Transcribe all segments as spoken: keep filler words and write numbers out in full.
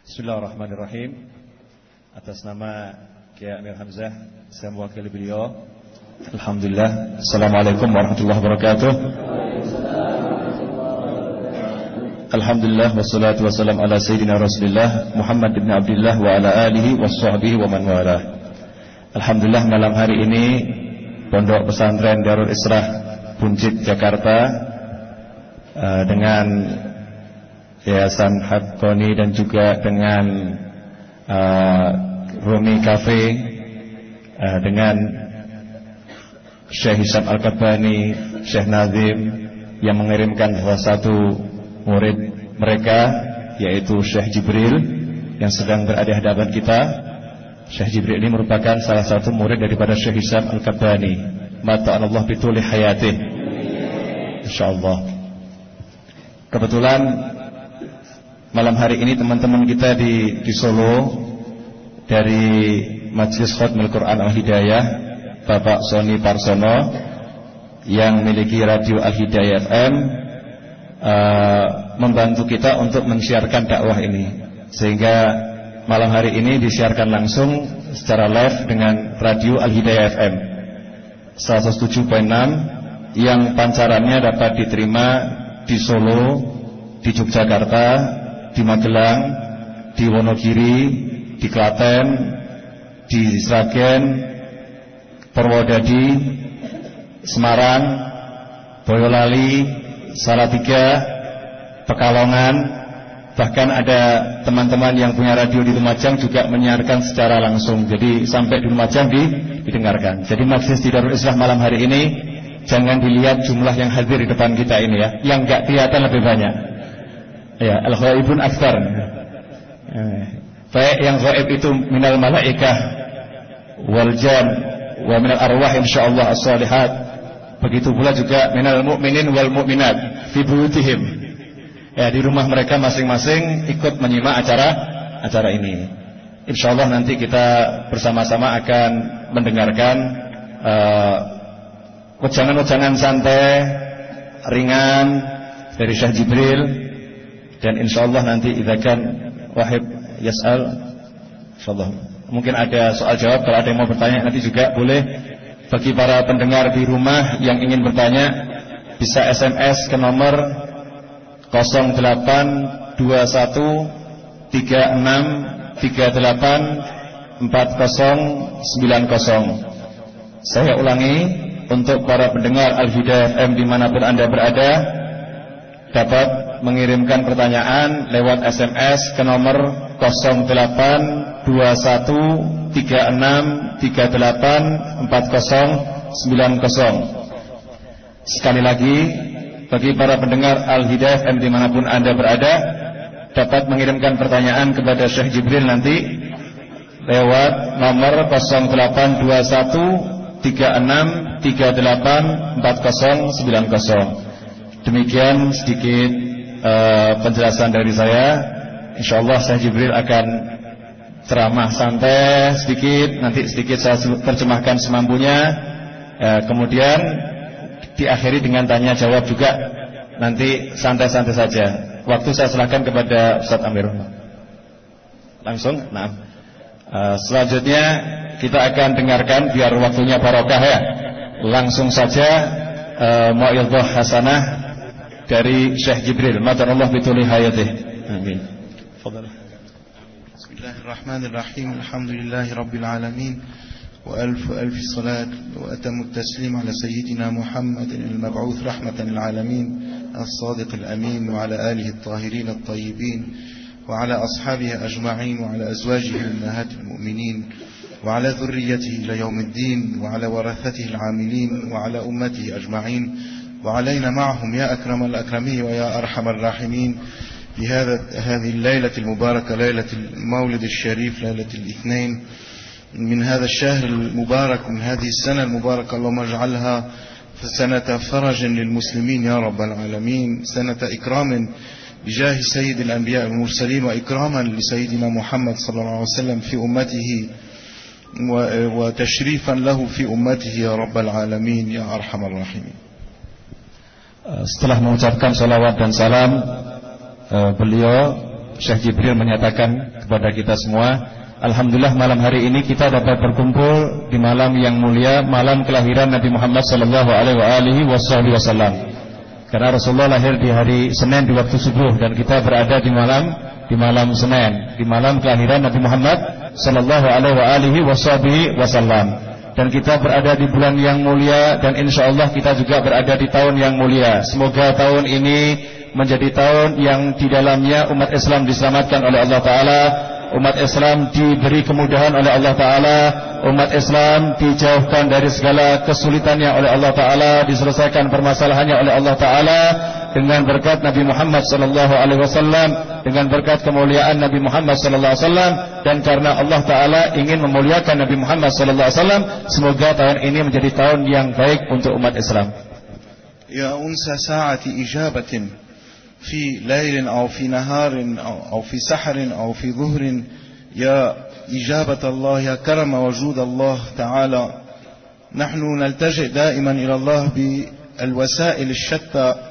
Bismillahirrahmanirrahim. Atas nama Kiai Amir Hamzah, saya mewakili beliau. Alhamdulillah. Assalamualaikum warahmatullahi wabarakatuh. Alhamdulillah wassalatu wassalam ala sayyidina Rasulillah Muhammad ibn Abdullah wa ala alihi washabbihi wa man wala. Alhamdulillah, malam hari ini Pondok Pesantren Darul Islah Buncit Jakarta uh, dengan Yayasan Haqqani dan juga dengan uh, Rumi Cafe uh, dengan Syekh Hisam Al-Kabani, Syekh Nazim yang mengirimkan salah satu murid mereka, yaitu Syekh Jibril yang sedang berada di hadapan kita. Syekh Jibril ini merupakan salah satu murid daripada Syekh Hisam Al-Kabani. Mata'anallah bituli hayatih, insyaallah. Kebetulan malam hari ini teman-teman kita di, di Solo dari Majelis Khatmul Quran Al-Hidayah, Bapak Sony Parsono yang memiliki radio Al-Hidayah F M uh, membantu kita untuk mensiarkan dakwah ini, sehingga malam hari ini disiarkan langsung secara live dengan radio Al-Hidayah F M seratus tujuh koma enam yang pancarannya dapat diterima di Solo, di Yogyakarta, di Magelang, di Wonogiri, di Klaten, di Sragen, Purwodadi, Semarang, Boyolali, Salatiga, Pekalongan. Bahkan ada teman-teman yang punya radio di Lumajang juga menyiarkan secara langsung. Jadi sampai di Lumajang di, didengarkan. Jadi majelis di Darul Islah malam hari ini jangan dilihat jumlah yang hadir di depan kita ini ya, yang enggak kelihatan lebih banyak. Ya, al-ghaibun aktsar. Baik yang ghaib itu minal malaikah wal jan wa minal arwah insyaallah as-solihat. Begitu pula juga minal mu'minin wal mu'minat fi buyutihim. Ya, di rumah mereka masing-masing ikut menyimak acara acara ini. Insyaallah nanti kita bersama-sama akan mendengarkan uh, wejangan-wejangan santai ringan dari Syekh Jibril. Dan insyaallah nanti idzakan wahib yas'al, insyaallah mungkin ada soal jawab. Kalau ada yang mau bertanya nanti juga boleh. Bagi para pendengar di rumah yang ingin bertanya bisa S M S ke nomor nol delapan dua satu tiga enam tiga delapan empat nol sembilan nol. Saya ulangi, untuk para pendengar Al-Hidayah F M dimanapun Anda berada, dapat mengirimkan pertanyaan lewat S M S ke nomor nol delapan dua satu tiga enam tiga delapan empat nol sembilan nol. Sekali lagi, bagi para pendengar Al-Hidayah F M dimanapun Anda berada, dapat mengirimkan pertanyaan kepada Syekh Jibril nanti lewat nomor nol delapan dua satu tiga enam tiga delapan empat nol sembilan nol. Demikian sedikit uh, penjelasan dari saya. InsyaAllah Syekh Jibril akan ceramah santai sedikit, nanti sedikit saya terjemahkan semampunya, uh, kemudian diakhiri dengan tanya jawab juga. Nanti santai-santai saja. Waktu saya serahkan kepada Ustaz Amir. Langsung, nah. uh, Selanjutnya kita akan dengarkan, biar waktunya barokah ya, langsung saja uh, Mau'izah hasanah dari Syekh Jibril. Madarullah bituli hayatih. Amin. Fadhal. Bismillahirrahmanirrahim. Alhamdulillahi rabbil alamin. Wa alfu alfi salat wa atamu taslim ala sayyidina Muhammadin al-mab'uth rahmatan lil alamin, as-sadiq al-amin, wa ala alihi at-tahirin at-tayyibin, wa ala ashabihi ajma'in, wa ala azwajihi ummahatil mu'minin, wa ala dhurriyyatihi ila yawmiddin, wa ala warathatihi al-amilin, wa ala ummatihi ajma'in, وعلينا معهم يا أكرم الأكرمين ويا أرحم الراحمين بهذا هذه الليلة المباركة، ليلة المولد الشريف، ليلة الاثنين من هذا الشهر المبارك، من هذه السنة المباركة. اللهم اجعلها سنة فرج للمسلمين يا رب العالمين، سنة إكرام بجاه سيد الأنبياء والمرسلين، وإكراما لسيدنا محمد صلى الله عليه وسلم في أمته، وتشريفا له في أمته يا رب العالمين يا أرحم الراحمين. Setelah mengucapkan salawat dan salam, beliau Syekh Jibril menyatakan kepada kita semua, alhamdulillah malam hari ini kita dapat berkumpul di malam yang mulia, malam kelahiran Nabi Muhammad sallallahu alaihi wasallam. Karena Rasulullah lahir di hari Senin di waktu subuh, dan kita berada di malam di malam Senin, di malam kelahiran Nabi Muhammad sallallahu alaihi wasallam. Dan kita berada di bulan yang mulia, dan insya Allah kita juga berada di tahun yang mulia. Semoga tahun ini menjadi tahun yang di dalamnya umat Islam diselamatkan oleh Allah Ta'ala, umat Islam diberi kemudahan oleh Allah Ta'ala, umat Islam dijauhkan dari segala kesulitannya oleh Allah Ta'ala, diselesaikan permasalahannya oleh Allah Ta'ala, dengan berkat Nabi Muhammad sallallahu alaihi wasallam, dengan berkat kemuliaan Nabi Muhammad sallallahu alaihi wasallam, dan karena Allah Ta'ala ingin memuliakan Nabi Muhammad sallallahu alaihi wasallam, semoga tahun ini menjadi tahun yang baik untuk umat Islam. Ya unsa sa'ati ijabatin fi lailin aw fi naharin aw fi sahrin aw fi dhuhrin, ya ijabat Allah, ya karam wujud Allah Ta'ala. Nahnu naltaji daiman ila Allah bi alwasail alshatta,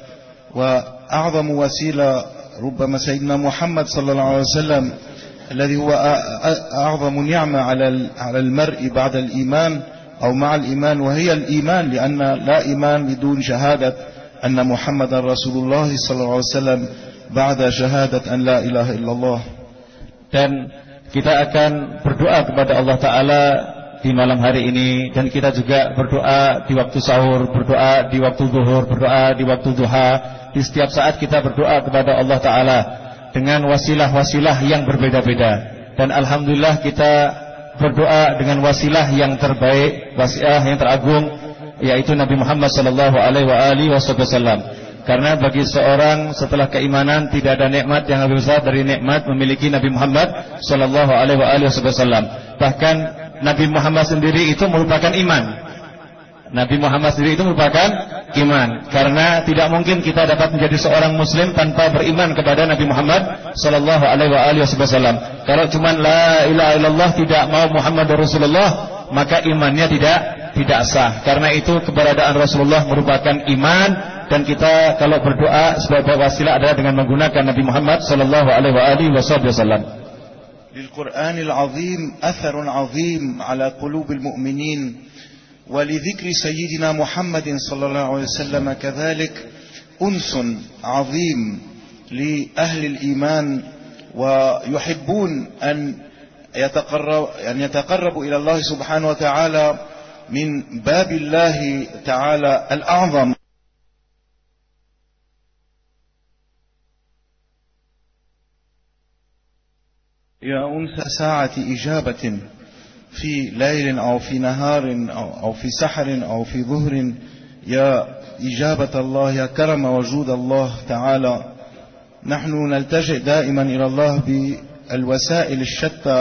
وأعظم وسيلة ربما سيدنا محمد صلى الله عليه وسلم الذي هو أعظم نعمة على على المرء بعد الإيمان أو مع الإيمان، وهي الإيمان، لأن لا إيمان بدون شهادة أن محمد رسول الله صلى الله عليه وسلم بعد شهادة أن لا إله إلا الله. Dan kita akan berdoa kepada Allah Ta'ala di malam hari ini, dan kita juga berdoa di waktu sahur, berdoa di waktu zuhur, berdoa di waktu duha. Di setiap saat kita berdoa kepada Allah Ta'ala dengan wasilah-wasilah yang berbeda-beda. Dan alhamdulillah kita berdoa dengan wasilah yang terbaik, wasilah yang teragung, yaitu Nabi Muhammad sallallahu alaihi wasallam. Karena bagi seorang setelah keimanan tidak ada nikmat yang lebih besar dari nikmat memiliki Nabi Muhammad sallallahu alaihi wasallam. Bahkan Nabi Muhammad sendiri itu merupakan iman. Nabi Muhammad sendiri itu merupakan iman. Karena tidak mungkin kita dapat menjadi seorang muslim tanpa beriman kepada Nabi Muhammad sallallahu alaihi wasallam. Kalau cuma la ilaha illallah tidak mau Muhammad Rasulullah, maka imannya tidak tidak sah. Karena itu keberadaan Rasulullah merupakan iman, dan kita kalau berdoa sebagai wasilah adalah dengan menggunakan Nabi Muhammad sallallahu alaihi wasallam. للقرآن العظيم أثر عظيم على قلوب المؤمنين، ولذكر سيدنا محمد صلى الله عليه وسلم كذلك أنس عظيم لأهل الإيمان، ويحبون أن يتقرب أن يتقربوا إلى الله سبحانه وتعالى من باب الله تعالى الأعظم. يا أنس ساعة إجابة في ليل أو في نهار أو في سحر أو في ظهر، يا إجابة الله، يا كرم وجود الله تعالى. نحن نلتجئ دائما إلى الله بالوسائل الشتى،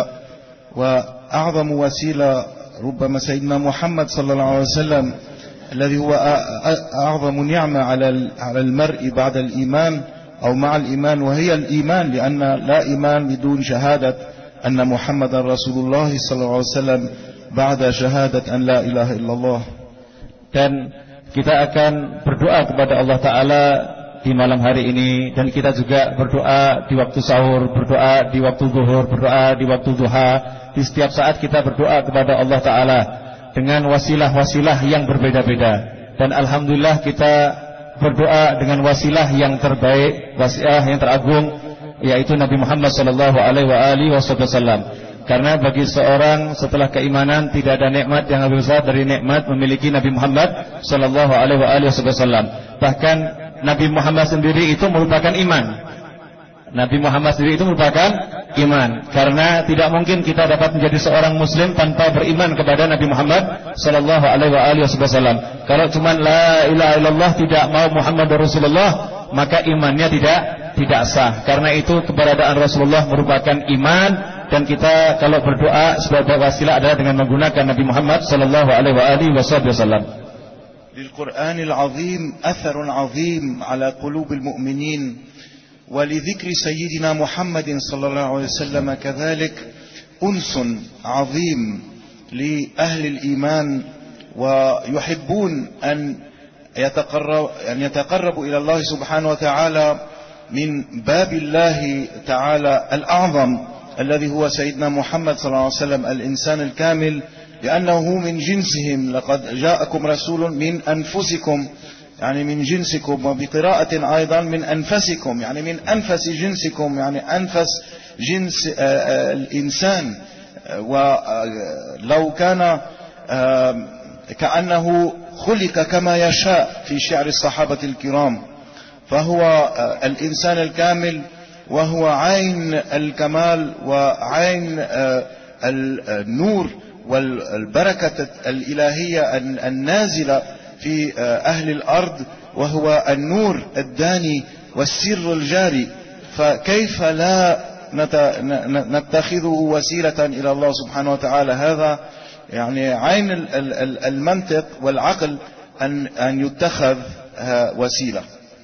وأعظم وسيلة ربما سيدنا محمد صلى الله عليه وسلم الذي هو أعظم نعمة على على المرء بعد الإيمان أو مع الإيمان، وهي الإيمان، لأن لا إيمان بدون شهادة أن محمد رسول الله صلى الله عليه وسلم بعد شهادة أن لا إله إلا الله. Dan kita akan berdoa kepada Allah Ta'ala di malam hari ini, dan kita juga berdoa di waktu sahur, berdoa di waktu zuhur, berdoa di waktu duha. Di setiap saat kita berdoa kepada Allah Ta'ala dengan wasilah-wasilah yang berbeda-beda. Dan alhamdulillah kita berdoa dengan wasilah yang terbaik, wasilah yang teragung, yaitu Nabi Muhammad sallallahu alaihi wasallam. Karena bagi seorang setelah keimanan tidak ada nikmat yang lebih besar dari nikmat memiliki Nabi Muhammad sallallahu alaihi wasallam. Bahkan Nabi Muhammad sendiri itu merupakan iman. Nabi Muhammad sendiri itu merupakan iman. Karena tidak mungkin kita dapat menjadi seorang muslim tanpa beriman kepada Nabi Muhammad sallallahu alaihi wasallam. Kalau cuma la ilaha illallah tidak mau Muhammad Rasulullah, maka imannya tidak tidak sah. Karena itu keberadaan Rasulullah merupakan iman, dan kita kalau berdoa sebagai wasilah adalah dengan menggunakan Nabi Muhammad sallallahu alaihi wasallam. للقرآن العظيم أثر عظيم على قلوب المؤمنين، ولذكر سيدنا محمد صلى الله عليه وسلم كذلك أنس عظيم لأهل الإيمان، ويحبون أن يتقرب أن يتقربوا إلى الله سبحانه وتعالى من باب الله تعالى الأعظم الذي هو سيدنا محمد صلى الله عليه وسلم الإنسان الكامل، لأنه من جنسهم. لقد جاءكم رسول من أنفسكم، يعني من جنسكم، وبقراءة أيضا من أنفسكم، يعني من أنفس جنسكم، يعني أنفس جنس الإنسان. ولو كان كأنه خلق كما يشاء في شعر الصحابة الكرام، فهو الإنسان الكامل، وهو عين الكمال وعين النور والبركة الإلهية النازلة في أهل الأرض، وهو النور الداني والسر الجاري. فكيف لا نتخذه وسيلة إلى الله سبحانه وتعالى؟ هذا يعني عين المنطق والعقل أن أن يتخذ وسيلة.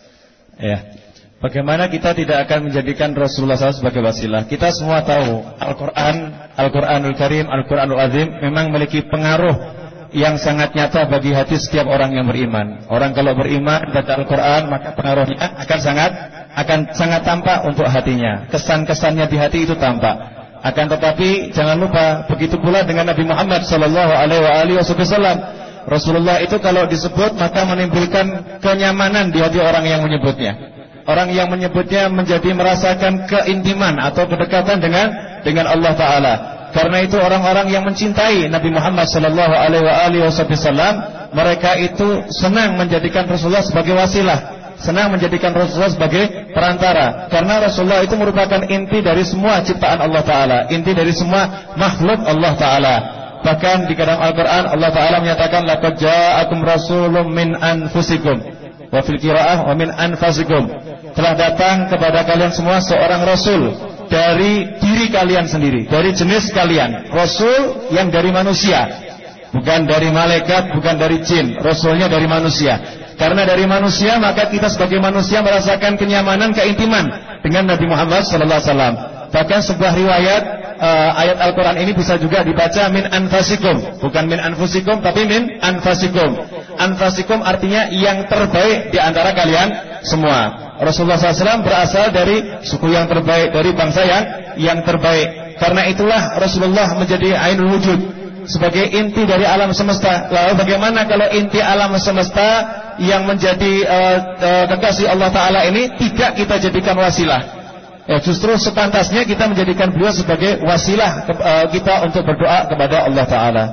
Ya. Bagaimana kita tidak akan menjadikan Rasulullah shallallahu alaihi wasallam sebagai wasilah? Kita semua tahu Al-Quran, Al-Quranul Karim, Al-Quranul Azim memang memiliki pengaruh yang sangat nyata bagi hati setiap orang yang beriman. Orang kalau beriman baca Al-Quran, maka pengaruhnya akan sangat akan sangat tampak untuk hatinya. Kesan-kesannya di hati itu tampak. Akan tetapi jangan lupa, begitu pula dengan Nabi Muhammad sallallahu alaihi wasallam. Rasulullah itu kalau disebut maka menimbulkan kenyamanan di hati orang yang menyebutnya. Orang yang menyebutnya menjadi merasakan keintiman atau kedekatan dengan dengan Allah Ta'ala. Karena itu orang-orang yang mencintai Nabi Muhammad sallallahu alaihi wasallam, mereka itu senang menjadikan Rasulullah sebagai wasilah, senang menjadikan Rasulullah sebagai perantara. Karena Rasulullah itu merupakan inti dari semua ciptaan Allah Ta'ala, inti dari semua makhluk Allah Ta'ala. Bahkan di dalam Al-Quran Allah Ta'ala menyatakan laqad ja'akum rasulun min anfusikum, wa fil qiraah wa min anfasikum. Telah datang kepada kalian semua seorang Rasul dari diri kalian sendiri, dari jenis kalian. Rasul yang dari manusia, bukan dari malaikat, bukan dari jin. Rasulnya dari manusia. Karena dari manusia maka kita sebagai manusia merasakan kenyamanan, keintiman dengan Nabi Muhammad sallallahu alaihi wasallam. Bahkan sebuah riwayat uh, ayat Al-Quran ini bisa juga dibaca min anfasikum, bukan min anfusikum tapi min anfasikum. Anfasikum artinya yang terbaik di antara kalian semua. Rasulullah sallallahu alaihi wasallam berasal dari suku yang terbaik, dari bangsa yang yang terbaik. Karena itulah Rasulullah menjadi ainul wujud, sebagai inti dari alam semesta. Lalu bagaimana kalau inti alam semesta yang menjadi uh, uh, kekasih Allah Ta'ala ini tidak kita jadikan wasilah? Ya, justru sepantasnya kita menjadikan beliau sebagai wasilah uh, kita untuk berdoa kepada Allah Ta'ala.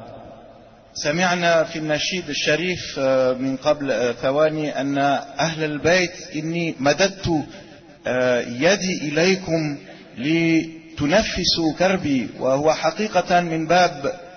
سمعنا في النشيد الشريف من قبل ثواني أن أهل البيت إني مددت يدي إليكم لتنفسوا كربي، وهو حقيقة من باب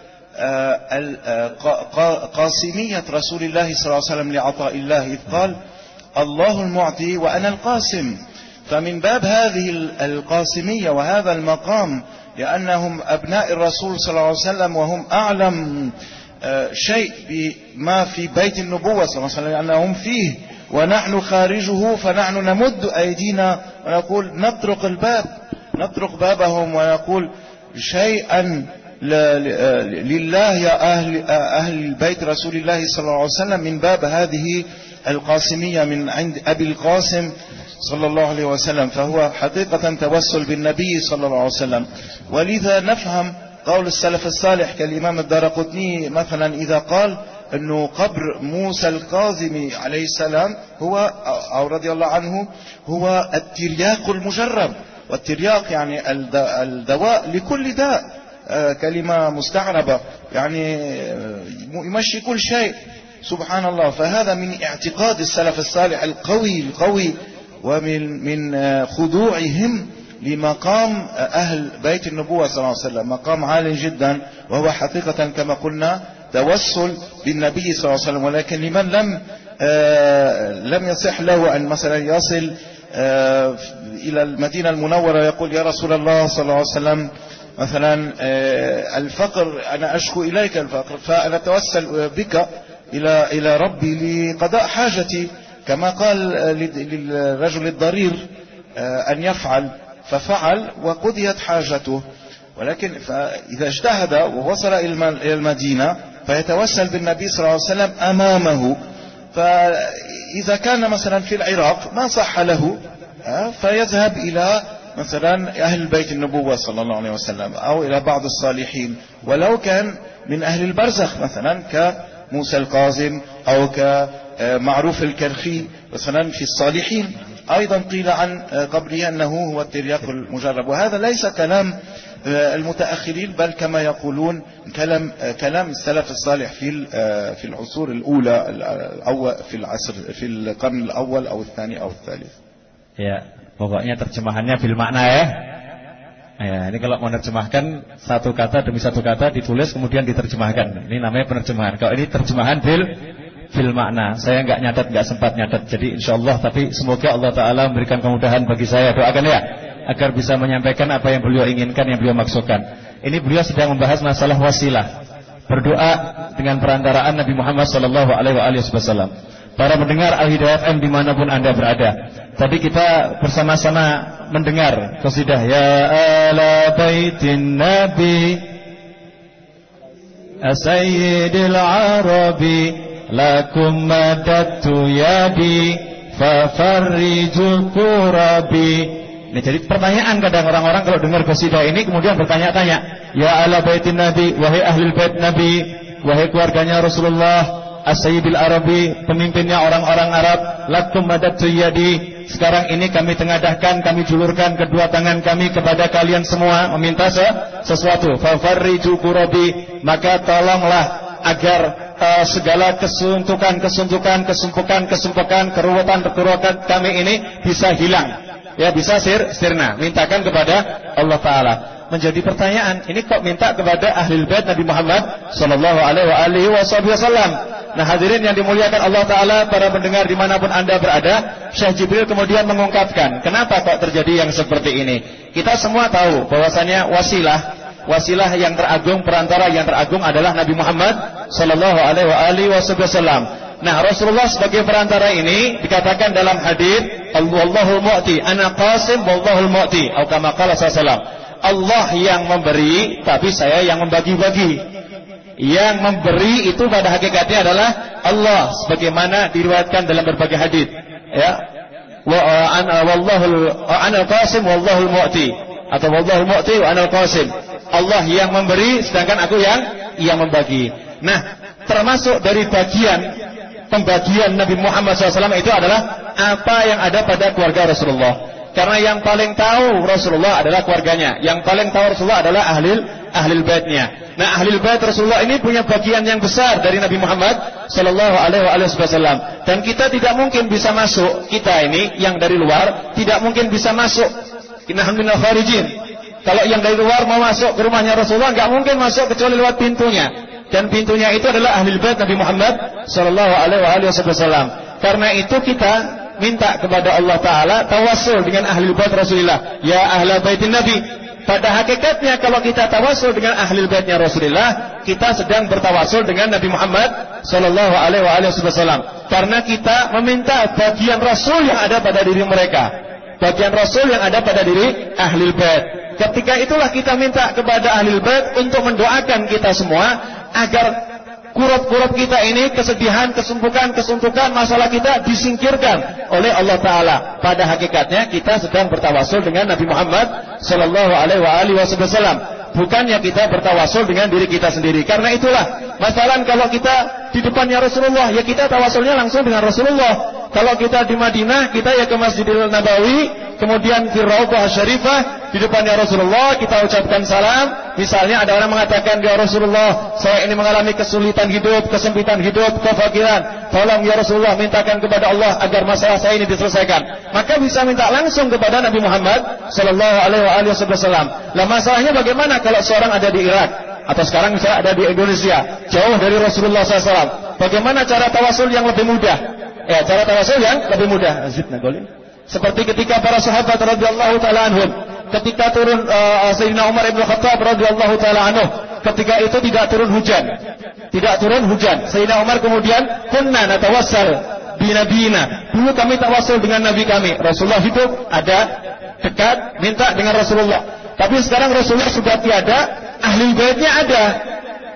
قاسمية رسول الله صلى الله عليه وسلم لعطاء الله، إذ قال الله المعطي وأنا القاسم. فمن باب هذه القاسمية وهذا المقام، لأنهم أبناء الرسول صلى الله عليه وسلم وهم أعلم شيء بما في بيت النبوة صلى الله عليه وسلم، لأنهم فيه ونحن خارجه، فنحن نمد أيدينا ونقول نطرق الباب، نطرق بابهم ونقول شيئا لله يا أهل أهل بيت رسول الله صلى الله عليه وسلم، من باب هذه القاسمية من عند أبي القاسم صلى الله عليه وسلم. فهو حقيقة توسل بالنبي صلى الله عليه وسلم. ولذا نفهم قول السلف الصالح كالإمام الدارقطني مثلا إذا قال أنه قبر موسى الكاظم عليه السلام هو أو رضي الله عنه هو الترياق المجرب، والترياق يعني الدواء لكل داء، كلمة مستعربة يعني يمشي كل شيء، سبحان الله. فهذا من اعتقاد السلف الصالح القوي القوي ومن من خضوعهم لمقام أهل بيت النبوة صلى الله عليه وسلم، مقام عالي جدا، وهو حقيقة كما قلنا توسل بالنبي صلى الله عليه وسلم. ولكن لمن لم آه لم يصح له أن مثلا يصل آه إلى المدينة المنورة يقول يا رسول الله صلى الله عليه وسلم مثلا آه الفقر، أنا أشكو إليك الفقر، فأنا أتوسل بك إلى إلى ربي لقضاء حاجتي، كما قال للرجل الضرير أن يفعل، ففعل وقضيت حاجته. ولكن فإذا اجتهد ووصل إلى المدينة فيتوسل بالنبي صلى الله عليه وسلم أمامه. فإذا كان مثلا في العراق ما صح له فيذهب إلى مثلا أهل بيت النبوة صلى الله عليه وسلم أو إلى بعض الصالحين، ولو كان من أهل البرزخ مثلا كموسى القازم أو كمعروف الكرخي مثلا في الصالحين. أيضا قيل عن قبره أنه هو الترياق المجرب، وهذا ليس كلام المتأخرين بل كما يقولون كلام كلام السلف الصالح في في العصور الأولى أو في العصر في القرن الأول أو الثاني أو الثالث. Ya, pokoknya terjemahannya bil makna ya. Ya, ini kalau mau menerjemahkan satu kata demi satu kata ditulis kemudian diterjemahkan. Ini namanya penerjemahan. Kalau ini terjemahan bil bil makna. Saya enggak nyatet, enggak sempat nyatet. Jadi insyaallah, tapi semoga Allah taala memberikan kemudahan bagi saya. Doakan ya agar bisa menyampaikan apa yang beliau inginkan, yang beliau maksudkan. Ini beliau sedang membahas masalah wasilah, berdoa dengan perantaraan Nabi Muhammad sallallahu alaihi wasallam. Para pendengar Al-Hidayah F M dimanapun Anda berada, tadi kita bersama-sama mendengar qasidah ya ala baitin nabi asayyidil arabi lakum madattu yadi fafarrijul kurabi. Ini jadi pertanyaan kadang orang-orang kalau dengar qasidah ini kemudian bertanya-tanya, ya ala baitin nabi, wahai ahlul bait nabi, wahai keluarganya Rasulullah, as-sayyidil arabi, pemimpinnya orang-orang Arab, lakum madattu yadi, sekarang ini kami tengadahkan, kami julurkan kedua tangan kami kepada kalian semua meminta sesuatu. Fafarriju kurabi, maka tolonglah agar uh, segala kesuntukan, kesuntukan, kesumpukan, kesumpukan, keruwetan-keruwetan kami ini bisa hilang. Ya, bisa sir, sirna. Mintakan kepada Allah Ta'ala. Menjadi pertanyaan, ini kok minta kepada Ahlul Bait Nabi Muhammad sallallahu alaihi wasallam. Nah, hadirin yang dimuliakan Allah Ta'ala, para pendengar dimanapun Anda berada, Syekh Jibril kemudian mengungkapkan kenapa kok terjadi yang seperti ini. Kita semua tahu bahwasanya wasilah, wasilah yang teragung, perantara yang teragung adalah Nabi Muhammad sallallahu alaihi wasallam. Nah, Rasulullah sebagai perantara ini dikatakan dalam hadis, Allahul Mu'ti, ana qasim wallahul Mu'ti, atau kama qala sallallahu alaihi wasallam. Allah yang memberi, tapi saya yang membagi-bagi. Yang memberi itu pada hakikatnya adalah Allah, sebagaimana diriwayatkan dalam berbagai hadis. Ya, wa ana wallahul ana qasim wallahul Mu'ti, atau wallahul Mu'ti wa ana qasim. Allah yang memberi, sedangkan aku yang yang membagi. Nah, termasuk dari bagian pembagian Nabi Muhammad shallallahu alaihi wasallam itu adalah apa yang ada pada keluarga Rasulullah. Karena yang paling tahu Rasulullah adalah keluarganya, yang paling tahu Rasulullah adalah ahlil ahlil baitnya. Nah, ahlil bait Rasulullah ini punya bagian yang besar dari Nabi Muhammad sallallahu alaihi wasallam. Dan kita tidak mungkin bisa masuk, kita ini yang dari luar tidak mungkin bisa masuk. Innahum minal kharijin. Kalau yang dari luar mau masuk ke rumahnya Rasulullah, nggak mungkin masuk kecuali lewat pintunya. Dan pintunya itu adalah ahlul bait Nabi Muhammad sallallahu alaihi wasallam. Karena itu kita minta kepada Allah Ta'ala tawassul dengan ahlul bait Rasulullah, ya ahla baitin Nabi. Pada hakikatnya kalau kita tawassul dengan ahlul baitnya Rasulullah, kita sedang bertawassul dengan Nabi Muhammad sallallahu alaihi wasallam. Karena kita meminta bagian Rasul yang ada pada diri mereka, bagian Rasul yang ada pada diri ahlul bait. Ketika itulah kita minta kepada ahlul bait untuk mendoakan kita semua agar kurut-kurut kita ini, kesedihan, kesumpukan, kesuntukan, masalah kita disingkirkan oleh Allah Ta'ala. Pada hakikatnya kita sedang bertawassul dengan Nabi Muhammad sallallahu alaihi wasallam. Bukannya kita bertawassul dengan diri kita sendiri. Karena itulah, masalah kalau kita di depannya Rasulullah, ya kita tawassulnya langsung dengan Rasulullah. Kalau kita di Madinah, kita ya ke Masjidil Nabawi, kemudian di Raudhah Syarifah, di depannya Rasulullah, kita ucapkan salam. Misalnya ada orang mengatakan, ya Rasulullah, saya ini mengalami kesulitan hidup, kesempitan hidup, kefakiran. Tolong ya Rasulullah, mintakan kepada Allah agar masalah saya ini diselesaikan. Maka bisa minta langsung kepada Nabi Muhammad sallallahu alaihi wasallam. Lah masalahnya bagaimana kalau seorang ada di Irak, atau sekarang misalnya ada di Indonesia, jauh dari Rasulullah sallallahu alaihi wasallam. Bagaimana cara tawasul yang lebih mudah? Ya, cara tawasul yang lebih mudah. Seperti ketika para sahabat radhiyallahu taala anhum, ketika turun uh, Sayyidina Umar bin Khattab radhiyallahu taala anhu, ketika itu tidak turun hujan. Tidak turun hujan. Sayyidina Umar kemudian, kunna natawassal bi nabiyina. Dulu kami tawasul dengan nabi kami. Rasulullah hidup, ada, dekat, minta dengan Rasulullah. Tapi sekarang Rasulullah sudah tiada, ahli baitnya ada.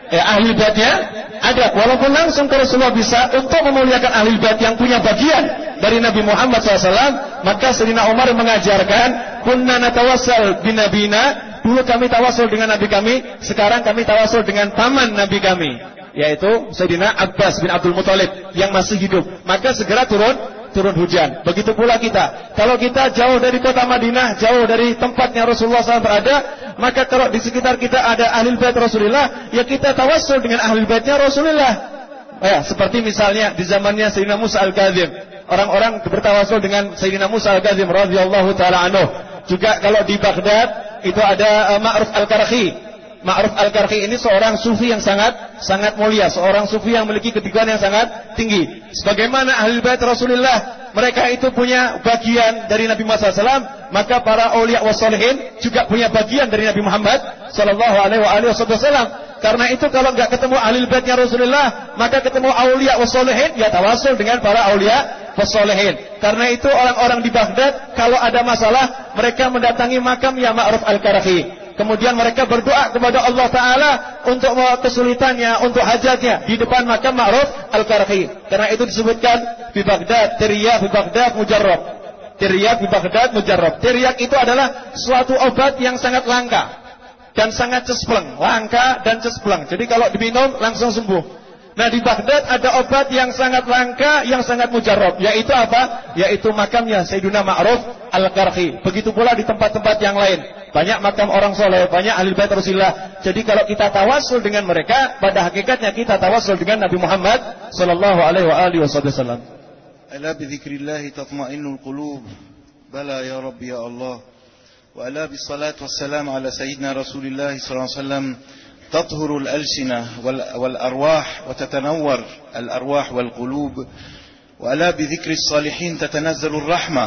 Ya, ahli baitnya ada, walaupun langsung ke Rasulullah bisa. Untuk memuliakan ahli bait yang punya bagian dari Nabi Muhammad shallallahu alaihi wasallam, maka Sayyidina Umar mengajarkan, kunna natawassal binabina, dulu kami tawasul dengan Nabi kami, sekarang kami tawasul dengan paman Nabi kami, yaitu Sayyidina Abbas bin Abdul Muthalib yang masih hidup. Maka segera turun turun hujan. Begitu pula kita. Kalau kita jauh dari kota Madinah, jauh dari tempatnya Rasulullah shallallahu alaihi wasallam berada, maka kalau di sekitar kita ada ahli bait Rasulullah, ya kita tawassul dengan ahli baitnya Rasulullah. Ya, seperti misalnya di zamannya Sayyidina Musa Al-Kadzim, orang-orang bertawassul dengan Sayyidina Musa Al-Kadzim radhiyallahu taala anhu. Juga kalau di Baghdad itu ada uh, Ma'ruf Al-Karhi. Ma'ruf Al-Karhi ini seorang sufi yang sangat sangat mulia, seorang sufi yang memiliki ketinggian yang sangat tinggi. Sebagaimana ahli bait Rasulullah, mereka itu punya bagian dari Nabi Muhammad shallallahu alaihi wasallam, maka para aulia wassalihin juga punya bagian dari Nabi Muhammad sallallahu alaihi wasallam. Karena itu kalau enggak ketemu ahli baitnya Rasulullah, maka ketemu aulia wassalihin, ya tawasul dengan para aulia wassalihin. Karena itu orang-orang di Baghdad kalau ada masalah, mereka mendatangi makam ya Ma'ruf Al-Karhi. Kemudian mereka berdoa kepada Allah Ta'ala untuk kesulitannya, untuk hajatnya di depan makam Ma'ruf Al-Karhi. Karena itu disebutkan di Baghdad, teriyak di Baghdad mujarrab. Teriyak di Baghdad mujarrab. Teriyak itu adalah suatu obat yang sangat langka dan sangat cespleng. Langka dan cespleng. Jadi kalau diminum langsung sembuh. Nah, di Baghdad ada obat yang sangat langka, yang sangat mujarrab. Yaitu apa? Yaitu makamnya Sayyidina Ma'ruf Al-Karhi. Begitu pula di tempat-tempat yang lain. Banyak makam orang soleh, banyak ahli bait Rasulullah. Jadi kalau kita tawasul dengan mereka, pada hakikatnya kita tawasul dengan Nabi Muhammad sallallahu alaihi wasallam. Ala bi dzikrillah tatma'innul qulub. Bala ya Rabbi ya Allah. Wa ala bis salatu wassalam ala sayyidina Rasulillah sallallahu alaihi wasallam. تطهر الألسنة والأرواح وتتنور الأرواح والقلوب وألا بذكر الصالحين تتنزل الرحمة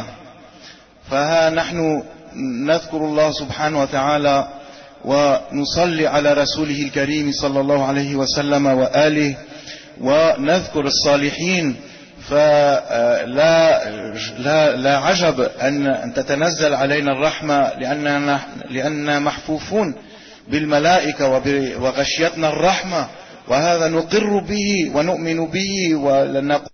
فها نحن نذكر الله سبحانه وتعالى ونصلي على رسوله الكريم صلى الله عليه وسلم وآله ونذكر الصالحين فلا لا لا عجب أن تتنزل علينا الرحمة لأننا لأننا محفوفون بالملائكة وغشيتنا الرحمة وهذا نقر به ونؤمن به ولنقول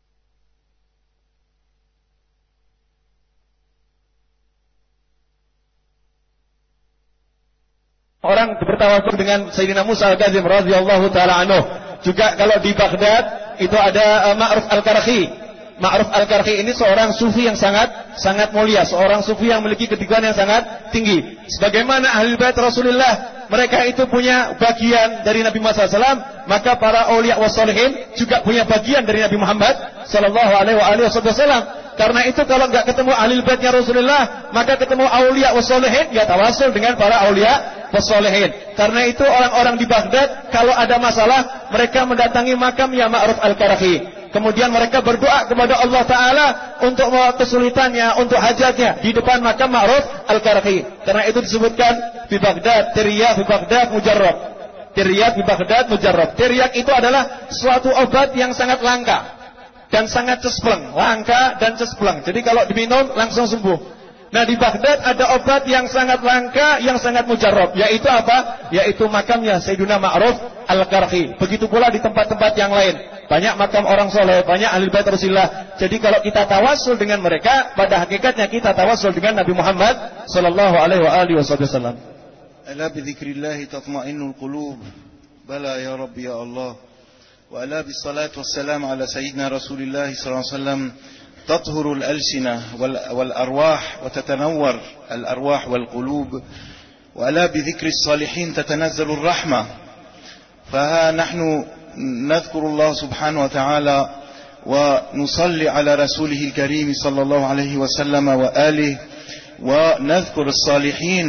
orang bertawasul dengan Sayyidina Musa Al-Kadzim radhiyallahu taala anhu. Juga kalau di Baghdad itu ada uh, Ma'ruf Al-Karhi. Ma'ruf Al-Karhi ini seorang sufi yang sangat sangat mulia, seorang sufi yang memiliki ketinggian yang sangat tinggi. Sebagaimana ahli bait Rasulullah, mereka itu punya bagian dari Nabi Muhammad shallallahu alaihi wasallam, maka para aulia wassalihin juga punya bagian dari Nabi Muhammad sallallahu alaihi wasallam. Karena itu kalau enggak ketemu ahli baitnya Rasulullah, maka ketemu aulia wassalihin, ya tawasul dengan para aulia wassalihin. Karena itu orang-orang di Baghdad kalau ada masalah, mereka mendatangi makam ya Ma'ruf Al-Karhi. Kemudian mereka berdoa kepada Allah Ta'ala untuk kesulitannya, untuk hajatnya di depan makam Ma'ruf Al-Karhi. Karena itu disebutkan di Baghdad, teriyak di Baghdad mujarrab. Teriyak di Baghdad mujarrab. Teriyak itu adalah suatu obat yang sangat langka dan sangat cespleng. Langka dan cespleng. Jadi kalau diminum langsung sembuh. Nah, di Baghdad ada obat yang sangat langka, yang sangat mujarrab. Yaitu apa? Yaitu makamnya Sayyidina Ma'ruf Al-Karhi. Begitu pula di tempat-tempat yang lain. Banyak makam orang soleh, banyak ahli bait Rasulullah. Jadi kalau kita tawasul dengan mereka, pada hakikatnya kita tawasul dengan Nabi Muhammad sallallahu alaihi wasallam. Ala bi dzikrillah tatma'innul qulub. Bala ya Rabbi ya Allah. Wa ala bis salatu wassalam ala sayyidina Rasulillah sallallahu alaihi wasallam. تطهر الألسنة والأرواح وتتنور الأرواح والقلوب وألا بذكر الصالحين تتنزل الرحمة فها نحن نذكر الله سبحانه وتعالى ونصلي على رسوله الكريم صلى الله عليه وسلم وآله ونذكر الصالحين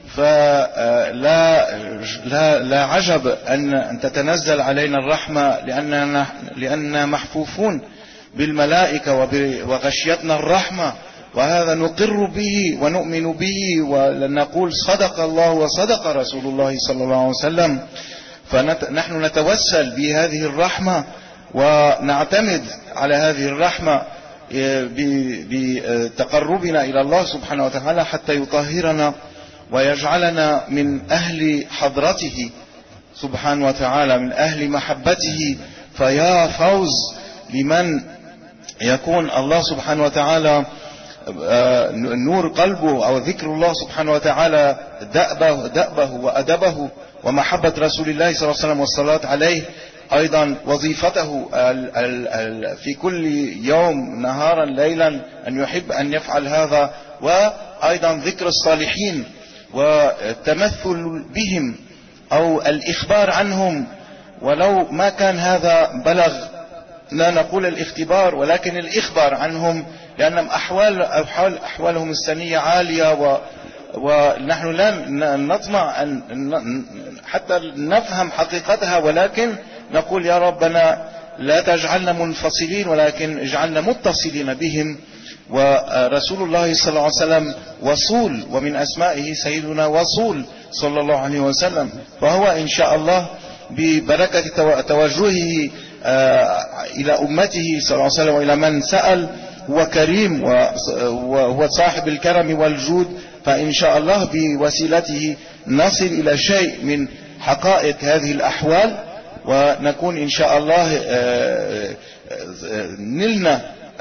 فلا لا لا عجب أن تتنزل علينا الرحمة لأننا لأننا محفوفون بالملائكة وغشيتنا الرحمة وهذا نقر به ونؤمن به ولنقول صدق الله وصدق رسول الله صلى الله عليه وسلم فنحن نتوسل بهذه الرحمة ونعتمد على هذه الرحمة بتقربنا إلى الله سبحانه وتعالى حتى يطهرنا ويجعلنا من أهل حضرته سبحانه وتعالى من أهل محبته، فيا فوز لمن يكون الله سبحانه وتعالى نور قلبه أو ذكر الله سبحانه وتعالى دأبه, دأبه وأدبه، ومحبة رسول الله صلى الله عليه وسلم والصلاة عليه أيضا وظيفته ال ال ال في كل يوم نهارا ليلا أن يحب أن يفعل هذا، وأيضا ذكر الصالحين والتمثل بهم أو الإخبار عنهم، ولو ما كان هذا بلغ لا نقول الاختبار ولكن الإخبار عنهم، لأن أحوال أحوال أحوالهم السنية عالية، و ونحن لا نطمع أن حتى نفهم حقيقتها، ولكن نقول يا ربنا لا تجعلنا منفصلين ولكن اجعلنا متصلين بهم. ورسول الله صلى الله عليه وسلم وصول، ومن أسمائه سيدنا وصول صلى الله عليه وسلم، فهو إن شاء الله ببركة توجهه إلى أمته صلى الله عليه وسلم وإلى من سأل هو كريم وهو صاحب الكرم والجود، فإن شاء الله بوسيلته نصل إلى شيء من حقائق هذه الأحوال، ونكون إن شاء الله نلنا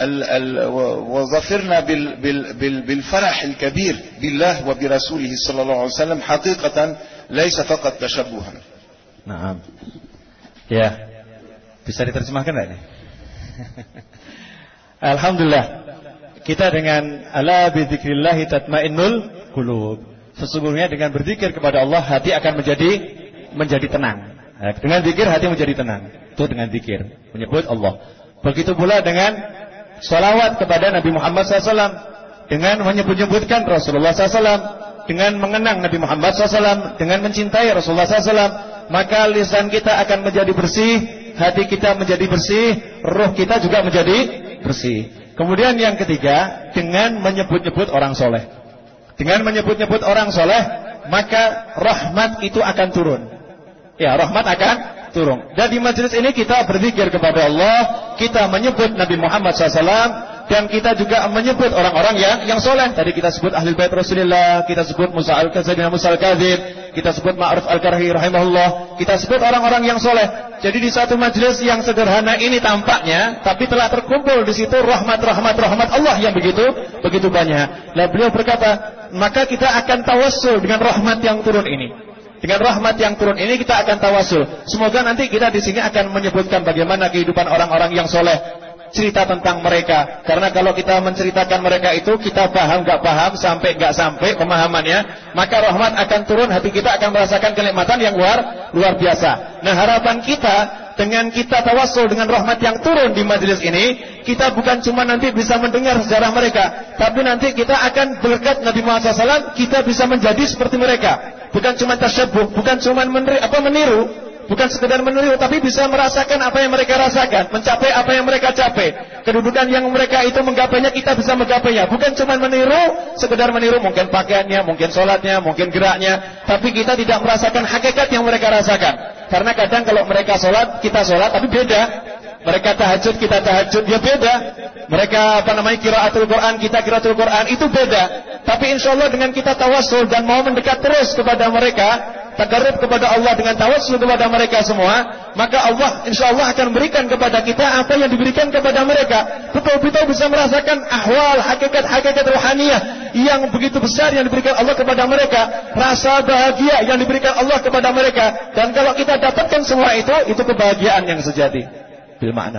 وظفرنا بالفرح الكبير بالله وبرسوله صلى الله عليه وسلم حقيقة ليس فقط تشبها. Naam. Ya. Bisa diterjemahkan enggak ini? Alhamdulillah. Kita dengan ala bi dzikrillah tatmainnul qulub. Sesungguhnya dengan berzikir kepada Allah hati akan menjadi menjadi tenang. Dengan zikir hati menjadi tenang. Itu dengan zikir, menyebut Allah. Begitu pula dengan salawat kepada Nabi Muhammad sallallahu alaihi wasallam, dengan menyebut-nyebutkan Rasulullah sallallahu alaihi wasallam, dengan mengenang Nabi Muhammad sallallahu alaihi wasallam, dengan mencintai Rasulullah sallallahu alaihi wasallam, maka lisan kita akan menjadi bersih, hati kita menjadi bersih, ruh kita juga menjadi bersih. Kemudian yang ketiga, dengan menyebut-nyebut orang soleh. Dengan menyebut-nyebut orang soleh, maka rahmat itu akan turun. Ya, rahmat akan turun. Dan di majelis ini kita berzikir kepada Allah, kita menyebut Nabi Muhammad sallallahu alaihi wasallam, dan kita juga menyebut orang-orang yang yang soleh. Tadi kita sebut Ahlul Bait Rasulullah, kita sebut Musa al-Kadzib, Musa al-Kadzib, kita sebut Ma'ruf al-Karhi rahimahullah, kita sebut orang-orang yang soleh. Jadi di satu majelis yang sederhana ini tampaknya, tapi telah terkumpul di situ rahmat-rahmat rahmat Allah yang begitu begitu banyak. Lalu beliau berkata, maka kita akan tawassul dengan rahmat yang turun ini. Dengan rahmat yang turun ini kita akan tawassul. Semoga nanti kita di sini akan menyebutkan bagaimana kehidupan orang-orang yang soleh, cerita tentang mereka. Karena kalau kita menceritakan mereka itu, kita paham gak paham, sampai gak sampai pemahamannya, maka rahmat akan turun, hati kita akan merasakan kenikmatan yang luar luar biasa. Nah, harapan kita dengan kita tawassul dengan rahmat yang turun di majelis ini, kita bukan cuma nanti bisa mendengar sejarah mereka, tapi nanti kita akan berkat Nabi Muhammad sallallahu alaihi wasallam, kita bisa menjadi seperti mereka. Bukan cuma tasyabbuh, bukan cuma meniru, apa meniru, bukan sekedar meniru, tapi bisa merasakan apa yang mereka rasakan, mencapai apa yang mereka capai. Kedudukan yang mereka itu menggapainya, kita bisa menggapainya. Bukan cuma meniru, sekedar meniru, mungkin pakaiannya, mungkin sholatnya, mungkin geraknya, tapi kita tidak merasakan hakikat yang mereka rasakan. Karena kadang kalau mereka sholat, kita sholat, tapi beda. Mereka tahajud, kita tahajud, dia beda. Mereka apa namanya qiraatul Quran, kita qiraatul Quran, itu beda. Tapi insya Allah dengan kita tawassul dan mau mendekat terus kepada mereka, takarrub kepada Allah dengan tawassul kepada mereka semua, maka Allah insya Allah akan berikan kepada kita apa yang diberikan kepada mereka. Betul-betul bisa merasakan ahwal, hakikat-hakikat rohaniyah yang begitu besar yang diberikan Allah kepada mereka, rasa bahagia yang diberikan Allah kepada mereka. Dan kalau kita dapatkan semua itu, itu kebahagiaan yang sejati bil makna.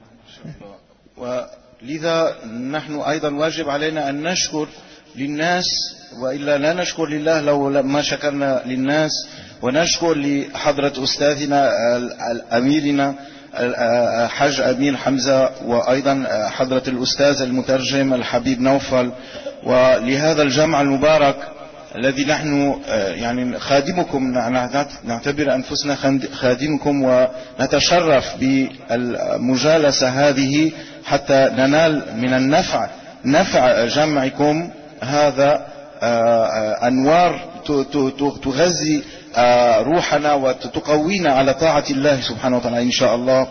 ولذا نحن أيضا واجب علينا أن نشكر للناس، وإلا لا نشكر لله لو ما شكرنا للناس. ونشكر لحضرة أستاذنا أميرنا حاج أمين حمزة، وأيضا حضرة الأستاذ المترجم الحبيب نوفل، ولهذا الجمع المبارك الذي نحن يعني خادمكم، نعتبر أنفسنا خادمكم، ونتشرف بالمجالسة هذه حتى ننال من النفع نفع جمعكم هذا أنوار تغذي روحنا وتقوينا على طاعة الله سبحانه وتعالى إن شاء الله.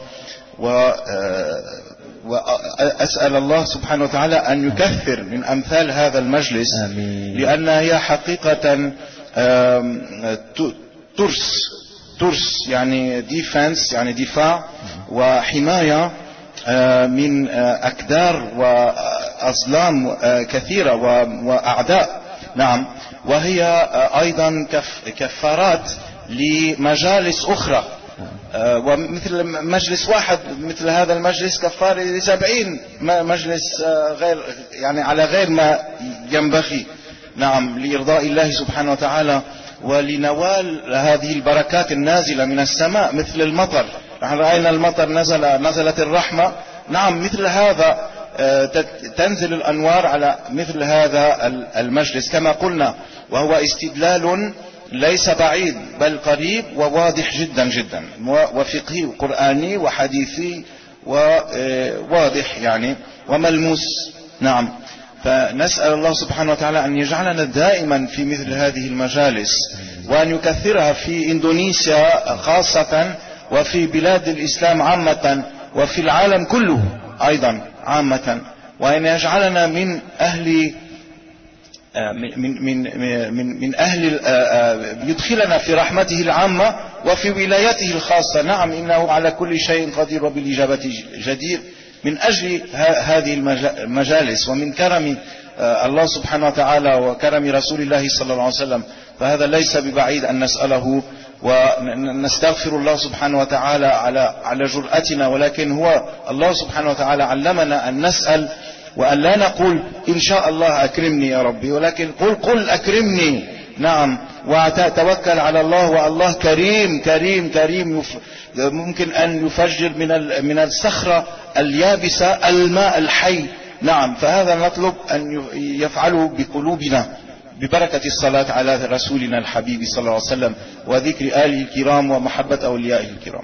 وأسأل الله سبحانه وتعالى أن يكثر من أمثال هذا المجلس، لأن هي حقيقة ترس ترس يعني ديفنس يعني دفاع وحماية من أكدار وأظلام كثيرة وأعداء. نعم. وهي أيضا كفارات لمجالس أخرى، ومثل مجلس واحد مثل هذا المجلس كفار لسبعين مجلس غير يعني على غير ما ينبغي. نعم. لإرضاء الله سبحانه وتعالى ولنوال هذه البركات النازلة من السماء مثل المطر. نحن رأينا المطر نزل نزلت الرحمة. نعم. مثل هذا تنزل الأنوار على مثل هذا المجلس كما قلنا، وهو استدلال ليس بعيد بل قريب وواضح جدا جدا، وفقهي وقرآني وحديثي وواضح يعني وملموس. نعم. فنسأل الله سبحانه وتعالى أن يجعلنا دائما في مثل هذه المجالس، وأن يكثرها في إندونيسيا خاصة، وفي بلاد الإسلام عامة، وفي العالم كله أيضا عامة، وأن يجعلنا من أهل من من من من أهل يدخلنا في رحمته العامة وفي ولايته الخاصة. نعم. إنه على كل شيء قدير وبالإجابة جدير. من أجل هذه المجالس ومن كرم الله سبحانه وتعالى وكرم رسول الله صلى الله عليه وسلم، فهذا ليس ببعيد أن نسأله ونستغفر الله سبحانه وتعالى على على جرأتنا، ولكن هو الله سبحانه وتعالى علمنا أن نسأل وأن لا نقول إن شاء الله أكرمني يا ربي، ولكن قل قل أكرمني. نعم. وتوكل على الله، والله كريم كريم كريم، ممكن أن يفجر من من الصخرة اليابسة الماء الحي. نعم. فهذا نطلب أن يفعله بقلوبنا ببركة الصلاة على رسولنا الحبيب صلى الله عليه وسلم وذكر آله الكرام ومحبة أوليائه الكرام.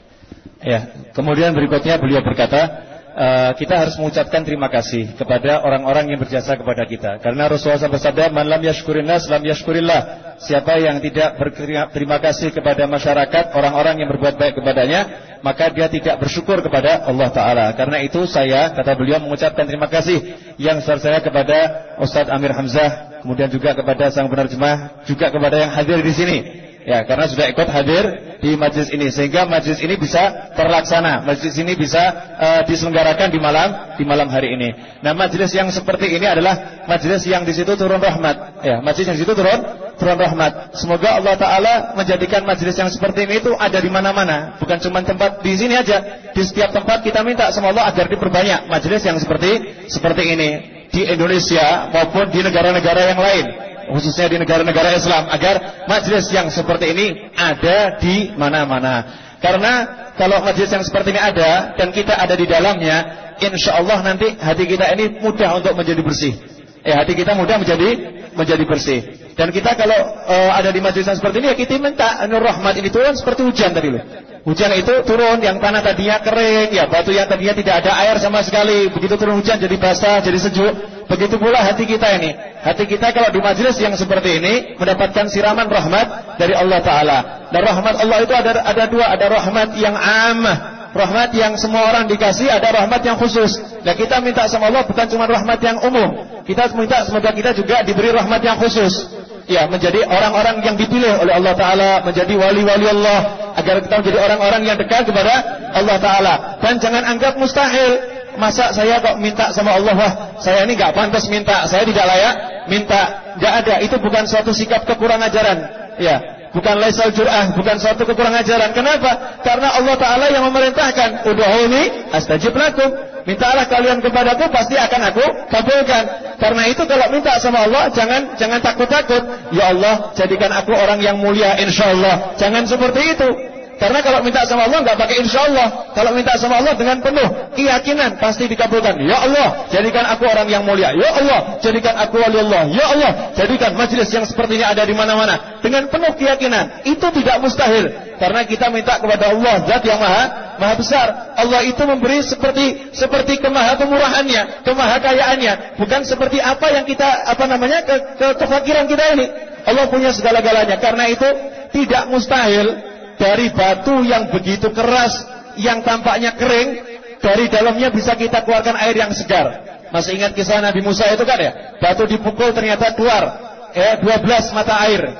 Ya, kemudian berikutnya beliau berkata, Uh, kita harus mengucapkan terima kasih kepada orang-orang yang berjasa kepada kita, karena Rasulullah shallallahu alaihi wasallam bersabda, "Man lam yashkurin nas lam yashkurillah." Siapa yang tidak berterima kasih kepada masyarakat, orang-orang yang berbuat baik kepadanya, maka dia tidak bersyukur kepada Allah Ta'ala. Karena itu saya, kata beliau, mengucapkan terima kasih yang sebesar saya kepada Ustadz Amir Hamzah, kemudian juga kepada sang penerjemah, juga kepada yang hadir di sini. Ya, karena sudah ikut hadir di majlis ini, sehingga majlis ini bisa terlaksana, majlis ini bisa uh, diselenggarakan di malam di malam hari ini. Nah, majlis yang seperti ini adalah majlis yang di situ turun rahmat. Ya, majlis yang di situ turun turun rahmat. Semoga Allah Taala menjadikan majlis yang seperti ini itu ada di mana-mana, bukan cuma tempat di sini aja. Di setiap tempat kita minta sama Allah agar diperbanyak majlis yang seperti seperti ini di Indonesia maupun di negara-negara yang lain, khususnya di negara-negara Islam, agar majlis yang seperti ini ada di mana-mana. Karena kalau majlis yang seperti ini ada dan kita ada di dalamnya, insya Allah nanti hati kita ini mudah untuk menjadi bersih. Eh, hati kita mudah menjadi menjadi bersih. Dan kita kalau uh, ada di majlis yang seperti ini, ya kita minta nur rahmat ini turun seperti hujan tadi loh. Hujan itu turun, yang tanah tadinya kering, ya batu yang tadinya tidak ada air sama sekali, begitu turun hujan jadi basah, jadi sejuk. Begitu pula hati kita ini. Hati kita kalau di majelis yang seperti ini mendapatkan siraman rahmat dari Allah Ta'ala. Dan rahmat Allah itu ada ada dua, ada rahmat yang ammah, rahmat yang semua orang dikasih, ada rahmat yang khusus. Dan kita minta sama Allah bukan cuma rahmat yang umum, kita minta semoga kita juga diberi rahmat yang khusus. Ya, menjadi orang-orang yang dipilih oleh Allah Ta'ala, menjadi wali-wali Allah, agar kita menjadi orang-orang yang dekat kepada Allah Ta'ala. Dan jangan anggap mustahil. Masa saya kok minta sama Allah, wah saya ini gak pantas minta, saya tidak layak minta. Gak ada, itu bukan suatu sikap kekurangan ajaran. Ya, bukan laisal jur'ah, bukan suatu kekurangan ajaran. Kenapa? Karena Allah Ta'ala yang memerintahkan, ud'uuni astajib lakum, mintalah kalian kepadaku, pasti akan aku kabulkan. Karena itu kalau minta sama Allah, jangan jangan takut-takut. Ya Allah, jadikan aku orang yang mulia insyaallah. Jangan seperti itu. Karena kalau minta sama Allah nggak pakai insya Allah. Kalau minta sama Allah dengan penuh keyakinan pasti dikabulkan. Ya Allah, jadikan aku orang yang mulia. Ya Allah, jadikan aku wali Allah. Ya Allah, jadikan majelis yang seperti ini ada di mana-mana. Dengan penuh keyakinan. Itu tidak mustahil. Karena kita minta kepada Allah, Zat yang maha maha besar. Allah itu memberi seperti seperti kemaha pemurahannya, kemaha kayaannya. Bukan seperti apa yang kita apa namanya ke, ke kefakiran kita ini. Allah punya segala-galanya. Karena itu tidak mustahil dari batu yang begitu keras, yang tampaknya kering, dari dalamnya bisa kita keluarkan air yang segar. Masih ingat kisah Nabi Musa itu kan ya? Batu dipukul ternyata keluar ya, dua belas mata air.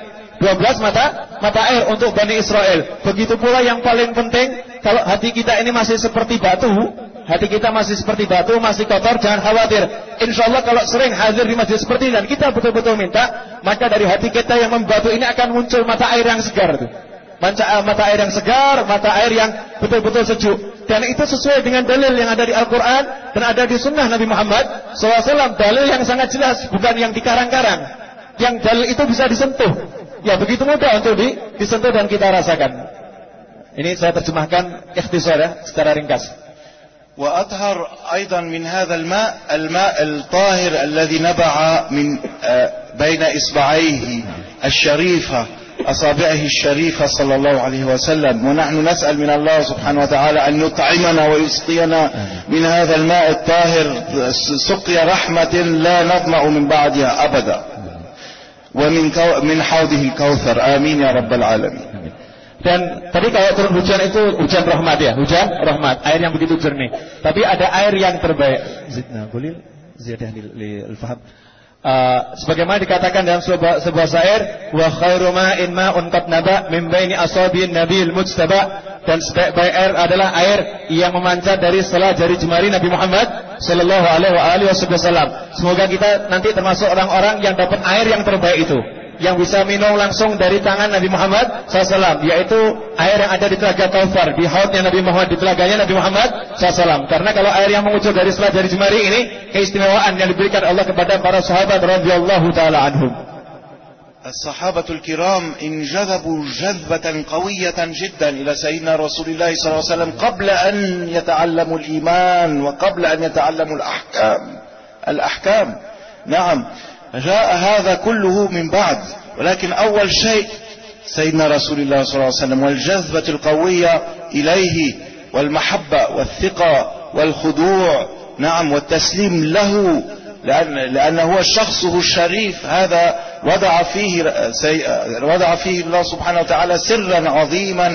dua belas mata mata air untuk Bani Israel. Begitu pula yang paling penting, kalau hati kita ini masih seperti batu, hati kita masih seperti batu, masih kotor, jangan khawatir. Insya Allah kalau sering hadir di masjid seperti ini dan kita betul-betul minta, maka dari hati kita yang membatu ini akan muncul mata air yang segar tuh. Mata air yang segar, mata air yang betul-betul sejuk. Dan itu sesuai dengan dalil yang ada di Al-Quran dan ada di sunnah Nabi Muhammad shallallahu alaihi wasallam. Dalil yang sangat jelas, bukan yang dikarang-karang. Yang dalil itu bisa disentuh. Ya begitu mudah untuk di, disentuh dan kita rasakan. Ini saya terjemahkan ikhtisar ya, secara ringkas. وأطهر أيضا من هذا الماء الماء الطاهر الذي نبع من بين إصبعيه الشريفة أصابعه الشريفة صلى الله عليه وسلم. ونحن نسأل من الله سبحانه وتعالى أن يطعمنا ويسقينا من هذا الماء الطاهر سقيا رحمة لا نظمأ من بعدها أبدا ومن من حوضه الكوثر آمين يا رب العالمين. Dan tadi kalau turun hujan itu hujan rahmat ya, hujan rahmat, air yang begitu jernih. Tapi ada air yang terbaik. Zidna boleh ziyadah lil faham. Uh, sebagaimana dikatakan dalam sebuah, sebuah syair, wa khairu ma'in ma'un qad naba min baini asabiin nabiyil mujtaba, dan sebaik-baik air adalah air yang memancar dari setelah jari jemari Nabi Muhammad sallallahu alaihi wasallam. Semoga kita nanti termasuk orang-orang yang dapat air yang terbaik itu, yang bisa minum langsung dari tangan Nabi Muhammad shallallahu alaihi wasallam, yaitu air yang ada di telaga Kautsar, di haudnya Nabi Muhammad, di telaganya Nabi Muhammad shallallahu alaihi wasallam. Karena kalau air yang mengucur dari setelah jari jemari ini, keistimewaan yang diberikan Allah kepada para sahabat radhiyallahu taala anhum. الصحابة الكرام انجذبوا جذبة قوية جدا إلى سيدنا رسول الله صلى الله عليه وسلم قبل أن يتعلموا الإيمان وقبل أن يتعلموا الأحكام الأحكام نعم. جاء هذا كله من بعد، ولكن أول شيء سيدنا رسول الله صلى الله عليه وسلم والجذبة القوية إليه والمحبة والثقة والخضوع نعم والتسليم له، لأن لأنه هو شخصه الشريف هذا وضع فيه وضع فيه الله سبحانه وتعالى سرا عظيما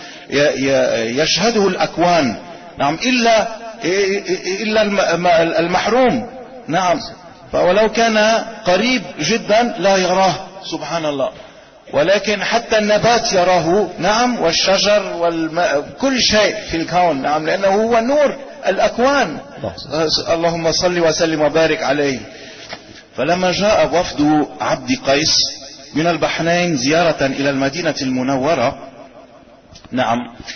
يشهده الأكوان نعم إلا إلا المحروم نعم. فولو كان قريب جدا لا يراه سبحان الله، ولكن حتى النبات يراه نعم والشجر والماء كل شيء في الكون نعم، لأنه هو نور الأكوان. اللهم صل وسلم وبارك عليه. فلما جاء وفد عبد قيس من البحرين زيارة إلى المدينة المنورة نعم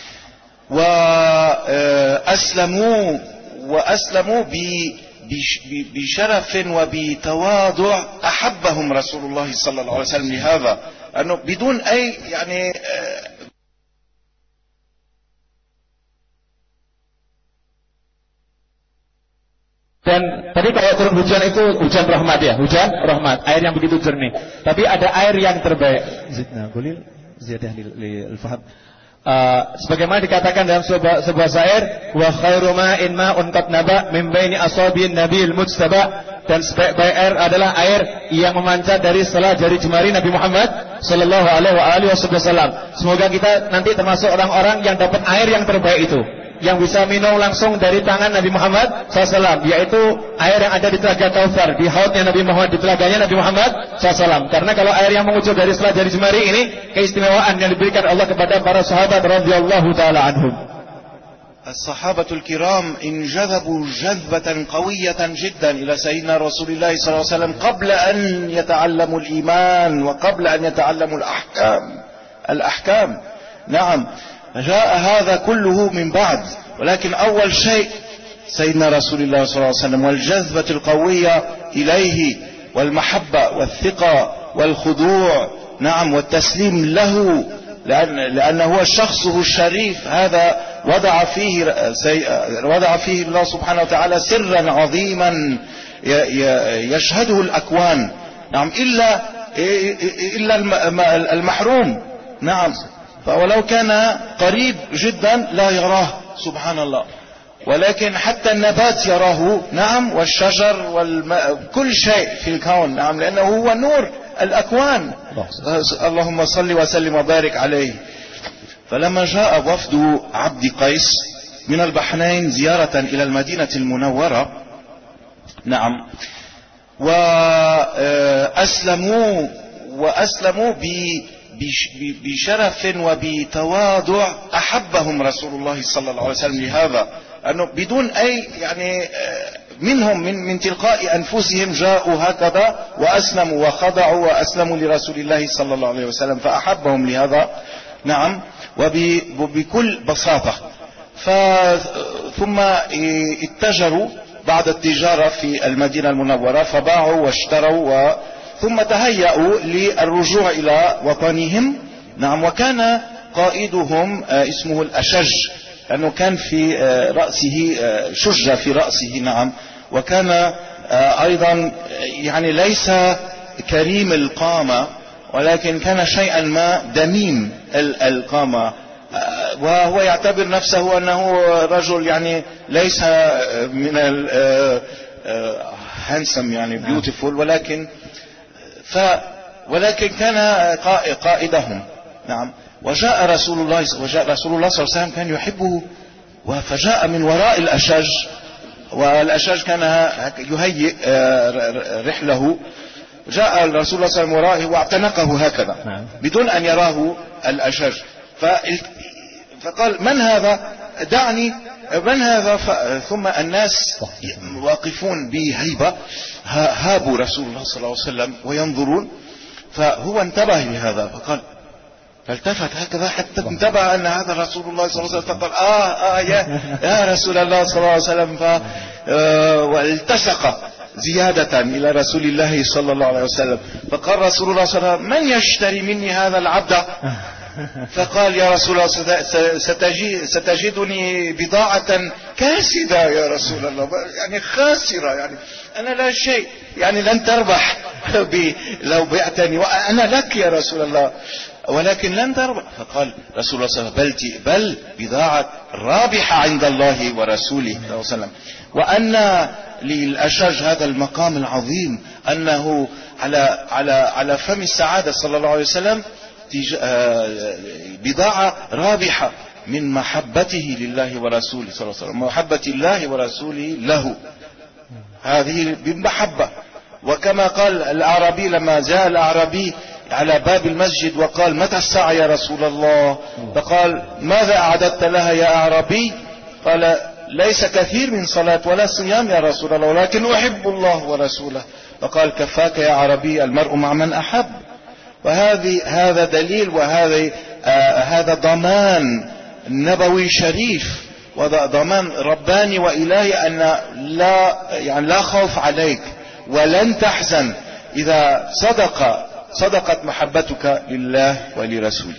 وأسلموا وأسلموا ب بشرف وبتواضع أحبهم رسول الله صلى الله عليه وسلم لهذا، أنه بدون أي يعني dan tadi kalau turun hujan itu hujan rahmat ya, hujan rahmat, air yang begitu jernih. Tapi ada air yang terbaik. Zidna boleh ziyadah lil faham. Uh, sebagaimana dikatakan dalam sebuah, sebuah syair, wa khairu ma'in ma'un qad naba min baini asabiin nabiyil mujtaba, dan sebaik-baik air adalah air yang memancar dari setelah jari jemari Nabi Muhammad sallallahu alaihi wasallam. Semoga kita nanti termasuk orang-orang yang dapat air yang terbaik itu, yang bisa minum langsung dari tangan Nabi Muhammad shallallahu alaihi wasallam, yaitu air yang ada di telaga Kautsar, di haudnya Nabi Muhammad, di telaganya Nabi Muhammad shallallahu alaihi wasallam. Karena kalau air yang mengucur dari setelah jari jemari ini, keistimewaan yang diberikan Allah kepada para sahabat radhiyallahu taala anhum. الصحابة الكرام انجذبوا جذبة قوية جدا إلى سيدنا رسول الله صلى الله عليه وسلم قبل أن يتعلموا الإيمان وقبل أن يتعلموا الأحكام الأحكام نعم. جاء هذا كله من بعد، ولكن أول شيء سيدنا رسول الله صلى الله عليه وسلم والجذبة القوية إليه والمحبة والثقة والخضوع نعم والتسليم له، لأن لأنه هو شخصه الشريف هذا وضع فيه وضع فيه الله سبحانه وتعالى سرا عظيما يشهده الأكوان نعم إلا إلا المحروم نعم. فولو كان قريب جدا لا يراه سبحان الله، ولكن حتى النبات يراه نعم والشجر والماء كل شيء في الكون نعم، لأنه هو نور الأكوان. اللهم صل وسلم وبارك عليه. فلما جاء وفد عبد قيس من البحرين زيارة إلى المدينة المنورة نعم وأسلموا وأسلموا ب بشرف وبتواضع أحبهم رسول الله صلى الله عليه وسلم لهذا، أنه بدون أي يعني منهم من من تلقاء أنفسهم جاءوا هكذا وأسلموا وخضعوا وأسلموا لرسول الله صلى الله عليه وسلم، فأحبهم لهذا. نعم، وبكل بساطة. ثم اتجروا بعد التجارة في المدينة المنورة، فباعوا واشتروا، ثم تهيأوا للرجوع إلى وطنهم. نعم، وكان قائدهم اسمه الأشج، لأنه كان في رأسه شجة في رأسه. نعم، وكان أيضا يعني ليس كريم القامة، ولكن كان شيئا ما دميم القامة، وهو يعتبر نفسه أنه رجل يعني ليس من الهانسم يعني بيوتيفول، ولكن ف ولكن كان قائدهم. نعم، وجاء رسول الله وجاء رسول الله صلى الله عليه وسلم كان يحبه، فجاء من وراء الأشج، والأشج كان يهيئ رحله. جاء الرسول صلى الله عليه وسلم ورائه واعتنقه هكذا بدون أن يراه الأشج، فقال: من هذا؟ دعني، من هذا؟ ثم الناس واقفون بهيبة، هابوا رسول الله صلى الله عليه وسلم وينظرون، فهو انتبه لهذا فقال، فالتفت هكذا حتى انتبه أن هذا رسول الله صلى الله عليه وسلم، فقال: آه آه يا, يا رسول الله صلى الله عليه وسلم، ف والتصق زيادة إلى رسول الله صلى الله عليه وسلم. فقال رسول الله صلى الله عليه وسلم: من يشتري مني هذا العبد؟ فقال: يا رسول الله ستجدني بضاعة كاسدة يا رسول الله، يعني خاسرة، يعني أنا لا شيء، يعني لن تربح لو بعتني، وأنا لك يا رسول الله، ولكن لن تربح. فقال رسول الله صلى الله عليه وسلم: بل بل بضاعة رابحة عند الله ورسوله صلى الله عليه وسلم. وأن للأشج هذا المقام العظيم، أنه على على على فم السعادة صلى الله عليه وسلم بضاعة رابحة من محبته لله ورسوله صلى الله عليه وسلم، محبة الله ورسوله له، هذه بمحبة. وكما قال الأعرابي لما جاء الأعرابي على باب المسجد وقال: متى الساعة يا رسول الله؟ فقال: ماذا أعددت لها يا أعرابي؟ قال: ليس كثير من صلاة ولا صيام يا رسول الله، ولكن أحب الله ورسوله. فقال: كفاك يا عربي، المرء مع من أحب. وهذه هذا دليل، وهذا آه هذا ضمان نبوي شريف، وضمان رباني وإلهي، أن لا يعني لا خوف عليك ولن تحزن إذا صدق صدقت محبتك لله ولرسوله.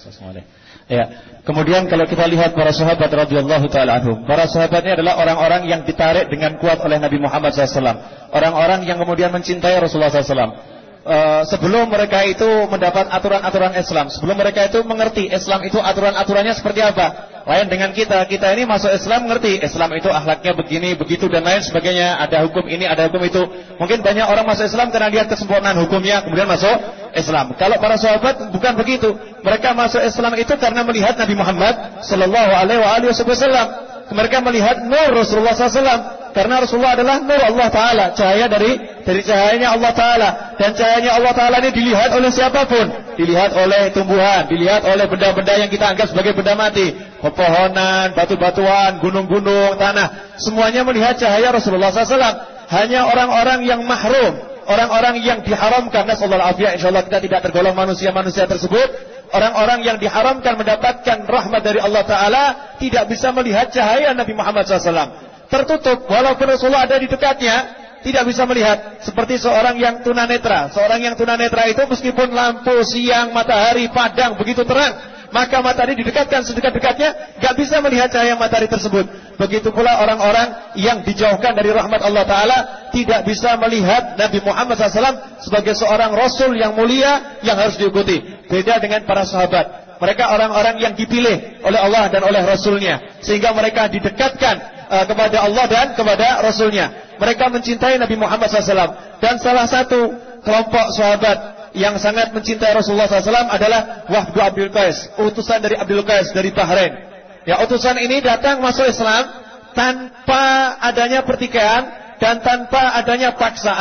Ya, kemudian kalau kita lihat para sahabat radhiyallahu taala anhum, para sahabat ini adalah orang-orang yang ditarik dengan kuat oleh Nabi Muhammad shallallahu alaihi wasallam, orang-orang yang kemudian mencintai Rasulullah shallallahu alaihi wasallam. Uh, sebelum mereka itu mendapat aturan-aturan Islam, sebelum mereka itu mengerti Islam itu aturan-aturannya seperti apa. Lain dengan kita, kita ini masuk Islam mengerti Islam itu akhlaknya begini, begitu dan lain sebagainya, ada hukum ini, ada hukum itu. Mungkin banyak orang masuk Islam karena lihat kesempurnaan hukumnya, kemudian masuk Islam. Kalau para sahabat bukan begitu, mereka masuk Islam itu karena melihat Nabi Muhammad sallallahu alaihi wasallam. Mereka melihat nur Rasulullah sallallahu alaihi wasallam, karena Rasulullah adalah nur Allah Ta'ala, cahaya dari dari cahayanya Allah Ta'ala. Dan cahayanya Allah Ta'ala ini dilihat oleh siapapun, dilihat oleh tumbuhan, dilihat oleh benda-benda yang kita anggap sebagai benda mati, pepohonan, batu-batuan, gunung-gunung, tanah, semuanya melihat cahaya Rasulullah sallallahu alaihi wasallam. Hanya orang-orang yang mahrum, orang-orang yang diharamkan, nasallallahu alaihi wasallam, insyaallah kita tidak tergolong manusia-manusia tersebut. Orang-orang yang diharamkan mendapatkan rahmat dari Allah Ta'ala tidak bisa melihat cahaya Nabi Muhammad shallallahu alaihi wasallam. Tertutup, walaupun Rasulullah ada di dekatnya, tidak bisa melihat. Seperti seorang yang tunanetra. Seorang yang tunanetra itu meskipun lampu siang, matahari, padang begitu terang, maka matahari didekatkan sedekat-dekatnya, gak bisa melihat cahaya matahari tersebut. Begitu pula orang-orang yang dijauhkan dari rahmat Allah Ta'ala tidak bisa melihat Nabi Muhammad shallallahu alaihi wasallam sebagai seorang Rasul yang mulia yang harus diikuti. Beda dengan para sahabat, mereka orang-orang yang dipilih oleh Allah dan oleh Rasulnya, sehingga mereka didekatkan uh, kepada Allah dan kepada Rasulnya. Mereka mencintai Nabi Muhammad shallallahu alaihi wasallam. Dan salah satu kelompok sahabat yang sangat mencintai Rasulullah shallallahu alaihi wasallam adalah Wafdu Abdul Qais, utusan dari Abdul Qais dari Bahrain. Ya, utusan ini datang masuk Islam tanpa adanya pertikaian dan tanpa adanya paksaan,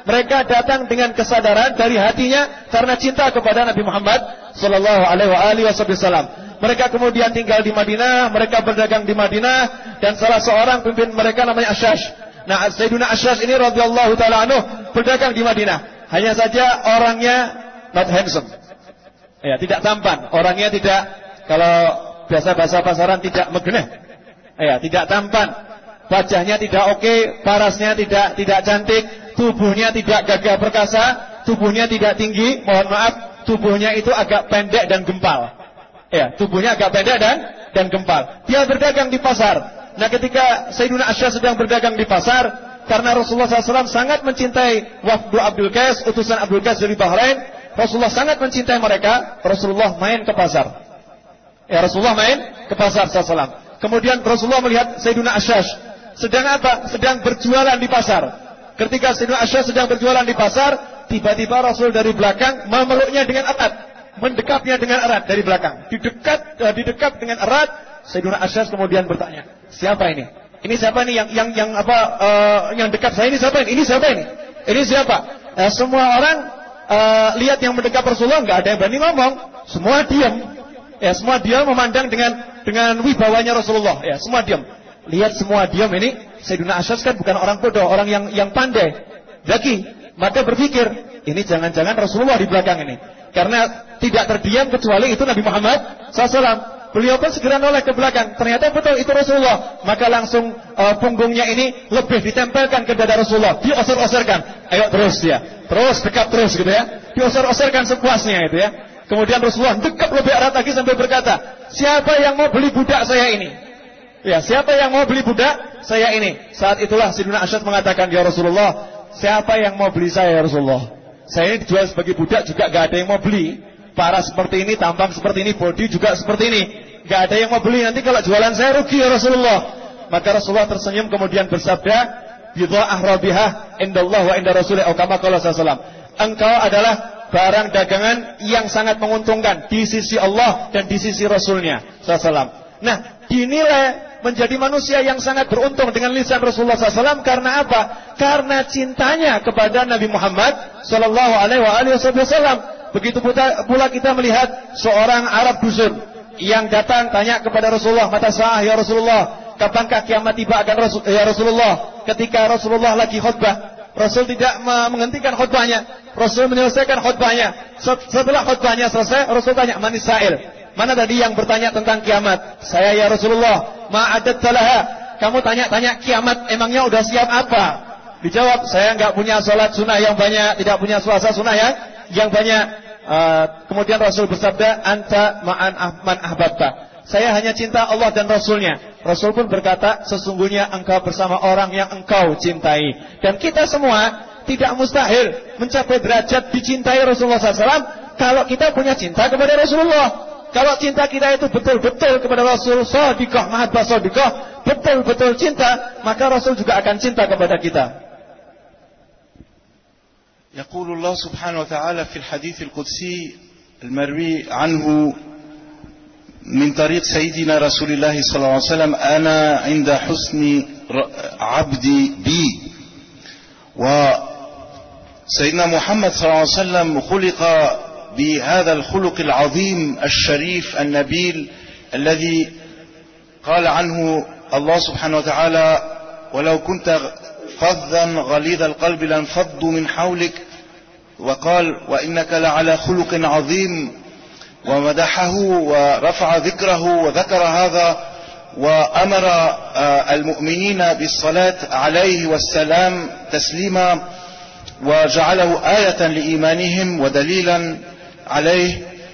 mereka datang dengan kesadaran dari hatinya karena cinta kepada Nabi Muhammad sallallahu alaihi wasallam. Mereka kemudian tinggal di Madinah, mereka berdagang di Madinah, dan salah seorang pemimpin mereka namanya Asyash. Nah, Sayyiduna Asyash ini radhiyallahu taala anhu berdagang di Madinah. Hanya saja orangnya not handsome. Ya, tidak tampan. Orangnya tidak, kalau biasa bahasa pasaran, tidak megeneh. Ya, tidak tampan. Wajahnya tidak oke, parasnya tidak tidak cantik, tubuhnya tidak gagah perkasa, tubuhnya tidak tinggi, mohon maaf, tubuhnya itu agak pendek dan gempal. Ya, tubuhnya agak pendek dan dan gempal. Dia berdagang di pasar. Nah, ketika Sayyiduna Asyash sedang berdagang di pasar, karena Rasulullah shallallahu alaihi wasallam sangat mencintai wafdu Abdul Qais, utusan Abdul Qais dari Bahrain, Rasulullah sangat mencintai mereka. Rasulullah main ke pasar. Ya, Rasulullah main ke pasar shallallahu alaihi wasallam. Kemudian Rasulullah melihat Sayyiduna Asyash sedang apa? Sedang berjualan di pasar. Ketika Sayyidina Asyash sedang berjualan di pasar, tiba-tiba Rasul dari belakang memeluknya dengan erat, mendekapnya dengan erat dari belakang. Didekat, uh, didekat dengan erat. Sayyidina Asyash kemudian bertanya, siapa ini? Ini siapa ini yang yang yang apa? Uh, yang dekat saya ini siapa ini? Ini siapa ini? Ini siapa? Uh, semua orang uh, lihat yang mendekat Rasulullah, nggak ada yang berani ngomong. Semua diam. Ya, semua diam memandang dengan dengan wibawanya Rasulullah. Ya, semua diam. Lihat semua diam ini. Sayyidina Asyash kan bukan orang bodoh, orang yang yang pandai, zaki. Maka berpikir, ini jangan-jangan Rasulullah di belakang ini. Karena tidak terdiam kecuali itu Nabi Muhammad shallallahu alaihi wasallam. Beliau pun segera noleh ke belakang. Ternyata betul itu Rasulullah. Maka langsung uh, punggungnya ini lebih ditempelkan ke dada Rasulullah. Diosor-osorkan. Ayo terus ya. Terus, dekat terus gitu ya. Diosor-osorkan sepuasnya itu ya. Kemudian Rasulullah dekat lebih erat lagi sambil berkata, siapa yang mau beli budak saya ini? Ya, siapa yang mau beli budak saya ini? Saat itulah Sayyidina Asyash mengatakan, ya Rasulullah, siapa yang mau beli saya ya Rasulullah? Saya ini dijual sebagai budak juga gak ada yang mau beli. Parah seperti ini, tampang seperti ini, body juga seperti ini, gak ada yang mau beli. Nanti kalau jualan saya rugi ya Rasulullah. Maka Rasulullah tersenyum kemudian bersabda, bidha'ah rabihah indallah wa inda rasulih, atau kama qala sallallahu alaihi wasallam. Engkau adalah barang dagangan yang sangat menguntungkan di sisi Allah dan di sisi Rasulnya sallallahu alaihi wasallam. Nah, dinilai menjadi manusia yang sangat beruntung dengan lisan Rasulullah shallallahu alaihi wasallam karena apa? Karena cintanya kepada Nabi Muhammad Sallallahu Alaihi Wasallam. Begitu pula kita melihat seorang Arab dusun yang datang tanya kepada Rasulullah, mata sa'ah ya Rasulullah, kapankah kiamat tiba akan Rasul, ya Rasulullah? Ketika Rasulullah lagi khutbah, Rasul tidak menghentikan khutbahnya, Rasul menyelesaikan khutbahnya. Setelah khutbahnya selesai, Rasul tanya, manis sa'il, mana tadi yang bertanya tentang kiamat? Saya ya Rasulullah. Ma'adat talaha. Kamu tanya-tanya kiamat, emangnya udah siap apa? Dijawab, saya enggak punya salat sunnah yang banyak, tidak punya puasa sunnah yang yang banyak. Uh, kemudian Rasul bersabda, anta ma'an man ahbabta. Saya hanya cinta Allah dan Rasulnya. Rasul pun berkata, sesungguhnya engkau bersama orang yang engkau cintai. Dan kita semua tidak mustahil mencapai derajat dicintai Rasulullah shallallahu alaihi wasallam kalau kita punya cinta kepada Rasulullah. Kalau cinta kita itu betul-betul kepada Rasul, shadiqah, mahabbah shadiqah, betul-betul cinta, maka Rasul juga akan cinta kepada kita. يقول الله سبحانه وتعالى في الحديث القدسي المروي عنه من طريق سيدنا رسول الله صلى الله عليه وسلم، أنا عند حسن عبدي بي. وسيدنا محمد صلى الله عليه وسلم خلق بهذا الخلق العظيم الشريف النبيل الذي قال عنه الله سبحانه وتعالى ولو كنت فظا غليظ القلب لانفضوا من حولك، وقال وإنك لعلى خلق عظيم، ومدحه ورفع ذكره وذكر هذا وأمر المؤمنين بالصلاة عليه والسلام تسليما، وجعله آية لإيمانهم ودليلا عليه،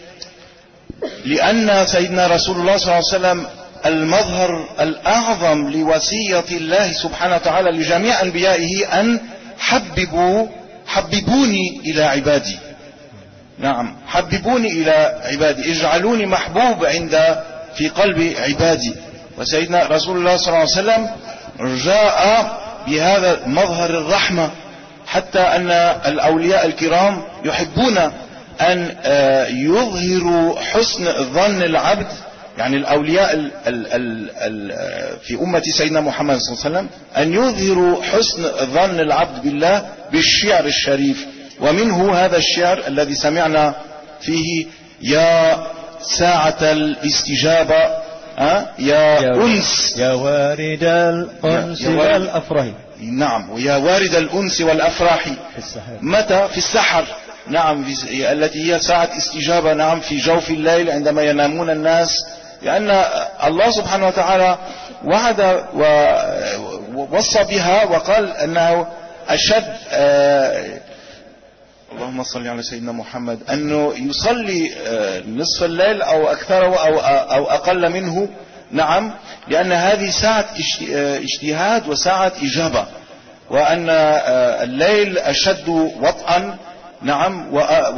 لأن سيدنا رسول الله صلى الله عليه وسلم المظهر الأعظم لوصية الله سبحانه وتعالى لجميع أنبيائه أن حببوا حببوني إلى عبادي. نعم، حببوني إلى عبادي، اجعلوني محبوب عند في قلب عبادي. وسيدنا رسول الله صلى الله عليه وسلم جاء بهذا مظهر الرحمة، حتى أن الأولياء الكرام يحبون أن يظهروا حسن ظن العبد يعني الأولياء ال ال ال ال في أمة سيدنا محمد صلى الله عليه وسلم أن يظهروا حسن ظن العبد بالله بالشعر الشريف، ومنه هذا الشعر الذي سمعنا فيه: يا ساعة الاستجابة، أه؟ يا, يا أنس، يا وارد الأنس والأفراح. نعم، ويا وارد الأنس والأفراح متى؟ في السحر. نعم، في التي هي ساعة استجابة. نعم، في جوف الليل عندما ينامون الناس، لأن الله سبحانه وتعالى وعد ووصى بها وقال أنه أشد آه اللهم صل على سيدنا محمد، أنه يصلي آه نصف الليل أو أكثره أو, أو أقل منه. نعم، لأن هذه ساعة اجتهاد وساعة إجابة، وأن آه الليل أشد وطئا. نعم،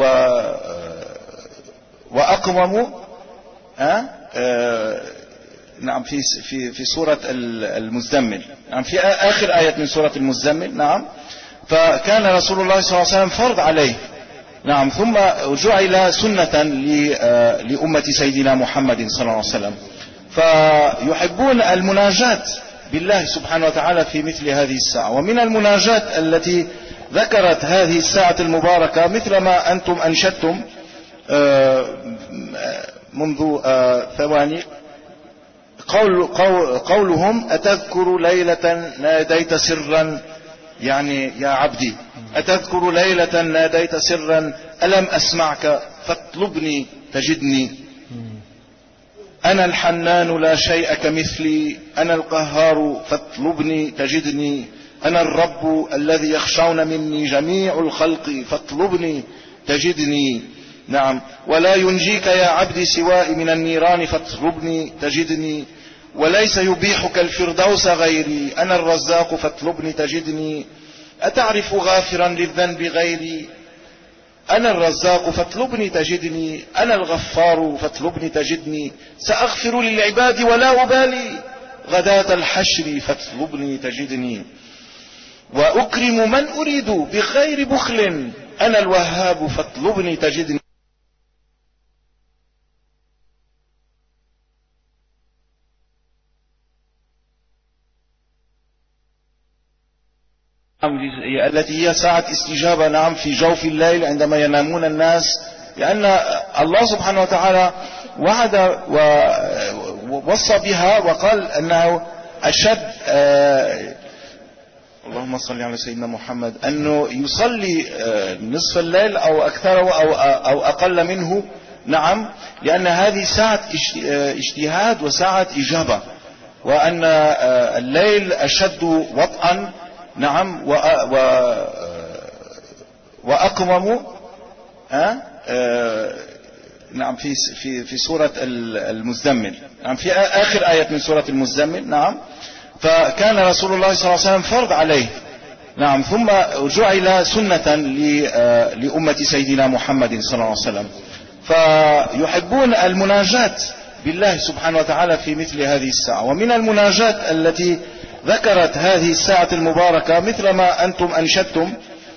وأقوم. أه؟ أه نعم، في في في سورة المزمل. نعم، في آخر آية من سورة المزمل. نعم، فكان رسول الله صلى الله عليه وسلم فرض عليه. نعم، ثم جعل سنة لأمة سيدنا محمد صلى الله عليه وسلم، فيحبون المناجاة بالله سبحانه وتعالى في مثل هذه الساعة. ومن المناجاة التي ذكرت هذه الساعة المباركة مثل ما أنتم أنشدتم منذ ثواني، قول قول قولهم: أتذكر ليلة ناديت سرا، يعني يا عبدي أتذكر ليلة ناديت سرا ألم أسمعك فاطلبني تجدني، أنا الحنان لا شيء كمثلي، أنا القهار فاطلبني تجدني، أنا الرب الذي يخشون مني جميع الخلق فاطلبني تجدني. نعم، ولا ينجيك يا عبدي سوائي من النيران فاطلبني تجدني، وليس يبيحك الفردوس غيري، أنا الرزاق فاطلبني تجدني، أتعرف غافرا للذنب غيري، أنا الرزاق فاطلبني تجدني، أنا الغفار فاطلبني تجدني، سأغفر للعباد ولا أبالي، غداة الحشر فاطلبني تجدني، وأكرم من أريد بغير بخل، أنا الوهاب فاطلبني تجدني. التي هي ساعة استجابة. نعم، في جوف الليل عندما ينامون الناس، لأن الله سبحانه وتعالى وعد ووصى بها وقال أنه أشد آه اللهم صل على سيدنا محمد، أنه يصلي آه نصف الليل أو أكثره أو, أو أقل منه. نعم، لأن هذه ساعة اجتهاد وساعة إجابة، وأن آه الليل أشد وطئا. نعم، وأقوم. أه؟ أه نعم، في في في سورة المزمل. نعم، في آخر آية من سورة المزمل. نعم، فكان رسول الله صلى الله عليه وسلم فرض عليه. نعم، ثم جعل سنة لأمة سيدنا محمد صلى الله عليه وسلم، فيحبون المناجاة بالله سبحانه وتعالى في مثل هذه الساعة. ومن المناجاة التي ذكرت هذه الساعة المباركة مثل ما أنتم أنشدتم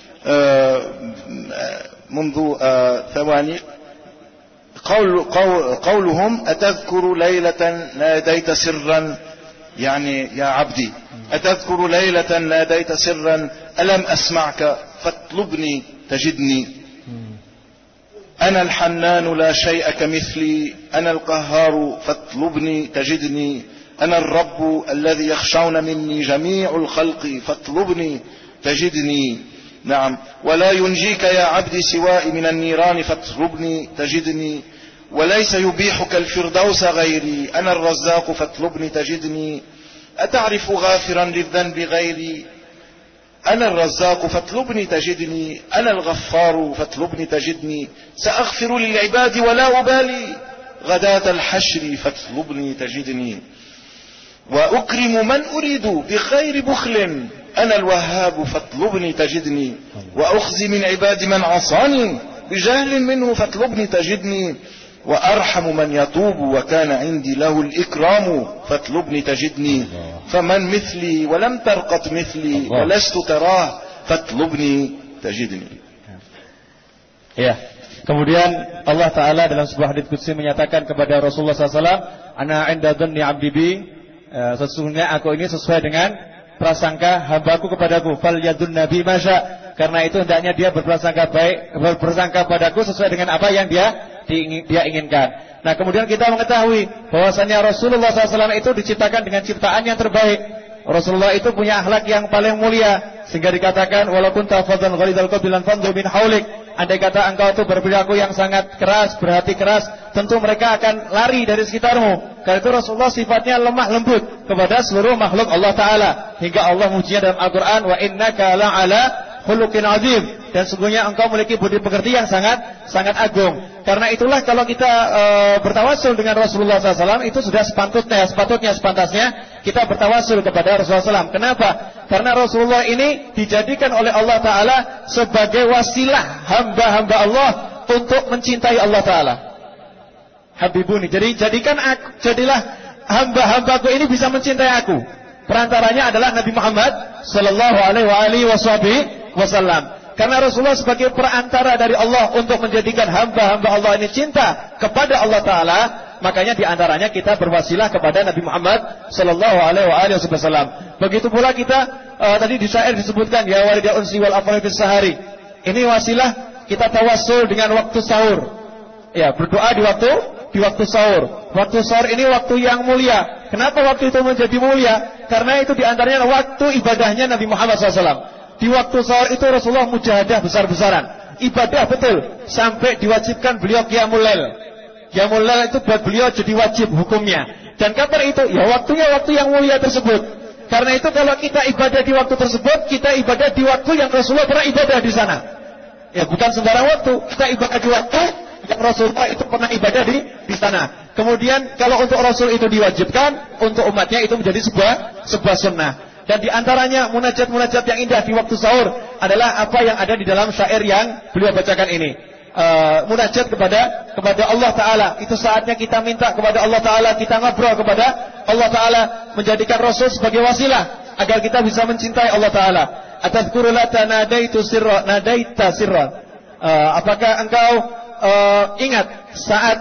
منذ ثواني، قول قول قولهم: أتذكر ليلة ناديت سرا، يعني يا عبدي أتذكر ليلة ناديت سرا ألم أسمعك فاطلبني تجدني، أنا الحنان لا شيء كمثلي، أنا القهار فاطلبني تجدني، أنا الرب الذي يخشون مني جميع الخلق فاطلبني تجدني. نعم، ولا ينجيك يا عبدي سوائي من النيران فاطلبني تجدني، وليس يبيحك الفردوس غيري، أنا الرزاق فاطلبني تجدني، أتعرف غافرا للذنب غيري، أنا الرزاق فاطلبني تجدني، أنا الغفار فاطلبني تجدني، سأغفر للعباد ولا أبالي، غداة الحشر فاطلبني تجدني، وأكرم من أريد بغير بخل، أنا الوهاب فاطلبني تجدني، وأخزي من عباد من عصاني بجهل منه فاطلبني تجدني، وأرحم من يطوب وكان عندي له الإكرام فاطلبني تجدني، فمن مثلي ولم ترقط مثلي ولست تراه فاطلبني تجدني. Ya, Kemudian Allah Ta'ala dalam sebuah hadits qudsi menyatakan kepada Rasulullah sallallahu alaihi wasallam, ana 'inda dhanni 'abdi bi, sesungguhnya aku ini sesuai dengan prasangka hambaku kepadaku, fal yadun nabi masya, karena itu hendaknya dia berprasangka baik, berprasangka padaku sesuai dengan apa yang dia dia inginkan. Nah, kemudian kita mengetahui bahwasanya Rasulullah sallallahu alaihi wasallam itu diciptakan dengan ciptaan yang terbaik. Rasulullah itu punya akhlak yang paling mulia, sehingga dikatakan walaupun tafadhal ghalidal qalbi lan fadhu min haulik, andai kata engkau itu berperilaku yang sangat keras, berhati keras, tentu mereka akan lari dari sekitarmu. Karena itu Rasulullah sifatnya lemah lembut kepada seluruh makhluk Allah Ta'ala, hingga Allah mujinya dalam Al-Quran, wa innaka la'ala khuluqin azim, dan sungguhnya engkau memiliki budi pekerti yang sangat sangat agung. Karena itulah kalau kita e, bertawasul dengan Rasulullah sallallahu alaihi wasallam, itu sudah sepatutnya, sepatutnya, sepantasnya kita bertawasul kepada Rasulullah sallallahu alaihi wasallam. Kenapa? Karena Rasulullah ini dijadikan oleh Allah Ta'ala sebagai wasilah hamba-hamba Allah untuk mencintai Allah Ta'ala. Habibuni, jadi jadikan aku, jadilah hamba-hambaku ini bisa mencintai aku. Perantaranya adalah Nabi Muhammad sallallahu alaihi wasallam. Karena Rasulullah sebagai perantara dari Allah untuk menjadikan hamba-hamba Allah ini cinta kepada Allah Ta'ala, makanya diantaranya kita berwasilah kepada Nabi Muhammad sallallahu alaihi wasallam. Begitu pula kita uh, tadi di syair disebutkan ya walidah unsi wal afal fis sahari. Ini wasilah kita tawassul dengan waktu sahur. Ya, berdoa di waktu di waktu sahur. Waktu sahur ini waktu yang mulia. Kenapa waktu itu menjadi mulia? Karena itu diantaranya waktu ibadahnya Nabi Muhammad sallallahu alaihi wasallam. Di waktu sahur itu Rasulullah mujahadah besar-besaran, ibadah betul, sampai diwajibkan beliau qiyamul lail. Qiyamul lail itu buat beliau jadi wajib hukumnya. Dan kapan itu? Ya waktunya waktu yang mulia tersebut. Karena itu kalau kita ibadah di waktu tersebut, kita ibadah di waktu yang Rasulullah pernah ibadah di sana. Ya bukan sembarang waktu, kita ibadah di waktu yang Rasulullah itu pernah ibadah di di sana. Kemudian kalau untuk Rasul itu diwajibkan, untuk umatnya itu menjadi sebuah sebuah sunnah. Dan diantaranya munajat-munajat yang indah di waktu sahur adalah apa yang ada di dalam syair yang beliau bacakan ini. Uh, munajat kepada kepada Allah Ta'ala. Itu saatnya kita minta kepada Allah Ta'ala, kita ngobrol kepada Allah Ta'ala, menjadikan Rasul sebagai wasilah agar kita bisa mencintai Allah Ta'ala. Atadhkuru lata nadaitu sirra nadaita sirra. Uh, apakah engkau uh, ingat saat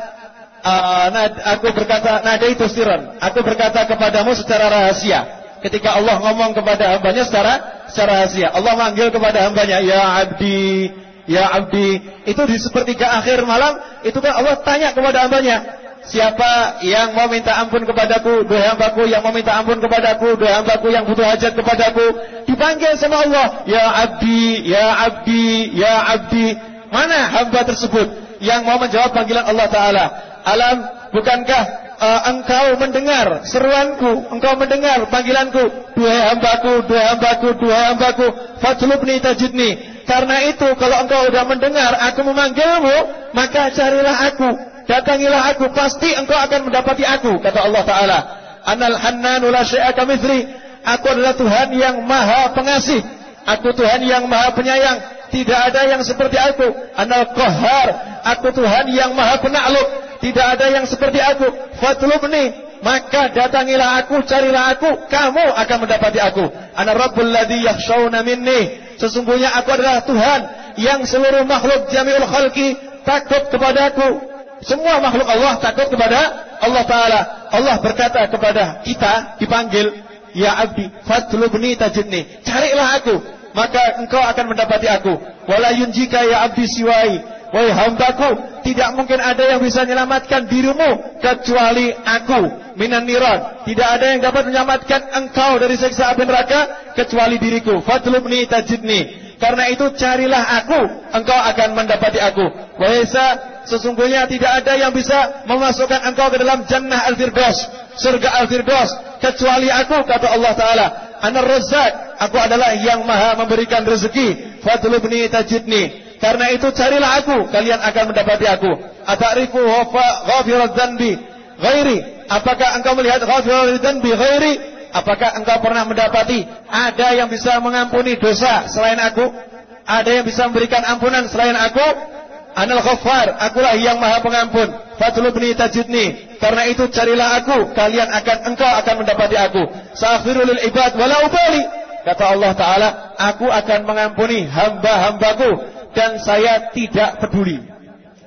uh, nad, aku berkata nadaitu sirran, aku berkata kepadamu secara rahasia. Ketika Allah ngomong kepada hambanya secara secara rahasia, Allah manggil kepada hambanya, ya abdi, ya abdi. Itu di sepertiga akhir malam, itu kan Allah tanya kepada hambanya, siapa yang mau minta ampun kepadaku, dua hambaku yang mau minta ampun kepadaku, dua hambaku yang butuh hajat kepadaku. Dipanggil sama Allah, ya abdi, ya abdi, ya abdi. Mana hamba tersebut yang mau menjawab panggilan Allah Ta'ala? Alam, bukankah Uh, engkau mendengar seruanku, engkau mendengar panggilanku, duhai hambaku, duhai hambaku, duhai hambaku, fatlubni tajidni. Karena itu kalau engkau sudah mendengar aku memanggilmu, maka carilah aku, datangilah aku, pasti engkau akan mendapati aku, kata Allah Ta'ala. Anal hannanu la syai'a kamitsli. Aku adalah Tuhan yang maha pengasih, aku Tuhan yang maha penyayang, tidak ada yang seperti aku. Anal qahhar, aku Tuhan yang maha penakluk, tidak ada yang seperti aku. Fatlubni, maka datangilah aku, carilah aku, kamu akan mendapati aku. Ana rabbul ladzi yakhshawna minni. Sesungguhnya aku adalah Tuhan yang seluruh makhluk jami'ul khalqi takut kepadaku. Semua makhluk Allah takut kepada Allah Ta'ala. Allah berkata kepada kita, dipanggil, ya abdi, fatlubni tajidni. Carilah aku, maka engkau akan mendapati aku. Wala yunjika ya abdi siwai. Wahai hambaku, tidak mungkin ada yang bisa menyelamatkan dirimu kecuali aku. Minan niran, tidak ada yang dapat menyelamatkan engkau dari siksa api neraka kecuali diriku. Fatlubni tajidni. Karena itu carilah aku, engkau akan mendapati aku. Wahai Isa, sesungguhnya tidak ada yang bisa memasukkan engkau ke dalam jannah al-firdaus, surga al-firdaus, kecuali aku, kata Allah Ta'ala. Anar Razzaq, aku adalah yang maha memberikan rezeki. Fatlubni tajidni. Karena itu carilah aku, kalian akan mendapati aku. Ata'rifu ghafiraz dzanbi ghairi. Apakah engkau melihat ghafiraz dzanbi ghairi? Apakah engkau pernah mendapati ada yang bisa mengampuni dosa selain aku? Ada yang bisa memberikan ampunan selain aku? Anal Ghaffar, akulah yang maha pengampun. Fatlubni tajidni. Karena itu carilah aku, kalian akan engkau akan mendapati aku. Sa'aghfiru lil ibad wala ubali. Kata Allah Ta'ala, aku akan mengampuni hamba-hambaku dan saya tidak peduli.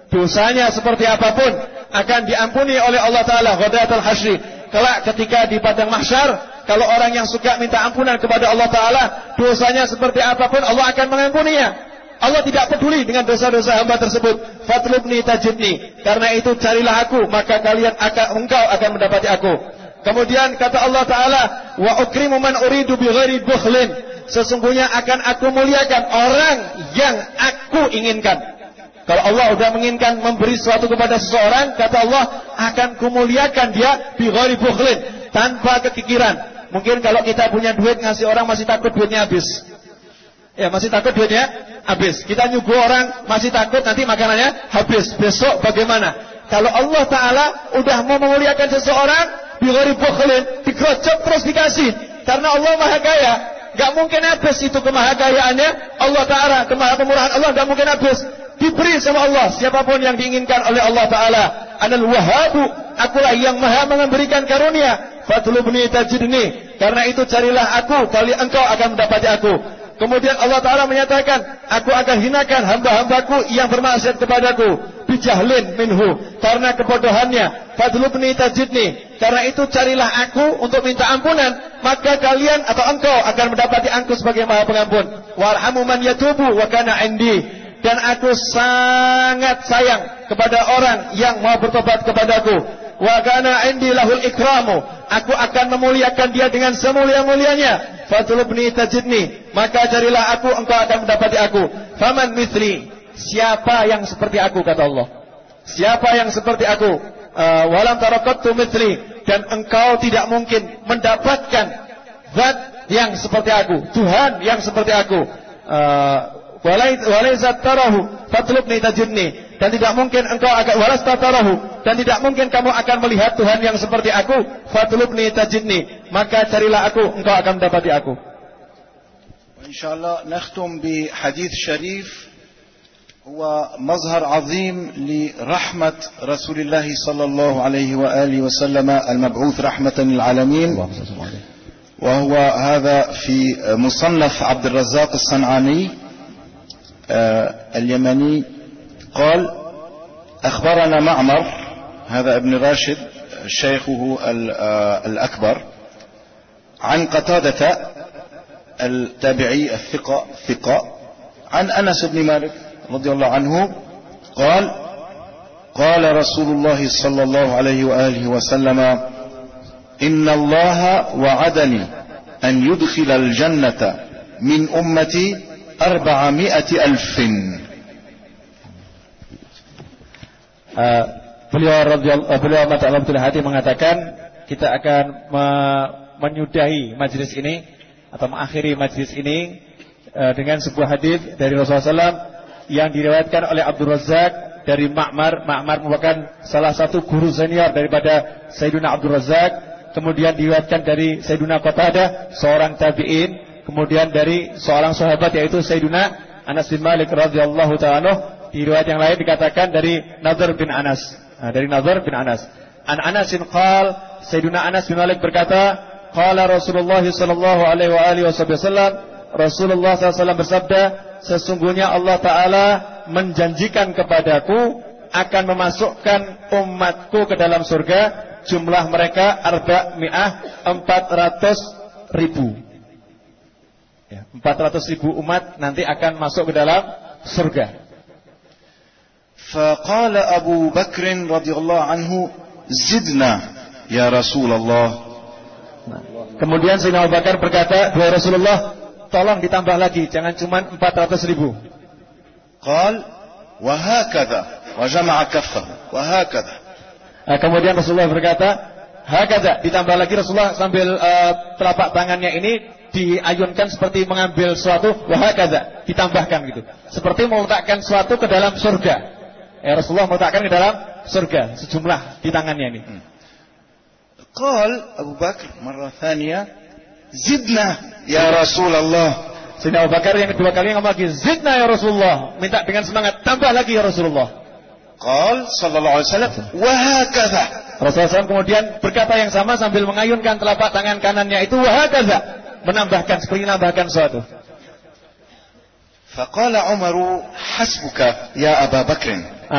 dosanya seperti apapun akan diampuni oleh Allah Ta'ala ghadatul hasyri. Kelak ketika di padang mahsyar, kalau orang yang suka minta ampunan kepada Allah Ta'ala, dosanya seperti apapun Allah akan mengampuninya. Allah tidak peduli dengan dosa-dosa hamba tersebut. Fatlubni tajidni, karena itu carilah aku, maka kalian akan engkau akan mendapati aku. Kemudian kata Allah Ta'ala, wa ukrimu man uridu bi ghairi bukhlin, sesungguhnya akan aku muliakan orang yang aku inginkan. Kalau Allah sudah menginginkan memberi sesuatu kepada seseorang, kata Allah, akan kumuliakan dia bi ghairi bukhlin, tanpa kekikiran. Mungkin kalau kita punya duit ngasih orang masih takut duitnya habis. Ya, masih takut duitnya habis. Kita nyuguh orang masih takut nanti makanannya habis. Besok bagaimana? Kalau Allah Ta'ala udah mau memuliakan seseorang bi ghairi bukhlin, digerocok terus dikasih. Karena Allah Maha Kaya, gak mungkin habis itu kemahakayaannya. Allah Ta'ala, kemahapemurahan Allah gak mungkin habis. Diberi sama Allah siapapun yang diinginkan oleh Allah Ta'ala. Anal Wahhabu, akulah yang maha memberikan karunia. Fatlubni tajidni, karena itu carilah aku, kali engkau akan mendapati aku. Kemudian Allah Ta'ala menyatakan, aku akan hinakan hamba-hambaku yang bermaksiat kepadaku bijahlin minhu, karena kebodohannya. Fatlubni tajidni, karena itu carilah aku untuk minta ampunan, maka kalian atau engkau akan mendapati aku sebagai maha pengampun. Warhamu man yatubu wa kana indi, dan aku sangat sayang kepada orang yang mau bertobat kepadaku. Wa kana indi lahul ikramu, aku akan memuliakan dia dengan semulia-mulianya. Fatlubni tajidni, maka carilah aku, engkau akan mendapati aku. Faman mithli, siapa yang seperti aku, kata Allah. Siapa yang seperti aku? Uh, walam tarakattu mithli, dan engkau tidak mungkin mendapatkan zat yang seperti aku, Tuhan yang seperti aku. Uh, Walaizat tarahu fatlubni tajidni, dan tidak mungkin engkau akan walasta tarahu, dan tidak mungkin kamu akan melihat Tuhan yang seperti aku. Fatlubni tajidni, maka carilah aku, engkau akan mendapati aku. Insyaallah nakhtum bi hadits syarif huwa mazhar azim li rahmat Rasulullah sallallahu alaihi wa alihi wasallam al-mab'uth rahmatan lil alamin. وهو هذا في مصنف عبد الرزاق الصنعاني اليمني. قال أخبرنا معمر، هذا ابن راشد شيخه الأكبر، عن قتادة التابعي الثقة ثقة عن أنس بن مالك رضي الله عنه قال قال رسول الله صلى الله عليه وآله وسلم إن الله وعدني أن يدخل الجنة من أمتي arba'ami'ati alfin. Uh, beliau radhiyallahu uh, beliau Ma'ala Abdul Hadi mengatakan kita akan me menyudahi majlis ini atau mengakhiri majlis ini uh, dengan sebuah hadis dari Rasulullah sallallahu alaihi wasallam yang diriwayatkan oleh Abdul Razzaq dari Ma'mar. Ma'mar merupakan salah satu guru senior daripada Sayyidina Abdul Razzaq. Kemudian diriwayatkan dari Sayyidina Qatadah, seorang tabi'in. Kemudian dari seorang sahabat yaitu Sayyidina Anas bin Malik radhiyallahu ta'ala. Di riwayat yang lain dikatakan dari Nadhr bin Anas. Nah, dari Nadhr bin Anas. An Anasin qal, Sayyidina Anas bin Malik berkata, qala Rasulullah sallallahu alaihi wa alihi wasallam, Rasulullah sallallahu alaihi wasallam bersabda, sesungguhnya Allah Ta'ala menjanjikan kepadaku akan memasukkan umatku ke dalam surga, jumlah mereka arba'mi'ah, empat ratus ribu. Ya, empat ratus ribu umat nanti akan masuk ke dalam surga. Faqala Abu Bakr radhiyallahu anhu, zidna ya Rasulullah. Nah, kemudian Sayyidina Abu Bakar berkata, "Wahai Rasulullah, tolong ditambah lagi, jangan cuma empat ratus ribu." Qal wa hakadha wa jama'a kaffahu wa hakadha. Nah, kemudian Rasulullah berkata, hakadha, ditambah lagi. Rasulullah sambil uh, telapak tangannya ini diayunkan seperti mengambil suatu, wahakadha, ditambahkan gitu, seperti meletakkan suatu ke dalam surga. Ya, Rasulullah meletakkan ke dalam surga sejumlah di tangannya ini. Qal Abu Bakar marrah thaniyah, zidna ya Rasulullah. Sayyidina Abu Bakar yang kedua kali ngomong lagi, zidna ya Rasulullah, minta dengan semangat, tambah lagi ya Rasulullah. Qal sallallahu alaihi wasallam, wahakadha. Rasulullah shallallahu alaihi wasallam kemudian berkata yang sama sambil mengayunkan telapak tangan kanannya itu, wahakadha, menambahkan, seperti menambahkan suatu. Faqala Umar, hasbuka ya Abu Bakr. Ah,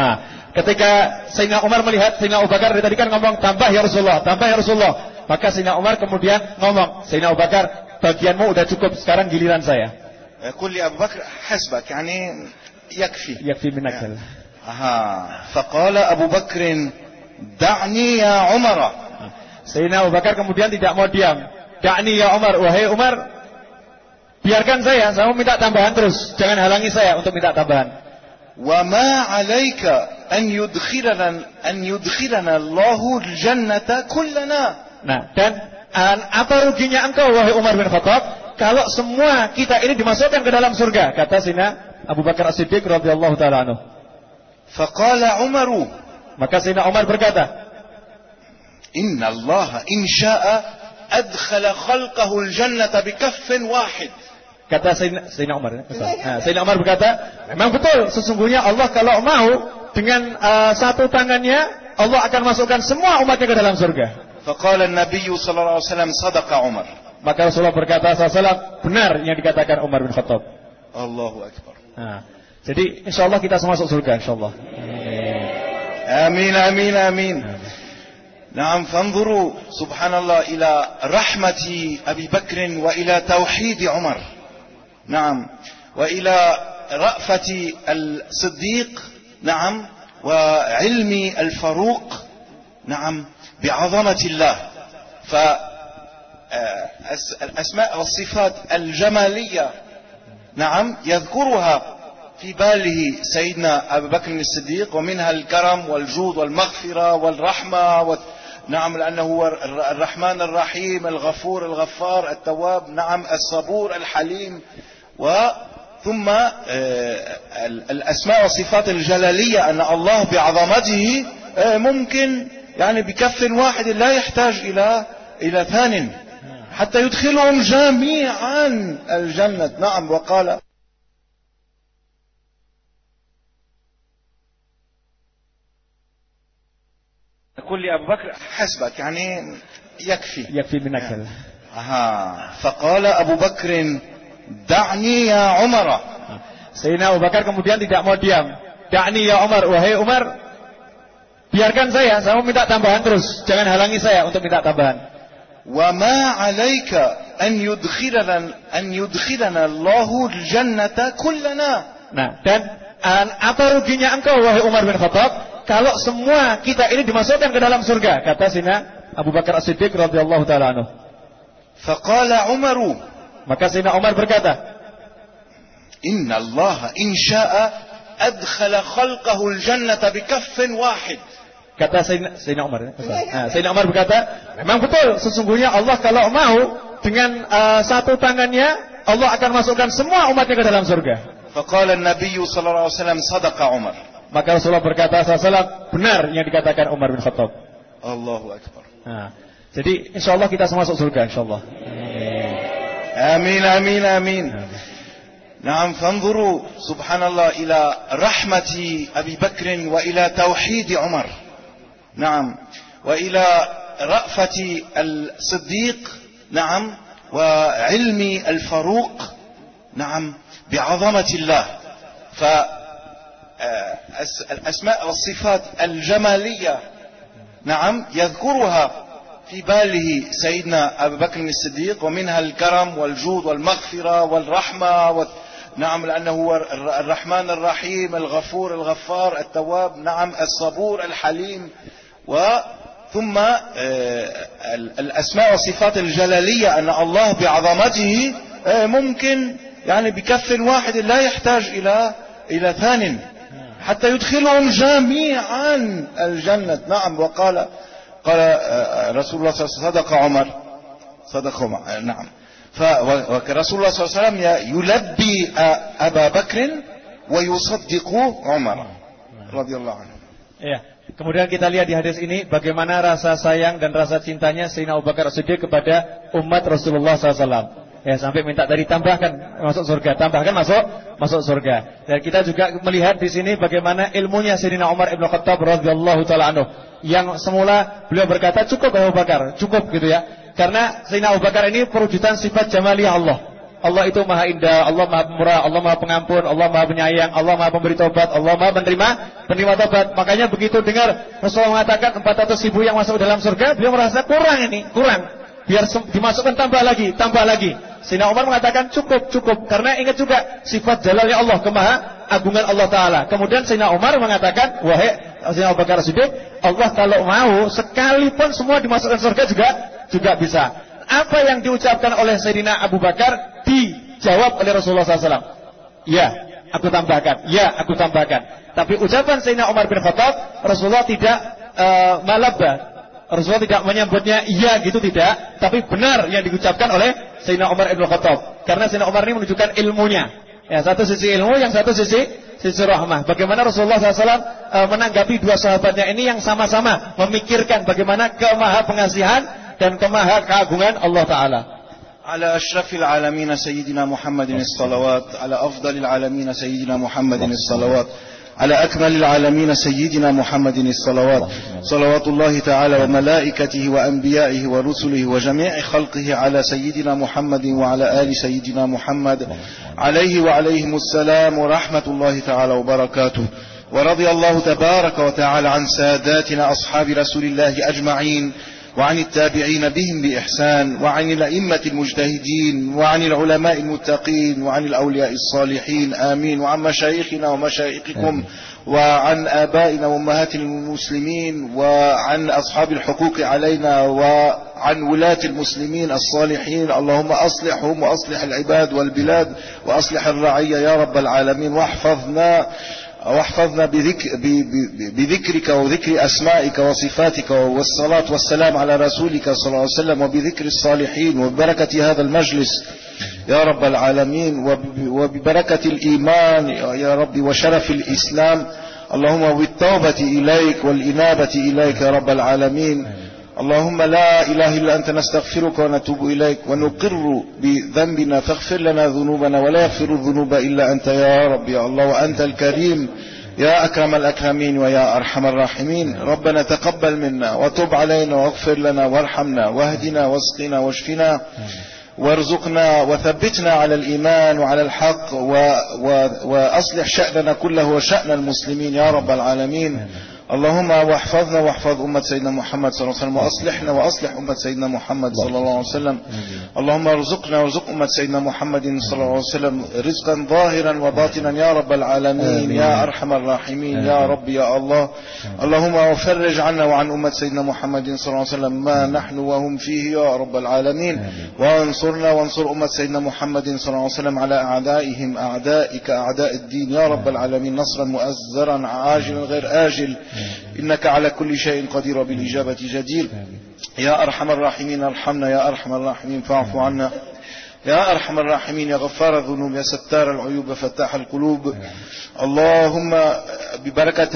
ketika Sayyidina Umar melihat Sayyidina Abu Bakar tadi kan ngomong tambah ya Rasulullah, tambah ya Rasulullah. Maka Sayyidina Umar kemudian ngomong, Sayyidina Abu Bakar, bagianmu udah cukup, sekarang giliran saya. يقول لي أبو بكر حسبك يعني يكفي يكفي منك. أها فقال أبو بكر دعني يا عمر. Sayyidina Abu Bakar kemudian tidak mau diam. Da'ni ya Umar, wahai Umar, biarkan saya, saya mau minta tambahan terus, jangan halangi saya untuk minta tambahan. Wa ma 'alaika an yudkhilana an yudkhilana Allahu al-jannata kullana. Nah, dan apa ruginya engkau wahai Umar bin Khattab kalau semua kita ini dimasukkan ke dalam surga, kata Sayyidina Abu Bakar As-Siddiq radhiyallahu taala anhu. Faqala Umaru, maka Sayyidina Umar berkata, Inna Allah in syaa adkhala khalqahu al-jannata bikaffin wahid. Kata Sayyidina, Sayyidina Umar, nah, Sayyidina Umar berkata, memang betul, sesungguhnya Allah kalau mau dengan uh, satu tangannya Allah akan masukkan semua umatnya ke dalam surga. Faqala an-nabiy sallallahu alaihi wasallam sadaqa Umar. Maka Rasulullah berkata sallallahu alaihi wasallam, benar yang dikatakan Umar bin Khattab. Allahu akbar. Nah, jadi insyaallah kita semua masuk surga insyaallah. Amin amin amin. Naam fanzuru subhanallah ila rahmati Abi Bakr wa ila tauhid Umar. Naam wa ila ra'fati al-Siddiq, naam wa ilmi al-Faruq, naam bi'azamati Allah. Fa الأسماء والصفات الجمالية نعم يذكرها في باله سيدنا أبو بكر الصديق، ومنها الكرم والجود والمغفرة والرحمة و... نعم لأنه هو الرحمن الرحيم الغفور الغفار التواب، نعم الصبور الحليم. وثم الأسماء والصفات الجلالية أن الله بعظمته ممكن يعني بكف واحد لا يحتاج إلى إلى ثان حتى يدخلهم جميعا الجنة. نعم وقال يقول لي أبو بكر حسبك يعني يكفي يكفي منك. أها فقال أبو بكر دعني يا عمر. Sayyidina Abu Bakar kemudian tidak mau diam. Da'ni ya Umar, wahai Umar, biarkan saya, saya mau minta tambahan terus, jangan halangi saya untuk minta tambahan. Wa ma 'alaika an yudkhilana an yudkhilana Allahu al-jannata kullana. Nah, dan apa ruginya engkau wahai Umar bin Khattab kalau semua kita ini dimasukkan ke dalam surga, kata Sayyidina Abu Bakar As-Siddiq radhiyallahu taala anhu. Faqala Umaru, maka Sayyidina Umar berkata, Inna Allah in syaa adkhala khalqahu al-jannata bikaffin wahid. Kata Sayyidina, Sayyidina Umar, nah, Sayyidina Umar berkata, memang betul, sesungguhnya Allah kalau mau dengan uh, satu tangannya Allah akan masukkan semua umatnya ke dalam surga. Faqala an-nabiy sallallahu alaihi wasallam sadaqa Umar. Maka Rasulullah berkata sallallahu alaihi wasallam, benar yang dikatakan Umar bin Khattab. Allahu akbar. Nah, jadi insyaallah kita semua masuk surga insyaallah. Amin amin amin. Naam fanzuru subhanallah ila rahmati Abi Bakr wa ila tauhid Umar. نعم وإلى رأفة الصديق، نعم وعلم الفاروق، نعم بعظمة الله. فالأسماء والصفات الجمالية نعم يذكرها في باله سيدنا أبو بكر الصديق، ومنها الكرم والجود والمغفرة والرحمة و... نعم لأنه هو الرحمن الرحيم الغفور الغفار التواب، نعم الصبور الحليم. وثم الأسماء والصفات الجلالية أن الله بعظمته ممكن يعني بكف واحد لا يحتاج إلى إلى ثان حتى يدخلهم جميعا الجنة. نعم وقال قال رسول الله صلى الله عليه وسلم صدق عمر صدق عمر. نعم فرسول الله صلى الله عليه وسلم يلبي أبا بكر ويصدق عمر رضي الله عنه. Ya. Kemudian kita lihat di hadis ini bagaimana rasa sayang dan rasa cintanya Sayyidina Abu Bakar As-Siddiq kepada umat Rasulullah sallallahu alaihi wasallam. Ya, sampai minta tadi tambahkan masuk surga, tambahkan masuk masuk surga. Dan kita juga melihat di sini bagaimana ilmunya Sayyidina Umar Ibn Khattab radhiyallahu taala anhu, yang semula beliau berkata cukup Abu Bakar, cukup gitu ya. Karena Sayyidina Abu Bakar ini perwujudan sifat jamaliyah Allah. Allah itu maha indah, Allah maha pemurah, Allah maha pengampun, Allah maha penyayang, Allah maha pemberi tobat, Allah maha penerima penerima tobat. Makanya begitu dengar Rasulullah mengatakan empat ratus ribu yang masuk dalam surga, beliau merasa kurang ini, kurang. Biar dimasukkan tambah lagi, tambah lagi. Sayyidina Umar mengatakan cukup, cukup. Karena ingat juga sifat jalalnya Allah, kemaha agungan Allah Ta'ala. Kemudian Sayyidina Umar mengatakan, wahai Sayyidina Abu Bakar As-Siddiq, Allah kalau mau sekalipun semua dimasukkan surga juga juga bisa. Apa yang diucapkan oleh Sayyidina Abu Bakar dijawab oleh Rasulullah sallallahu alaihi wasallam. Ya, aku tambahkan. Ya, aku tambahkan. Tapi ucapan Sayyidina Umar bin Khattab, Rasulullah tidak uh, malabah. Rasulullah tidak menyebutnya iya gitu, tidak. Tapi benar yang diucapkan oleh Sayyidina Umar bin Khattab. Karena Sayyidina Umar ini menunjukkan ilmunya. Ya, satu sisi ilmu, yang satu sisi sisi rahmah. Bagaimana Rasulullah sallallahu alaihi wasallam uh, menanggapi dua sahabatnya ini yang sama-sama memikirkan bagaimana kemaha pengasihan dan kemaha keagungan Allah Ta'ala. على أشرف العالمين سيدنا محمد الصلوات، على أفضل العالمين سيدنا محمد الصلوات، على أكمل العالمين سيدنا محمد الصلوات، صلوات الله تعالى وملائكته وأنبيائه ورسله وجميع خلقه على سيدنا محمد وعلى آل سيدنا محمد عليه وعليهم السلام ورحمة الله تعالى وبركاته. ورضي الله تبارك وتعالى عن ساداتنا أصحاب رسول الله أجمعين، وعن التابعين بهم بإحسان، وعن الأئمة المجتهدين، وعن العلماء المتقين، وعن الأولياء الصالحين، آمين. وعن مشايخنا ومشايخكم، وعن آبائنا وأمهات المسلمين، وعن أصحاب الحقوق علينا، وعن ولاة المسلمين الصالحين. اللهم أصلحهم وأصلح العباد والبلاد وأصلح الرعية يا رب العالمين. واحفظنا واحفظنا بذكر بذكرك وذكر أسمائك وصفاتك، والصلاة والسلام على رسولك صلى الله عليه وسلم، وبذكر الصالحين، وببركة هذا المجلس يا رب العالمين، وببركة الإيمان يا رب وشرف الإسلام. اللهم بالتوبة إليك والإنابة إليك يا رب العالمين. اللهم لا إله إلا أنت نستغفرك ونتوب إليك ونقر بذنبنا، فاغفر لنا ذنوبنا ولا يغفر الذنوب إلا أنت يا رب يا الله. وأنت الكريم يا أكرم الأكرمين ويا أرحم الراحمين. ربنا تقبل منا وتب علينا واغفر لنا وارحمنا واهدنا واسقنا واشفنا وارزقنا وثبتنا على الإيمان وعلى الحق، و و وأصلح شأننا كله وشأن المسلمين يا رب العالمين. اللهم واحفظنا واحفظ أمة سيدنا محمد صلى الله عليه وسلم، وأصلحنا وأصلح أمة سيدنا محمد صلى الله عليه وسلم. اللهم ارزقنا وارزق أمة سيدنا محمد صلى الله عليه وسلم رزقا ظاهرا وباطنا يا رب العالمين يا أرحم الراحمين يا رب يا الله. اللهم وفرج عنا وعن أمة سيدنا محمد صلى الله عليه وسلم ما نحن وهم فيه يا رب العالمين. وانصرنا وانصر أمة سيدنا محمد صلى الله عليه وسلم على أعدائهم أعدائك أعداء الدين يا رب العالمين، نصرا مؤزرا عاجلا غير آجل، إنك على كل شيء قدير وبالإجابة جدير. يا أرحم الراحمين ارحمنا، يا أرحم الراحمين فاعف عنا، يا أرحم الراحمين يا غفار الذنوب يا ستار العيوب فتاح القلوب. اللهم ببركة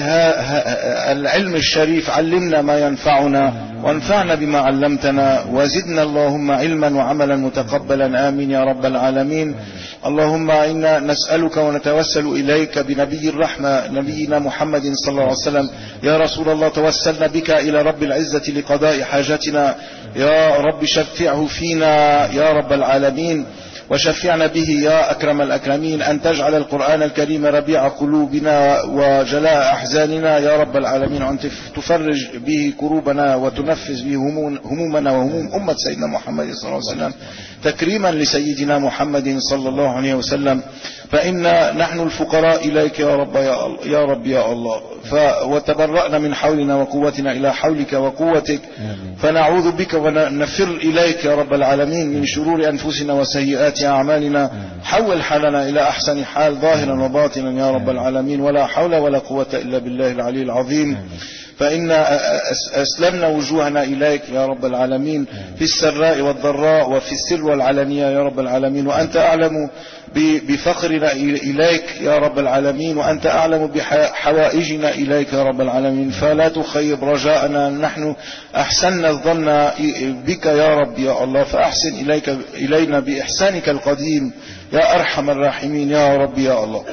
العلم الشريف علمنا ما ينفعنا وانفعنا بما علمتنا، وزدنا اللهم علما وعملا متقبلا، آمين يا رب العالمين. اللهم إنا نسألك ونتوسل إليك بنبي الرحمة نبينا محمد صلى الله عليه وسلم. يا رسول الله توسلنا بك إلى رب العزة لقضاء حاجتنا، يا رب شفعه فينا يا رب العالمين، وشفعنا به يا أكرم الأكرمين، أن تجعل القرآن الكريم ربيع قلوبنا وجلاء أحزاننا يا رب العالمين، وأن تفرج به كروبنا وتنفذ به همومنا وهموم أمة سيدنا محمد صلى الله عليه وسلم، تكريما لسيدنا محمد صلى الله عليه وسلم. فإن نحن الفقراء إليك يا رب يا, يا رب يا الله، وتبرأنا من حولنا وقوتنا إلى حولك وقوتك، فنعوذ بك ونفر إليك يا رب العالمين من شرور أنفسنا وسيئات أعمالنا. حول حالنا إلى أحسن حال ظاهرا وباطنا يا رب العالمين، ولا حول ولا قوة إلا بالله العلي العظيم. فإن أسلمنا وجوهنا إليك يا رب العالمين في السراء والضراء وفي السر والعلانية يا رب العالمين، وأنت أعلم بفقرنا إليك يا رب العالمين، وأنت أعلم بحوائجنا إليك يا رب العالمين، فلا تخيب رجاءنا. نحن أحسننا الظن بك يا رب يا الله، فأحسن إليك إلينا بإحسانك القديم يا أرحم الراحمين يا رب يا الله.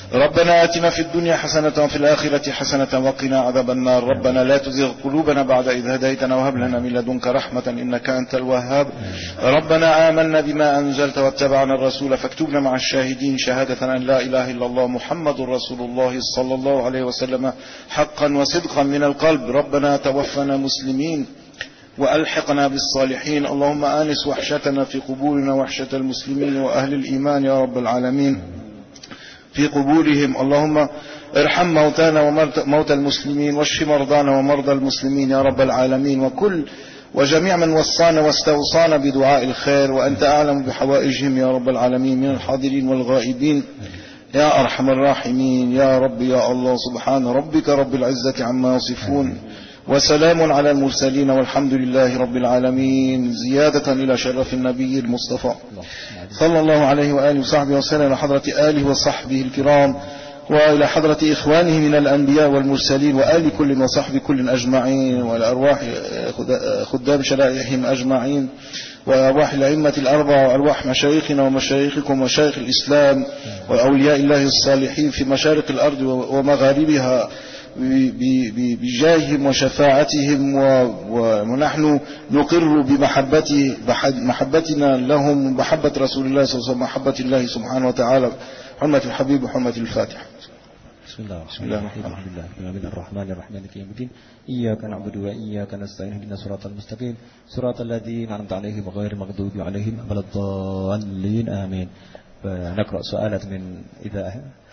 ربنا آتنا في الدنيا حسنة وفي الآخرة حسنة وقنا عذاب النار. ربنا لا تزغ قلوبنا بعد إذ هديتنا وهب لنا من لدنك رحمة إنك أنت الوهاب. ربنا آمنا بما أنزلت واتبعنا الرسول فاكتبنا مع الشاهدين شهادة أن لا إله إلا الله محمد رسول الله صلى الله عليه وسلم حقا وصدقا من القلب. ربنا توفنا مسلمين وألحقنا بالصالحين. اللهم آنس وحشتنا في قبورنا وحشة المسلمين وأهل الإيمان يا رب العالمين في قبورهم. اللهم ارحم موتانا وموتى المسلمين واشف مرضانا ومرضى المسلمين يا رب العالمين، وكل وجميع من وصانا واستوصانا بدعاء الخير، وأنت أعلم بحوائجهم يا رب العالمين من الحاضرين والغائبين يا أرحم الراحمين يا رب يا الله. سبحان ربك رب العزة عما يصفون وسلام على المرسلين والحمد لله رب العالمين. زيادة إلى شرف النبي المصطفى صلى الله عليه وآله وصحبه وسلم، إلى حضرة آله وصحبه الكرام، وإلى حضرة إخوانه من الأنبياء والمرسلين وآل كل وصحب كل أجمعين، والأرواح خدام شرائعهم أجمعين، وأرواح الأئمة الأربعة، وأرواح مشايخنا ومشايخكم ومشايخ الإسلام وأولياء الله الصالحين في مشارق الأرض ومغاربها بجاههم وشفاعتهم، ونحن نقر بمحبته محبتنا لهم، محبة رسول الله صلى الله عليه وسلم، محبة الله سبحانه وتعالى، حرمة الحبيب وحرمة الفاتحة. بسم الله بسم الله الحمد لله الرحمن الرحيم مالك يوم الدين إياك نعبد وإياك نستعين اهدنا الصراط المستقيم صراط الذين أنعمت عليهم غير المغضوب عليهم ولا الضالين آمين. نقرأ سؤالات من إذا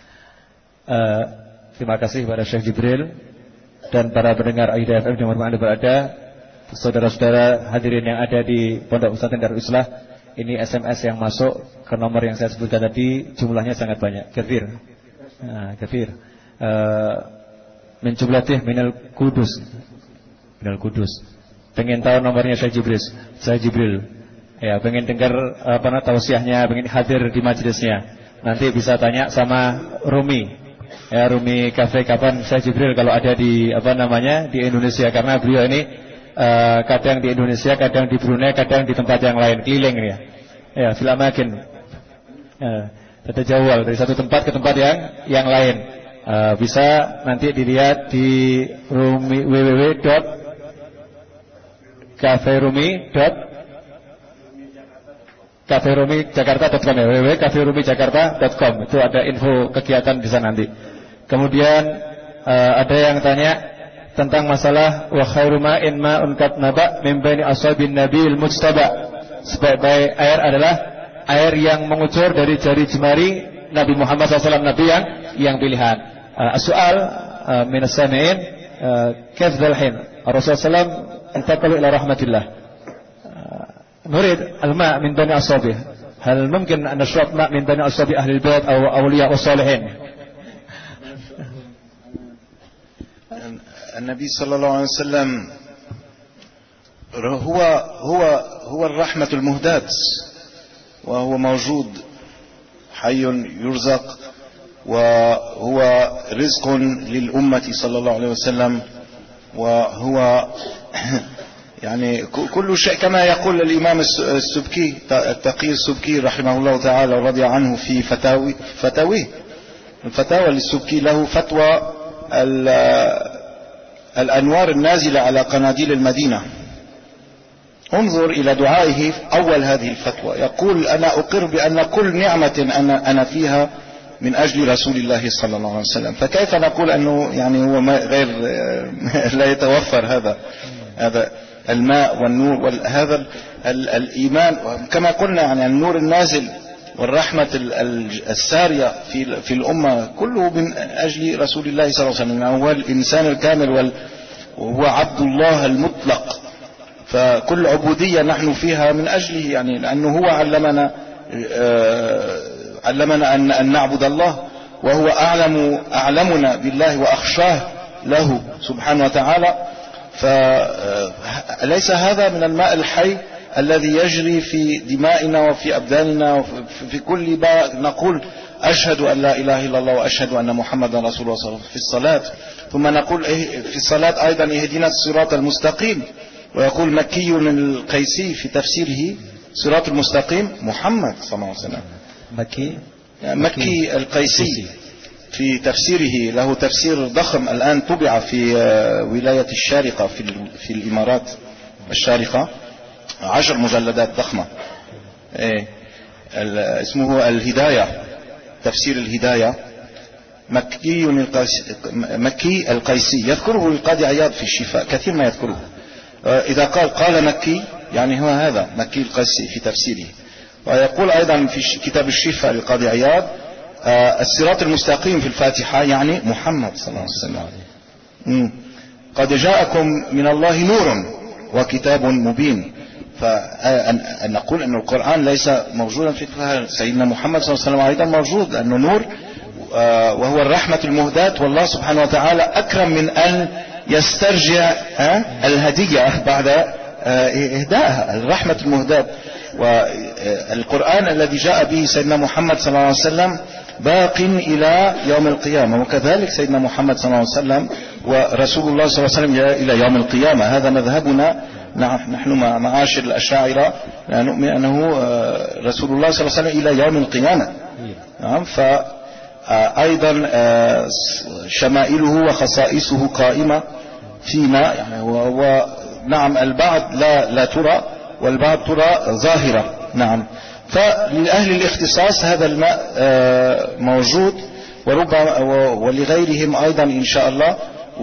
uh, terima kasih kepada Syekh Jibril dan para pendengar A I D A F M yang Anda berada, saudara-saudara hadirin yang ada di Pondok Pesantren Darul Islah. Ini S M S yang masuk ke nomor yang saya sebutkan tadi, jumlahnya sangat banyak. Kathir, nah, kathir. Uh, Menjumlatih minal kudus, minal kudus. Pengen tahu nomornya Syekh Jibril, Syekh Jibril. Ya, pengen dengar apa namanya tausiahnya, pengen hadir di majelisnya. Nanti bisa tanya sama Rumi. Ya, Rumi Cafe kapan Syekh Jibril kalau ada di apa namanya di Indonesia, karena beliau ini uh, kadang di Indonesia, kadang di Brunei, kadang di tempat yang lain, keliling ya. Ya, fil amakin. Ya, terjawal dari satu tempat ke tempat yang yang lain. Uh, bisa nanti dilihat di rumi w w w dot caferumi dot caferumi jakarta dot com ya, w w w dot caferumi jakarta dot com. Itu ada info kegiatan di sana nanti. Kemudian uh, ada yang tanya tentang masalah wa khairu ma'in ma'un kat naba min baini ashabin nabil mujtaba. Sebaik-baik air adalah air yang mengucur dari jari jemari Nabi Muhammad shallallahu alaihi wasallam, Nabi yang yang pilihan. Soal uh, min as-sami'in kayf dzalhin Rasulullah sallallahu alaihi wasallam intaqala ila rahmatillah, nurid al-ma' min bani ashabih, hal mumkin an nashrab ma' min bani ashabi ahli al-bait aw awliya as-salihin? النبي صلى الله عليه وسلم هو هو هو الرحمة المهداة، وهو موجود حي يرزق، وهو رزق للأمة صلى الله عليه وسلم، وهو يعني كل شيء كما يقول الإمام السبكي التقي السبكي رحمه الله تعالى ورضي عنه في فتاوي فتاويه الفتاوى للسبكي، له فتوى الأنوار النازلة على قناديل المدينة. انظر إلى دعائه أول هذه الفتوى، يقول أنا أقر بأن كل نعمة أنا أنا فيها من أجل رسول الله صلى الله عليه وسلم، فكيف نقول أنه يعني هو غير لا يتوفر هذا هذا الماء والنور وهذا الإيمان، كما قلنا يعني النور النازل والرحمة السارية في في الأمة كله من أجل رسول الله صلى الله عليه وسلم. هو الإنسان الكامل وهو عبد الله المطلق، فكل عبودية نحن فيها من أجله، يعني لأنه هو علمنا علمنا أن أن نعبد الله، وهو أعلم أعلمنا بالله وأخشاه له سبحانه وتعالى. فليس هذا من الماء الحي الذي يجري في دمائنا وفي أبداننا وفي كل ما نقول أشهد أن لا إله إلا الله وأشهد أن محمدا رسول الله في الصلاة، ثم نقول في الصلاة أيضا اهدنا الصراط المستقيم، ويقول مكي القيسي في تفسيره صراط المستقيم محمد صلى الله عليه وسلم، مكي مكي القيسي في تفسيره، له تفسير ضخم الآن طبع في ولاية الشارقة في في الإمارات الشارقة، عشر مجلدات ضخمة، اسمه الهداية، تفسير الهداية، مكي مكي القيسي، يذكره القاضي عياض في الشفاء، كثير ما يذكره. إذا قال قال مكي يعني هو هذا مكي القيسي في تفسيره. ويقول أيضا في كتاب الشفاء للقاضي عياض الصراط المستقيم في الفاتحة يعني محمد صلى الله عليه وسلم. قد جاءكم من الله نور وكتاب مبين. فأن نقول أن القرآن ليس موجودا في سيدنا محمد صلى الله عليه وسلم أيضا موجود، لأنه نور وهو الرحمة المهداة، والله سبحانه وتعالى أكرم من أن يسترجع الهدية بعد إهدائها، الرحمة المهداة. والقرآن الذي جاء به سيدنا محمد صلى الله عليه وسلم باق إلى يوم القيامة، وكذلك سيدنا محمد صلى الله عليه وسلم ورسول الله صلى الله عليه وسلم إلى يوم القيامة. هذا مذهبنا نحن معاشر الأشاعرة، نؤمن أنه رسول الله صلى الله عليه وسلم إلى يوم القيامة. نعم. فأيضا شمائله وخصائصه قائمة فينا، يعني هو نعم البعض لا لا ترى والبعض ترى ظاهرة. نعم. فلأهل الاختصاص هذا الماء موجود، وربما ولغيرهم أيضا إن شاء الله،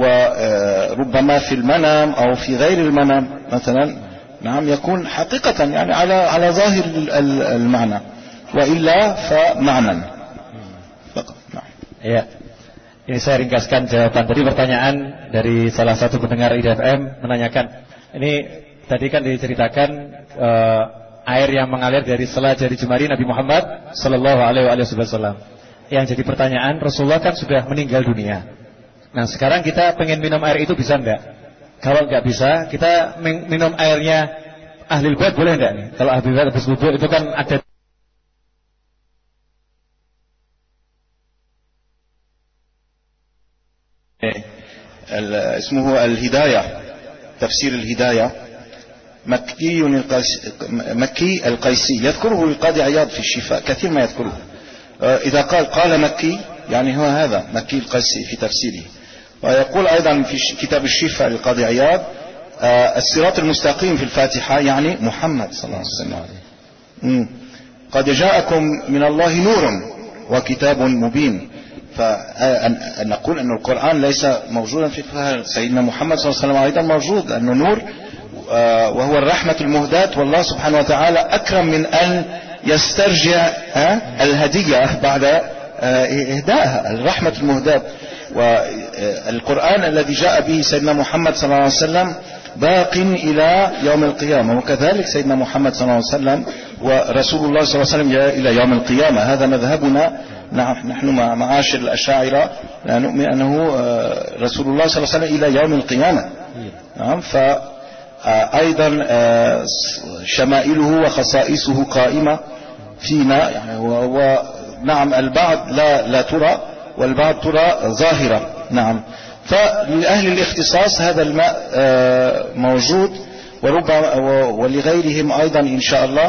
وربما في المنام أو في غير المنام مثلا، نعم، يكون حقيقة يعني على على ظاهر المعنى، وإلا فمعنى فقط. نعم. Ya. Ini saya ringkaskan jawaban tadi pertanyaan dari salah satu pendengar I D F M menanyakan, ini tadi kan diceritakan uh, air yang mengalir dari sela jari jemari Nabi Muhammad sallallahu alaihi wasallam. Yang jadi pertanyaan, Rasulullah kan sudah meninggal dunia. Nah, sekarang kita pengen minum air itu bisa enggak? Kalau enggak bisa, kita minum airnya Ahlul Bait boleh enggak nih? Kalau Ahlul Bait habis wudu itu kan ada اسمه الهداية، تفسير الهداية، مكي مكي القيسي، يذكره القاضي عياض في الشفاء، كثير ما يذكره. إذا قال قال مكي يعني هو هذا مكي القيسي في تفسيره. ويقول أيضا في كتاب الشفاء للقاضي عياض الصراط المستقيم في الفاتحة يعني محمد صلى الله عليه وسلم. قد جاءكم من الله نور وكتاب مبين. فأن نقول أن القرآن ليس موجودا في سيدنا محمد صلى الله عليه وسلم أيضا موجود، لأنه نور وهو الرحمة المهداة، والله سبحانه وتعالى أكرم من أن يسترجع الهدية بعد إهدائها، الرحمة المهداة. والقرآن الذي جاء به سيدنا محمد صلى الله عليه وسلم باق إلى يوم القيامة، وكذلك سيدنا محمد صلى الله عليه وسلم ورسول الله صلى الله عليه وسلم إلى يوم القيامة. هذا مذهبنا نحن معاشر الأشاعرة، نؤمن أنه رسول الله صلى الله عليه وسلم إلى يوم القيامة. نعم. فأيضا شمائله وخصائصه قائمة فينا، يعني هو نعم البعض لا لا ترى والبعض ترى ظاهرة. نعم. فلأهل الاختصاص هذا الماء موجود، وربما ولغيرهم أيضا إن شاء الله،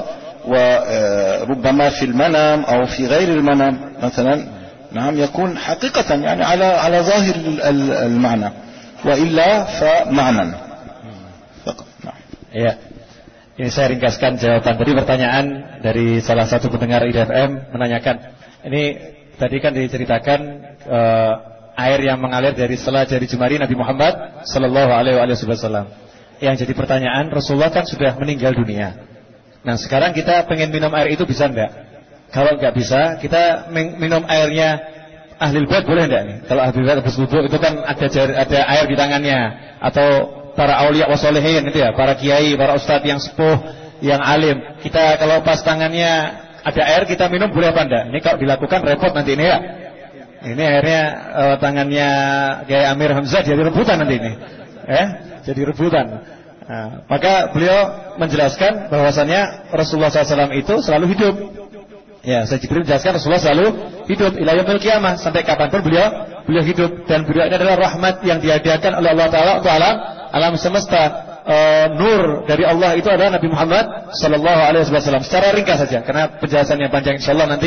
وربما في المنام أو في غير المنام مثلا، نعم، يكون حقيقة يعني على على ظاهر المعنى، وإلا فمعنى فقط. نعم. Ya. Ini saya ringkaskan jawaban tadi pertanyaan dari salah satu pendengar I D F M menanyakan, ini tadi kan diceritakan uh, air yang mengalir dari sela jari jemari Nabi Muhammad sallallahu alaihi wasallam. Yang jadi pertanyaan, Rasulullah kan sudah meninggal dunia. Nah, sekarang kita pengen minum air itu bisa enggak? Kalau enggak bisa, kita minum airnya Ahlul Bait boleh enggak nih? Kalau Ahlul Bait habis wudu itu kan ada jari, ada air di tangannya, atau para aulia wasolehin itu ya, para kiai, para ustadz yang sepuh, yang alim. Kita kalau pas tangannya ada air kita minum boleh apa enggak? Ini kalau dilakukan repot nanti ini ya. Ini airnya uh, tangannya Kiai Amir Hamzah jadi rebutan nanti ini. Eh, jadi rebutan. Nah, maka beliau menjelaskan bahwasannya Rasulullah shallallahu alaihi wasallam itu selalu hidup. Ya, saya Jibril menjelaskan Rasulullah selalu hidup ila yaumil qiyamah, sampai kapanpun beliau beliau hidup, dan beliau ini adalah rahmat yang dihadiahkan oleh Allah Taala untuk alam alam semesta. Uh, nur dari Allah itu adalah Nabi Muhammad sallallahu alaihi wasallam. Secara ringkas saja, karena penjelasannya panjang, insyaallah nanti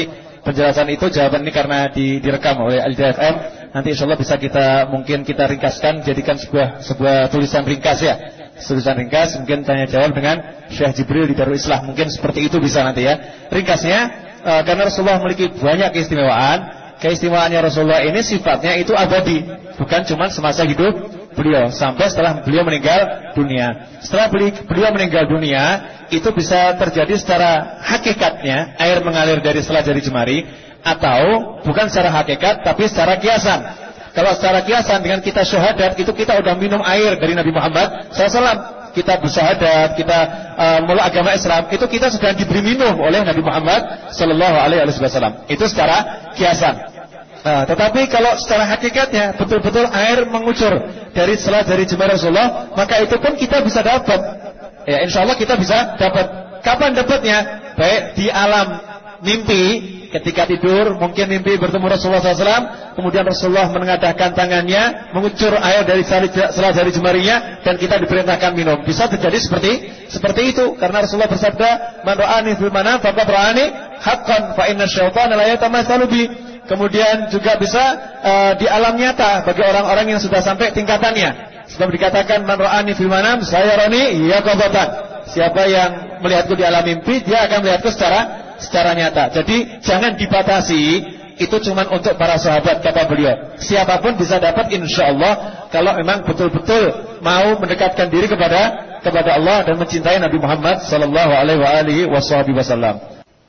penjelasan itu, jawaban ini karena di, direkam oleh Al Hidayah F M. Nanti insya Allah bisa kita mungkin kita ringkaskan, jadikan sebuah sebuah tulisan ringkas ya. Tulisan ringkas, mungkin tanya jawab dengan Syekh Jibril di Darul Islah. Mungkin seperti itu bisa nanti ya. Ringkasnya, e, karena Rasulullah memiliki banyak keistimewaan. Keistimewaannya Rasulullah ini sifatnya itu abadi, bukan cuma semasa hidup beliau, sampai setelah beliau meninggal dunia. Setelah beliau meninggal dunia, itu bisa terjadi secara hakikatnya, air mengalir dari sela jari jemari, atau bukan secara hakikat, tapi secara kiasan. Kalau secara kiasan dengan kita syahadat, itu kita udah minum air dari Nabi Muhammad shallallahu alaihi wasallam. Kita bersyahadat, kita uh, mulai agama Islam, itu kita sedang diberi minum oleh Nabi Muhammad Sallallahu Alaihi Wasallam. Itu secara kiasan. Nah, tetapi kalau secara hakikatnya betul-betul air mengucur dari sela jari jemari Rasulullah, maka itu pun kita bisa dapat. Ya, insya Allah kita bisa dapat. Kapan dapatnya? Baik di alam mimpi. Ketika tidur, mungkin mimpi bertemu Rasulullah shallallahu alaihi wasallam, kemudian Rasulullah menengadahkan tangannya, mengucur air dari sela jari jemarinya, dan kita diperintahkan minum. Bisa terjadi seperti seperti itu, karena Rasulullah bersabda, "Man ra'ani fil manam faqad ra'ani haqqan, fa inna syaitana la yatamatsalu bi." Kemudian juga bisa uh, di alam nyata bagi orang-orang yang sudah sampai tingkatannya. Sebab dikatakan, "Man ra'ani fil manam sayarani yaqadatan." Siapa yang melihatku di alam mimpi, dia akan melihatku secara secara nyata. Jadi jangan dibatasi, itu cuma untuk para sahabat kata beliau. Siapapun bisa dapat insya Allah, kalau memang betul-betul mau mendekatkan diri kepada kepada Allah dan mencintai Nabi Muhammad sallallahu alaihi wasallam.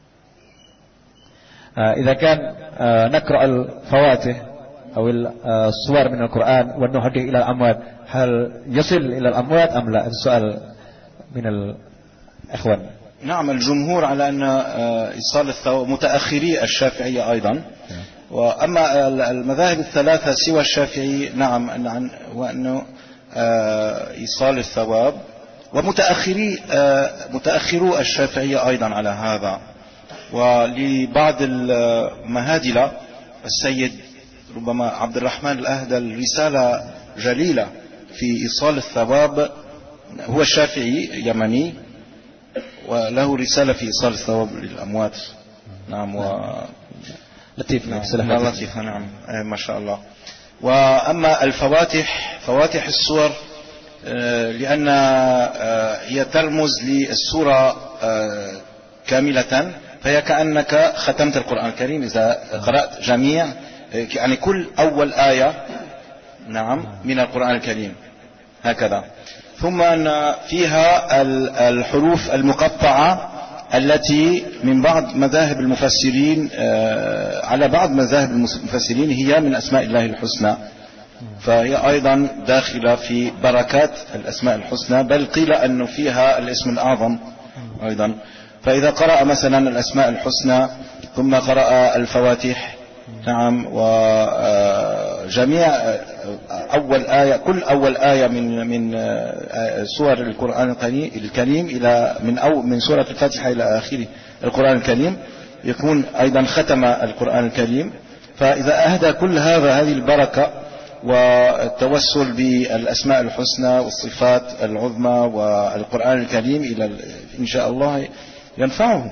Jika kan نقرأ الفواتح أو الصور من القرآن ونهديه إلى الأموات, هل يصل إلى الأموات أم لا؟ السؤال من الإخوان. نعم، الجمهور على أن إيصال الثواب متأخري الشافعية أيضا، وأما المذاهب الثلاثة سوى الشافعي نعم أن وأنه إيصال الثواب، ومتأخري متأخرو الشافعية أيضا على هذا. ولبعض المهادلة السيد ربما عبد الرحمن الأهدل رسالة جليلة في إيصال الثواب، هو الشافعي يمني وله رسالة في إيصال الثواب للأموات. نعم و لطيف. نعم لطيفة. نعم ما شاء الله. وأما الفواتح، فواتح السور، لأن هي ترمز للسورة كاملة، فهي كأنك ختمت القرآن الكريم إذا قرأت جميع، يعني كل أول آية نعم من القرآن الكريم هكذا. ثم أن فيها الحروف المقطعة التي من بعض مذاهب المفسرين، على بعض مذاهب المفسرين هي من أسماء الله الحسنى، فهي أيضا داخلة في بركات الأسماء الحسنى، بل قيل أنه فيها الاسم الأعظم أيضا. فإذا قرأ مثلا الأسماء الحسنى ثم قرأ الفواتح نعم وجميع أول آية، كل أول آية من من سور القرآن الكريم إلى من أو من سورة الفاتحة إلى آخر القرآن الكريم، يكون أيضا ختم القرآن الكريم. فإذا أهدى كل هذا هذه البركة والتوسل بالأسماء الحسنى والصفات العظمى والقرآن الكريم إلى إن شاء الله ينفعه،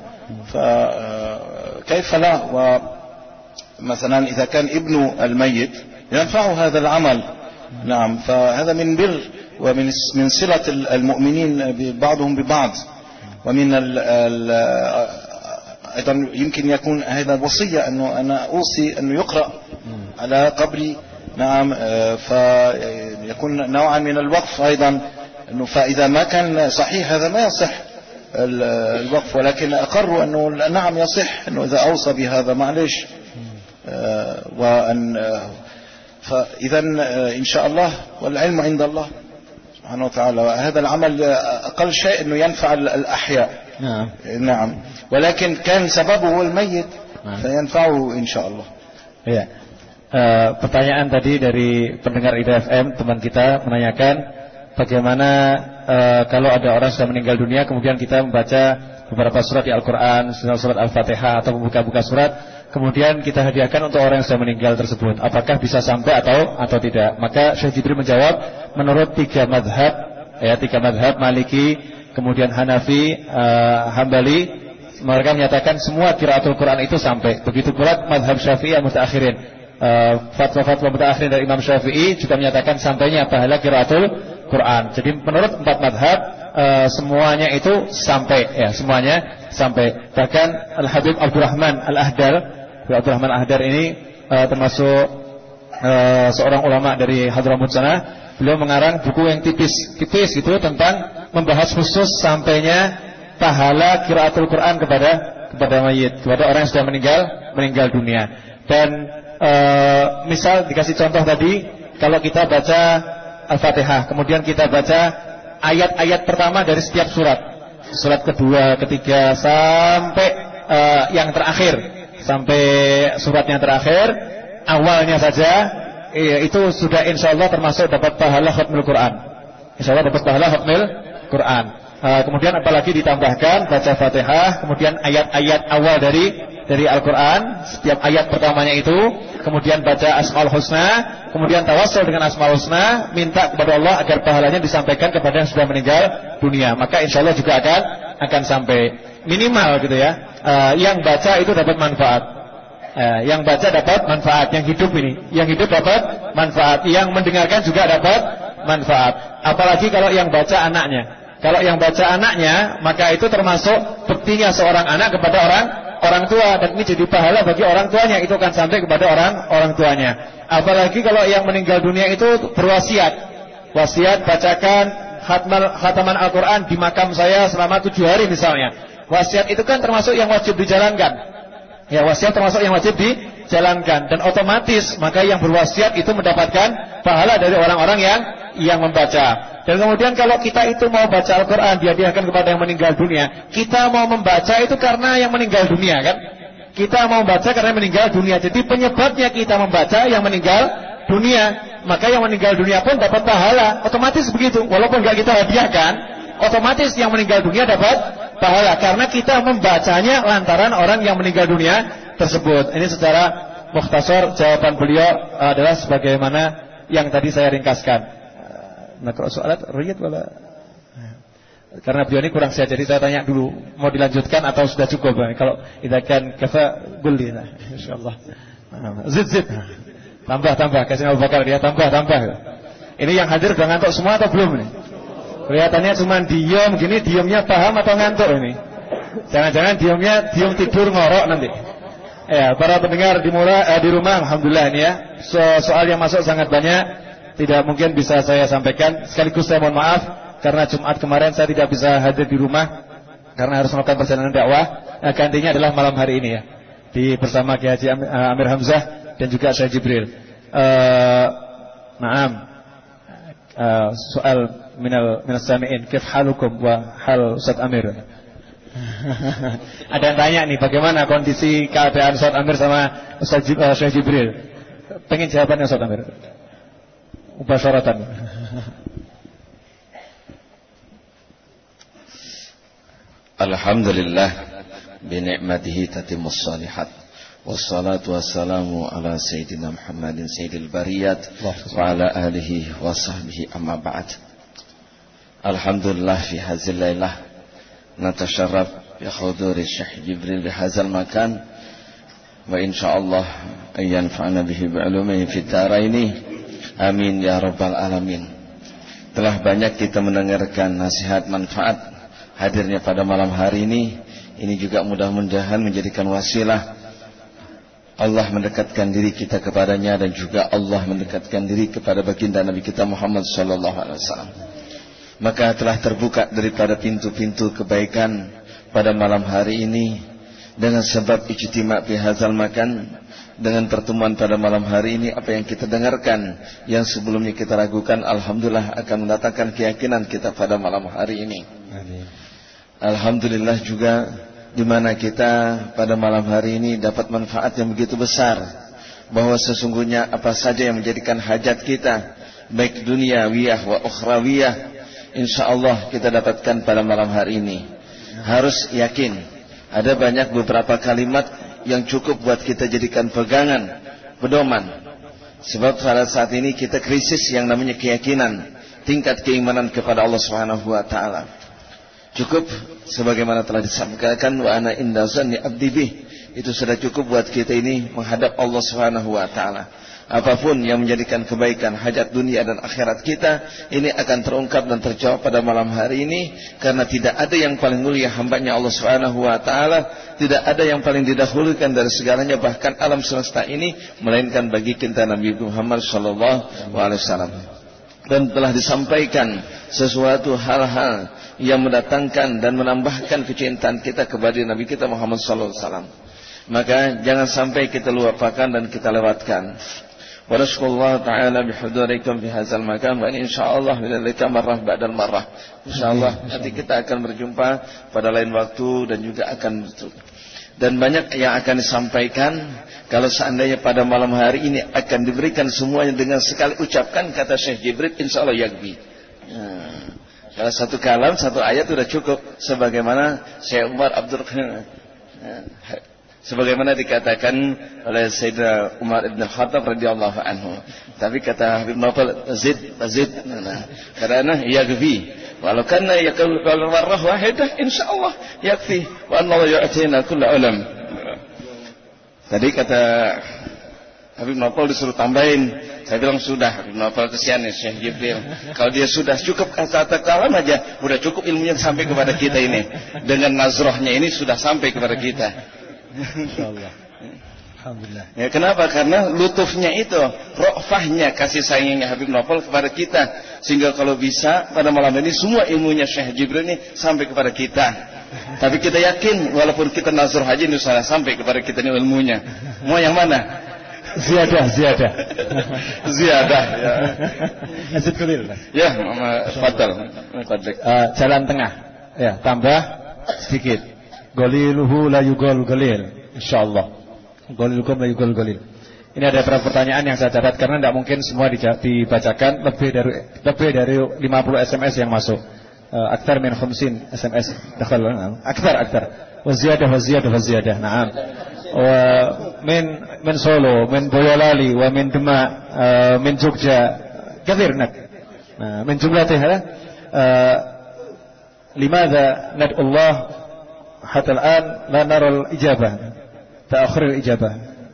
فكيف لا؟ ومثلا إذا كان ابن الميت ينفعه هذا العمل نعم، فهذا من بر ومن من صلة المؤمنين بعضهم ببعض، ومن ال ال أيضا يمكن يكون هذا وصية أنه أنا أوصي أنه يقرأ على قبري نعم، فيكون نوعا من الوقف أيضا، أنه فإذا ما كان صحيح هذا ما يصح الوقف، ولكن أقروا أنه نعم يصح أنه إذا أوصى بهذا معلش. وأن فإذا إن شاء الله والعلم عند الله سبحانه وتعالى، هذا العمل أقل شيء أنه ينفع الأحياء نعم نعم، ولكن كان سببه هو الميت فينفعه إن شاء الله. Ya. Uh, pertanyaan tadi dari pendengar Hidayah F M, teman kita menanyakan bagaimana uh, kalau ada orang sudah meninggal dunia, kemudian kita membaca beberapa surat di Al-Quran, surat Al-Fatihah atau membuka-buka surat, kemudian kita hadiahkan untuk orang yang sudah meninggal tersebut, apakah bisa sampai atau atau tidak? Maka Syekh Jibril menjawab, menurut tiga madhab, ya tiga madhab, Maliki, kemudian Hanafi, uh, Hambali, mereka menyatakan semua qiraatul Quran itu sampai. Begitu pula mazhab Syafi'i mutaakhirin, uh, fatwa-fatwa mutaakhirin dari Imam Syafi'i juga menyatakan sampainya pahala qiraatul Quran. Jadi menurut empat mazhab uh, semuanya itu sampai, ya semuanya sampai. Bahkan Al-Habib Abdurrahman Al-Ahdar, Abdurrahman Al-Ahdar ini uh, termasuk uh, seorang ulama dari Hadramut sana. Beliau mengarang buku yang tipis, tipis itu tentang membahas khusus sampainya pahala qiraatul Quran kepada kepada mayit, kepada orang yang sudah meninggal meninggal dunia. Dan e, misal dikasih contoh tadi, kalau kita baca Al-Fatihah, kemudian kita baca ayat-ayat pertama dari setiap surat, surat kedua, ketiga sampai e, yang terakhir, sampai surat yang terakhir, awalnya saja e, itu sudah insya Allah termasuk dapat pahala khatmul Quran. Insya Allah dapat pahala khatmul Quran. Uh, kemudian apalagi ditambahkan baca Fatihah, kemudian ayat-ayat awal dari dari Al-Quran, setiap ayat pertamanya itu, kemudian baca Asmaul Husna, kemudian tawassul dengan Asmaul Husna, minta kepada Allah agar pahalanya disampaikan kepada yang sudah meninggal dunia. Maka insya Allah juga akan akan sampai minimal gitu ya. Uh, yang baca itu dapat manfaat. Uh, yang baca dapat manfaat, yang hidup ini, yang hidup dapat manfaat, yang mendengarkan juga dapat manfaat. Apalagi kalau yang baca anaknya. Kalau yang baca anaknya, maka itu termasuk bektinya seorang anak kepada orang orang tua, dan ini jadi pahala bagi orang tuanya, itu akan sampai kepada orang orang tuanya. Apalagi kalau yang meninggal dunia itu berwasiat, wasiat bacakan khatmal, khataman Al-Quran di makam saya selama tujuh hari misalnya. Wasiat itu kan termasuk yang wajib dijalankan. Ya, wasiat termasuk yang wajib dijalankan, dan otomatis maka yang berwasiat itu mendapatkan pahala dari orang-orang yang yang membaca. Dan kemudian kalau kita itu mau baca Al-Quran, dihadiahkan kepada yang meninggal dunia, kita mau membaca itu karena yang meninggal dunia kan? Kita mau membaca karena meninggal dunia. Jadi penyebabnya kita membaca yang meninggal dunia, maka yang meninggal dunia pun dapat pahala, otomatis begitu. Walaupun gak kita hadiahkan, otomatis yang meninggal dunia dapat pahala, karena kita membacanya lantaran orang yang meninggal dunia tersebut. Ini secara mukhtasar jawaban beliau adalah sebagaimana yang tadi saya ringkaskan. Nakra soalat riyad wala. Karena beliau ini kurang sehat, jadi saya tanya dulu, mau dilanjutkan atau sudah cukup? Kalau idza kan kafa qulli, insyaallah. Zid zid. Tambah tambah, kasih Abu Bakar dia tambah tambah. Ini yang hadir udah ngantuk semua atau belum nih? Kelihatannya cuma diam gini, diamnya paham atau ngantuk ini? Jangan-jangan diamnya diam tidur ngorok nanti. Ya, para pendengar di mula, eh, di rumah, alhamdulillah ini ya. So, soal yang masuk sangat banyak. Tidak mungkin bisa saya sampaikan. Sekaligus saya mohon maaf karena Jumat kemarin saya tidak bisa hadir di rumah karena harus melakukan perjalanan dakwah. Nah, gantinya adalah malam hari ini ya, di bersama Kiai Haji Amir Hamzah dan juga Syekh Jibril. Uh, Naam. Uh, soal minal minas sami'in, kif halukum wa hal Ustaz Amir. Ada yang tanya nih, bagaimana kondisi keadaan Ustaz Amir sama Ustaz Jib, uh, Syekh Jibril? Pengen jawabannya Ustaz Amir. Mubasyaratan. Alhamdulillah bi ni'matihi tatimmus shalihat. Wassalatu wassalamu ala sayyidina Muhammadin sayyidil bariyat wa ala alihi wa sahbihi amma ba'd. Alhamdulillah fi hadzal lailah natasharraf bi huduri Syekh Jibril di hadzal makan wa insyaallah ayanfa'na bihi bi ulumihi fid daraini. Amin ya rabbal alamin. Telah banyak kita mendengarkan nasihat manfaat hadirnya pada malam hari ini. Ini juga mudah-mudahan menjadikan wasilah Allah mendekatkan diri kita kepadanya, dan juga Allah mendekatkan diri kepada baginda Nabi kita Muhammad sallallahu alaihi wasallam. Maka telah terbuka daripada pintu-pintu kebaikan pada malam hari ini dengan sebab ijtima' fi hadzal makan. Dengan pertemuan pada malam hari ini, apa yang kita dengarkan yang sebelumnya kita ragukan, alhamdulillah akan mendatangkan keyakinan kita pada malam hari ini. Amin. Alhamdulillah juga di mana kita pada malam hari ini dapat manfaat yang begitu besar, bahwa sesungguhnya apa saja yang menjadikan hajat kita, baik duniawiyah wa ukhrawiyah, insyaallah kita dapatkan pada malam hari ini. Harus yakin, ada banyak beberapa kalimat yang cukup buat kita jadikan pegangan, pedoman. Sebab pada saat ini kita krisis yang namanya keyakinan, tingkat keimanan kepada Allah Subhanahu wa taala. Cukup sebagaimana telah disampaikan, wa ana inda zanni abdi bih. Itu sudah cukup buat kita ini menghadap Allah Subhanahu wa taala. Apapun yang menjadikan kebaikan hajat dunia dan akhirat kita, ini akan terungkap dan terjawab pada malam hari ini, karena tidak ada yang paling mulia hambanya Allah Subhanahu wa taala, tidak ada yang paling didahulukan dari segalanya bahkan alam semesta ini, melainkan bagi kita Nabi Muhammad sallallahu alaihi wasallam. Dan telah disampaikan sesuatu hal-hal yang mendatangkan dan menambahkan kecintaan kita kepada Nabi kita Muhammad sallallahu alaihi wasallam. Maka jangan sampai kita lupakan dan kita lewatkan. Wa nasallallahu ta'ala bihudurikum fi hadzal makan, wa insyaallah bidzalika marrah ba'dal marrah. Insyaallah nanti kita akan berjumpa pada lain waktu dan juga akan dan banyak yang akan disampaikan. Kalau seandainya pada malam hari ini akan diberikan semuanya dengan sekali ucapkan kata Syekh Jibril, insyaallah yakbi. Nah, kalau satu kalam, satu ayat sudah cukup, sebagaimana Syekh Umar Abdul sebagaimana dikatakan oleh Sayyidina Umar ibn Khattab radhiyallahu anhu. Tapi kata Habib Naufal, zid zid, nah, karena yakfi. Walau kana yakul kalau marrah wahidah insyaallah yakfi, wa Allah yu'tina kull ulam. Tadi kata Habib Naufal disuruh tambahin, saya bilang sudah. Habib Naufal kesian nih Syekh Jibril, kalau dia sudah cukup kata-kata kalam aja, udah cukup ilmunya sampai kepada kita ini. Dengan nazrohnya ini sudah sampai kepada kita. Insyaallah. Alhamdulillah. Ya, kenapa? Karena lutufnya itu, rofahnya, kasih sayangnya Habib Naufal kepada kita, sehingga kalau bisa pada malam ini semua ilmunya Syekh Jibril ini sampai kepada kita. Tapi kita yakin walaupun kita nazar haji ini salah sampai kepada kita ini ilmunya. Mau yang mana? Ziyadah, ziyadah. Ziyadah. Ya. Azid kulil. Ya, fadal. Uh, jalan tengah. Ya, tambah sedikit. Goliluhu la yugol golil, insyaallah. Golilukum la yugol golil. Ini ada beberapa pertanyaan yang saya catat karena tidak mungkin semua dibacakan. Lebih dari lebih dari lima puluh S M S yang masuk. Uh, aktar min khamsin S M S. Dakhal, aktar aktar. Wa ziyadah wa ziyadah wa ziyadah. Naam. Wa min min Solo, min Boyolali, wa min Demak, uh, min Jogja. Kathir nak. Nah, min jumlatihha uh, limadha nad'u Allah حتى الآن لا نرى الإجابة تأخر الإجابة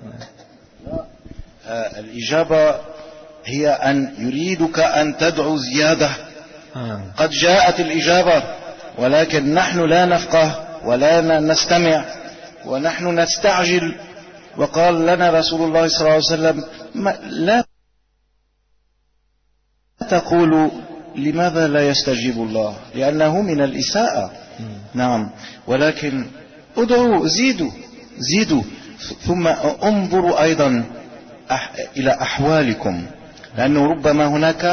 الإجابة هي أن يريدك أن تدعو زيادة قد جاءت الإجابة ولكن نحن لا نفقه ولا نستمع ونحن نستعجل وقال لنا رسول الله صلى الله عليه وسلم لا تقولوا لماذا لا يستجيب الله لأنه من الإساءة. نعم، ولكن ادعوا زيدوا زيدوا ثم انظروا أيضا إلى أحوالكم، لأنه ربما هناك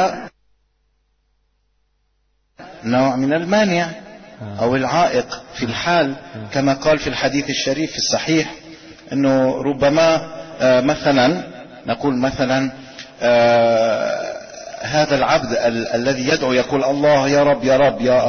نوع من المانع أو العائق في الحال، كما قال في الحديث الشريف في الصحيح أنه ربما مثلا نقول مثلا هذا العبد الذي يدعو يقول الله يا رب يا رب يا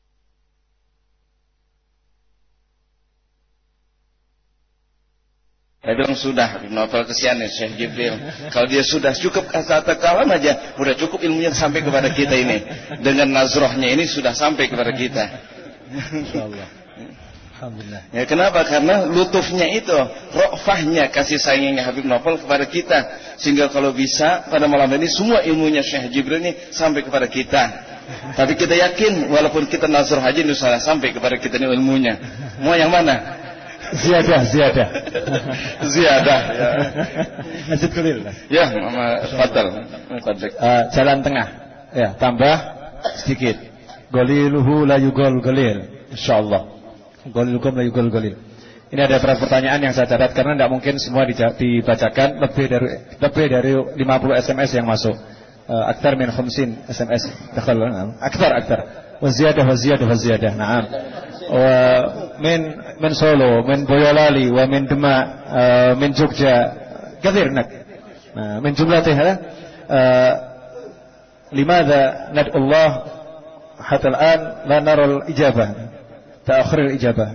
Saya bilang sudah. Habib Naufal kesian nih Syekh Jibril, kalau dia sudah cukup kata-kata kalam aja, udah cukup ilmunya sampai kepada kita ini. Dengan nazrohnya ini sudah sampai kepada kita. Insyaallah. Alhamdulillah. Ya, kenapa? Karena lutufnya itu, rofahnya, kasih sayangnya Habib Naufal kepada kita, sehingga kalau bisa pada malam ini semua ilmunya Syekh Jibril ini sampai kepada kita. Tapi kita yakin walaupun kita nazar haji ini salah sampai kepada kita ini ilmunya. Mau yang mana? Ziyadah, ziyadah. Ziyadah. Ya. Azid kulil. Ya, fadal. Uh, jalan tengah. Ya, tambah sedikit. Goliluhu la yugol golil, insyaallah. Golilukum la yugol golil. Ini ada beberapa pertanyaan yang saya catat karena tidak mungkin semua dibacakan. Lebih dari lebih dari lima puluh S M S yang masuk. Uh, aktar min khamsin S M S. Dakhal, aktar aktar. Wa ziyadah wa ziyadah wa ziyadah. Naam. Wa min min Solo, min Boyolali, wa min Demak, uh, min Jogja. Kathir nak. Nah, min jumlatihha uh, limadha nad'u Allah hatta al-an la nara al-ijabah تأخر الإجابة.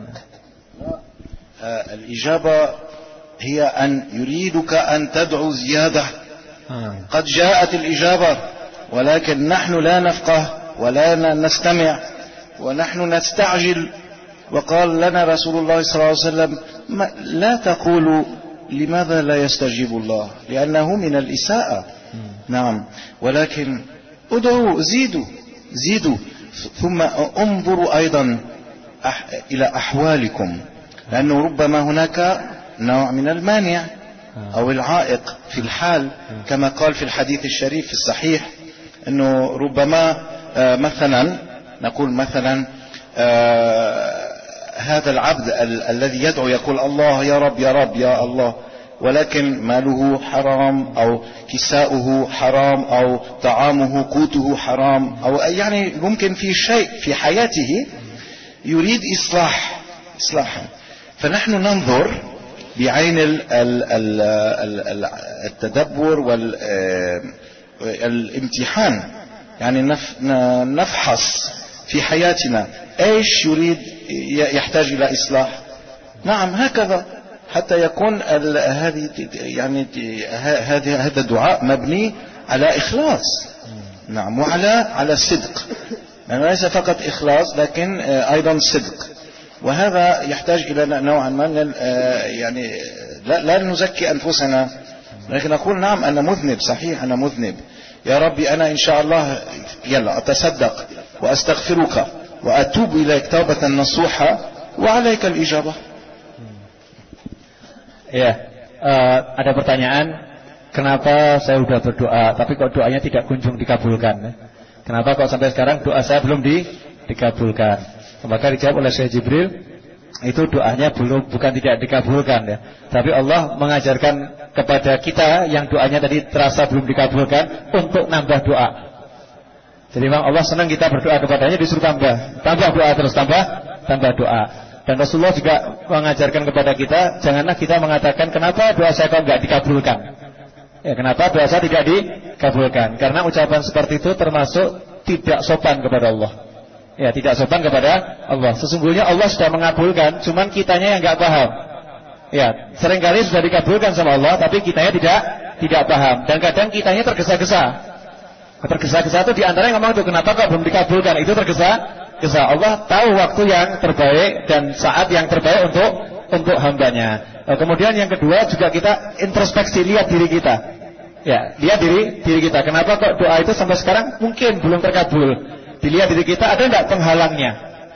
الإجابة هي أن يريدك أن تدعو زيادة قد جاءت الإجابة ولكن نحن لا نفقه ولا نستمع ونحن نستعجل. وقال لنا رسول الله صلى الله عليه وسلم لا تقولوا لماذا لا يستجيب الله لأنه من الإساءة. نعم، ولكن ادعوا، زيدوا زيدوا ثم انظروا أيضا إلى أحوالكم، لأنه ربما هناك نوع من المانع أو العائق في الحال، كما قال في الحديث الشريف في الصحيح أنه ربما مثلا نقول مثلا هذا العبد ال الذي يدعو يقول الله يا رب يا رب يا الله، ولكن ماله حرام أو كساؤه حرام أو طعامه قوته حرام، أو يعني ممكن في شيء في حياته يريد إصلاح إصلاحا. فنحن ننظر بعين ال ال ال ال التدبر والامتحان، يعني نفحص في حياتنا ايش يريد يحتاج الى اصلاح. نعم هكذا حتى يكون هذه يعني هذا هذا الدعاء مبني على اخلاص. نعم، وعلى على صدق، يعني ليس فقط اخلاص لكن ايضا صدق. وهذا يحتاج الى نوعا ما يعني لا, لا نزكي انفسنا، لكن نقول نعم انا مذنب، صحيح انا مذنب، يا ربي انا ان شاء الله يلا اتصدق واستغفرك واتوب اليك توبة نصوحة وعليك الاجابة. Ya, uh, ada pertanyaan, kenapa saya sudah berdoa tapi kok doanya tidak kunjung dikabulkan? Kenapa kok sampai sekarang doa saya belum di, dikabulkan? Maka dijawab oleh Syekh Jibril, itu doanya belum bukan tidak dikabulkan ya, tapi Allah mengajarkan kepada kita yang doanya tadi terasa belum dikabulkan untuk nambah doa. Jadi memang Allah senang kita berdoa kepadanya, disuruh tambah, tambah doa terus, tambah, tambah doa. Dan Rasulullah juga mengajarkan kepada kita, janganlah kita mengatakan kenapa doa saya kok enggak dikabulkan. Ya, kenapa doa saya tidak dikabulkan? Karena ucapan seperti itu termasuk tidak sopan kepada Allah. Ya, tidak sopan kepada Allah. Sesungguhnya Allah sudah mengabulkan, cuman kitanya yang enggak paham. Ya, seringkali sudah dikabulkan sama Allah, tapi kitanya tidak tidak paham. Dan kadang kitanya tergesa-gesa. Tergesa-gesa itu diantaranya ngomong itu, kenapa kok belum dikabulkan? Itu tergesa. Gesa. Allah tahu waktu yang terbaik dan saat yang terbaik untuk untuk hambanya. Nah, kemudian yang kedua juga kita introspeksi, lihat diri kita. Ya, lihat diri diri kita. Kenapa kok doa itu sampai sekarang mungkin belum terkabul? Dilihat diri kita, ada enggak penghalangnya?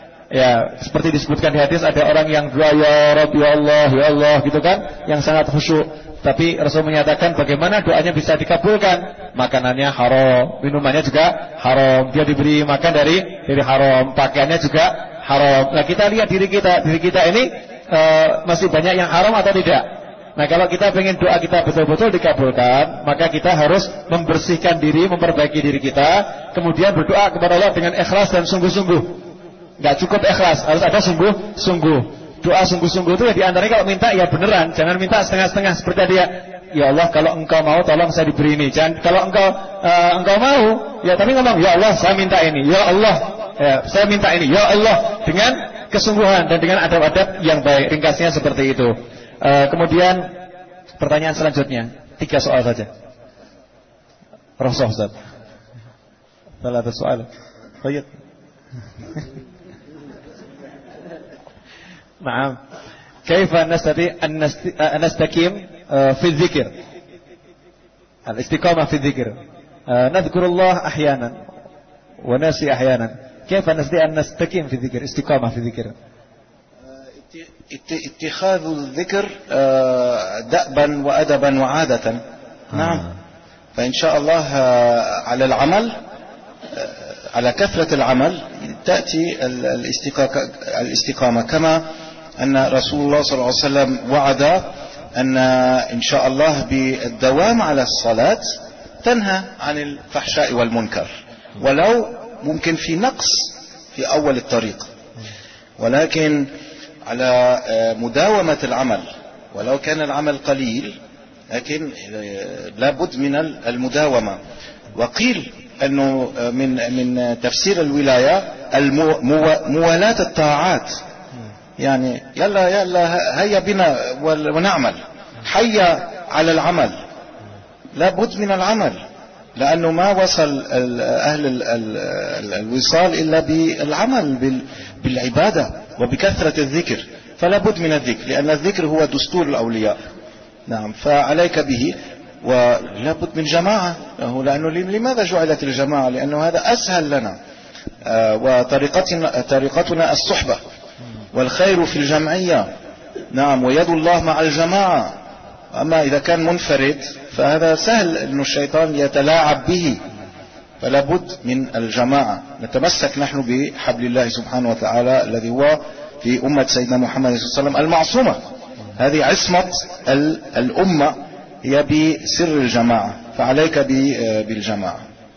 Ya, seperti disebutkan di hadis, ada orang yang doa ya Rabb ya Allah ya Allah gitu kan, yang sangat khusyuk. Tapi Rasul menyatakan bagaimana doanya bisa dikabulkan? Makanannya haram, minumannya juga haram, dia diberi makan dari dari haram, pakaiannya juga haram. Nah, kita lihat diri kita, diri kita ini uh, masih banyak yang haram atau tidak? Nah, kalau kita ingin doa kita betul-betul dikabulkan, maka kita harus membersihkan diri, memperbaiki diri kita, kemudian berdoa kepada Allah dengan ikhlas dan sungguh-sungguh. Enggak cukup ikhlas, harus ada sungguh-sungguh. Doa sungguh-sungguh itu ya diantaranya kalau minta ya beneran, jangan minta setengah-setengah seperti dia. Ya Allah, kalau engkau mau tolong saya diberi ini. Jangan kalau engkau uh, engkau mau, ya tapi ngomong ya Allah saya minta ini. Ya Allah, ya, saya minta ini. Ya Allah, dengan kesungguhan dan dengan adab-adab yang baik. Ringkasnya seperti itu. Uh, kemudian pertanyaan selanjutnya, tiga soal saja. Rasul Ustaz. Salah satu soal. Baik. نعم كيف نستطيع أن نستقيم في الذكر الاستقامة في الذكر نذكر الله أحيانا ونسي أحيانا كيف نستطيع أن نستقيم في الذكر استقامة في الذكر اتخاذ الذكر دأبا وأدبا وعادة. نعم، فإن شاء الله على العمل على كثرة العمل تأتي الاستقامة، كما أن رسول الله صلى الله عليه وسلم وعد أن إن شاء الله بالدوام على الصلاة تنهى عن الفحشاء والمنكر، ولو ممكن في نقص في أول الطريق، ولكن على مداومة العمل، ولو كان العمل قليل لكن لابد من المداومة. وقيل أنه من من تفسير الولاية موالاة الطاعات، يعني يلا يلا هيا بنا ونعمل، حي على العمل، لابد من العمل. لأنه ما وصل أهل الوصال إلا بالعمل بالعبادة وبكثرة الذكر، فلا بد من الذكر، لأن الذكر هو دستور الأولياء. نعم، فعليك به، ولا بد من جماعة، لأنه لماذا جعلت الجماعة؟ لأنه هذا أسهل لنا، وطريقتنا طريقتنا الصحبة، والخير في الجمعية. نعم، ويد الله مع الجماعة. أما إذا كان منفرد فهذا سهل أن الشيطان يتلاعب به، فلا بد من الجماعة. نتمسك نحن بحبل الله سبحانه وتعالى الذي هو في أمة سيدنا محمد صلى الله عليه وسلم المعصومة. هذه عصمة الأمة هي بسر الجماعة، فعليك بالجماعة.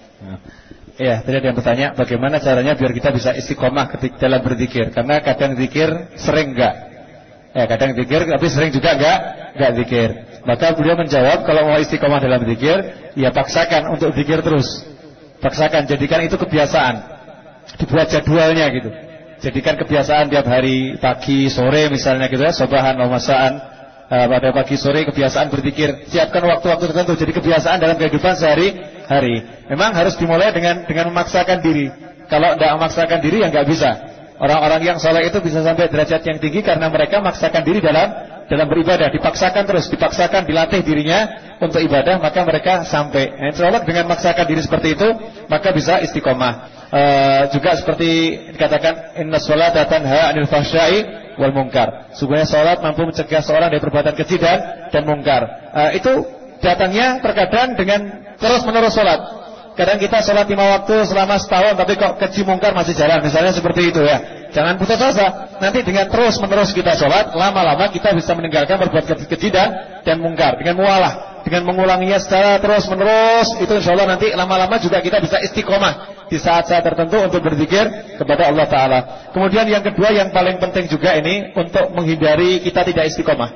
Ya, tadi ada yang bertanya bagaimana caranya biar kita bisa istiqomah ketika dalam berzikir, karena kadang zikir sering enggak. Ya, kadang zikir tapi sering juga enggak enggak zikir. Maka beliau menjawab, kalau mau istiqomah dalam zikir, ya paksakan untuk zikir terus. Paksakan, jadikan itu kebiasaan. Dibuat jadwalnya gitu. Jadikan kebiasaan tiap hari, pagi, sore misalnya gitu ya, sobahan, masaan. Uh, pada pagi sore kebiasaan berzikir, siapkan waktu-waktu tertentu jadi kebiasaan dalam kehidupan sehari-hari. Memang harus dimulai dengan dengan memaksakan diri. Kalau tidak memaksakan diri ya nggak bisa. Orang-orang yang soleh itu bisa sampai derajat yang tinggi karena mereka memaksakan diri dalam dalam beribadah, dipaksakan terus, dipaksakan, dilatih dirinya untuk ibadah, maka mereka sampai. Insya Allah dengan memaksakan diri seperti itu, maka bisa istiqomah. Uh, juga seperti dikatakan, inna sholata tanha anil fahsya'i wal munkar. Sungguhnya salat mampu mencegah seorang dari perbuatan keji dan dan mungkar. Uh, itu datangnya terkadang dengan terus-menerus salat. Kadang kita salat lima waktu selama setahun, tapi kok keji mungkar masih jalan. Misalnya seperti itu ya. Jangan putus asa. Nanti dengan terus-menerus kita salat, lama-lama kita bisa meninggalkan perbuatan keji dan dan mungkar dengan mualah, dengan mengulanginya secara terus-menerus. Itu insya Allah nanti lama-lama juga kita bisa istiqomah di saat-saat tertentu untuk berzikir kepada Allah Ta'ala. Kemudian yang kedua yang paling penting juga ini untuk menghindari kita tidak istiqomah.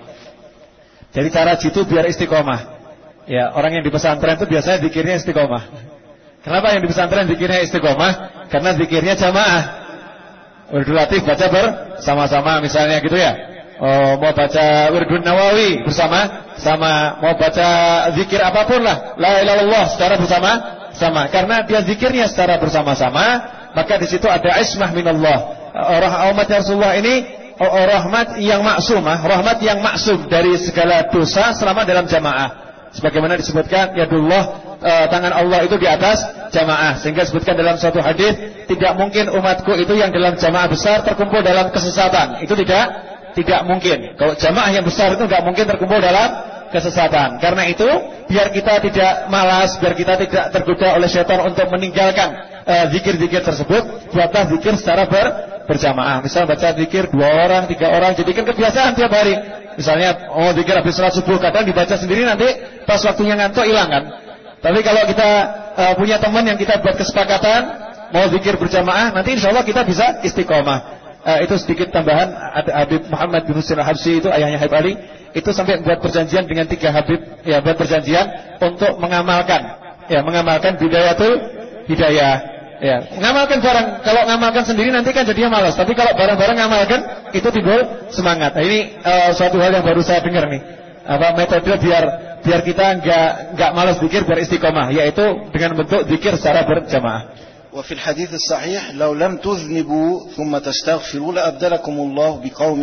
Jadi cara jitu biar istiqomah. Ya, orang yang di pesantren itu biasanya zikirnya istiqomah. Kenapa yang di pesantren zikirnya istiqomah? Karena zikirnya jamaah. Wirdul Latif baca bersama-sama misalnya gitu ya. Oh, mau baca Wirdun Nawawi bersama sama, mau baca zikir apapun lah, la ilaha illallah secara bersama sama, karena dia zikirnya secara bersama-sama, maka di situ ada ismah minallah. Rahmat Rasulullah ini oh, rahmat yang maksumah, rahmat yang maksum dari segala dosa selama dalam jamaah. Sebagaimana disebutkan yadullah, e, tangan Allah itu di atas jamaah, sehingga disebutkan dalam suatu hadis, tidak mungkin umatku itu yang dalam jamaah besar terkumpul dalam kesesatan. Itu tidak tidak mungkin. Kalau jamaah yang besar itu tidak mungkin terkumpul dalam kesesatan. Karena itu, biar kita tidak malas, biar kita tidak tergoda oleh syaitan untuk meninggalkan zikir-zikir uh, tersebut, buatlah zikir secara ber, berjamaah. Misal baca zikir dua orang, tiga orang, jadikan kebiasaan tiap hari. Misalnya, oh zikir habis sholat subuh, kadang dibaca sendiri, nanti pas waktunya ngantuk hilang kan. Tapi kalau kita uh, punya teman yang kita buat kesepakatan mau zikir berjamaah, nanti insya Allah kita bisa istiqomah. Uh, itu sedikit tambahan. Habib Muhammad bin Husain al-Habsyi itu ayahnya Habib Ali, itu sampai buat perjanjian dengan tiga Habib, ya buat perjanjian untuk mengamalkan, ya mengamalkan bidayatul hidayah. Ya, mengamalkan barang, kalau mengamalkan sendiri nanti kan jadinya malas. Tapi kalau barang-barang mengamalkan itu timbul semangat. Nah, ini uh, suatu hal yang baru saya dengar nih. Apa metode biar biar kita enggak enggak malas zikir, biar istiqomah, yaitu dengan bentuk zikir secara berjamaah. وفي الحديث الصحيح لو لم تذنبوا ثم تستغفروا لأبدلكم الله بقوم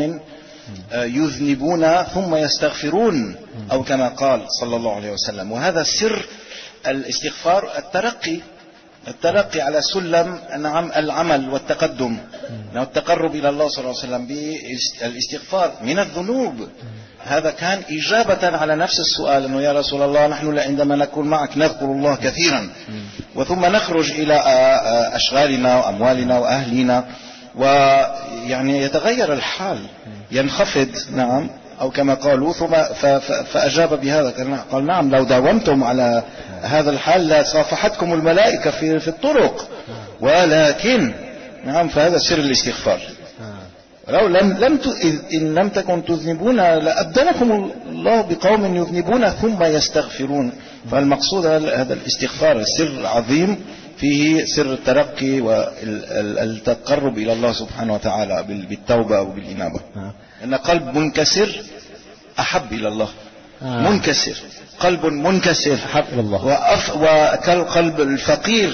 يذنبون ثم يستغفرون أو كما قال صلى الله عليه وسلم. وهذا سر الاستغفار، الترقي الترقي على سلم العمل والتقدم، والتقرب إلى الله صلى الله عليه وسلم بالاستغفار من الذنوب. هذا كان إجابة على نفس السؤال، أنه يا رسول الله نحن عندما نكون معك نذكر الله كثيرا، وثم نخرج إلى أشغالنا وأموالنا وأهلنا، ويعني يتغير الحال، ينخفض. نعم، أو كما قالوا ثم فأجاب بهذا، قال نعم لو داومتم على هذا الحال لصافحتكم الملائكة في في الطرق، ولكن نعم فهذا سر الاستغفار. لو لم لم إن لم تكن تذنبون لأبدلكم الله بقوم يذنبون ثم يستغفرون. فالمقصود هذا الاستغفار سر عظيم فيه سر الترقي والتقرب إلى الله سبحانه وتعالى بالتوبة وبالإنابة. أن قلب منكسر أحب إلى الله آه. منكسر، قلب منكسر، حفظ الله. وكالقلب الفقير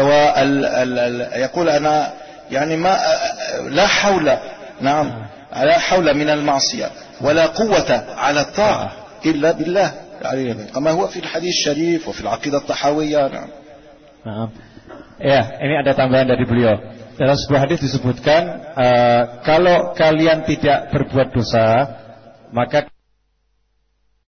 ويقول أنا يعني ما لا حول، نعم، لا حول من المعصية ولا قوة على الطاعة إلا بالله، يعني كما هو في الحديث الشريف وفي العقيدة الطحاوية. نعم. Nah, ya, ini ada tambahan dari beliau. Dalam sebuah hadis disebutkan, uh, kalau kalian tidak berbuat dosa, maka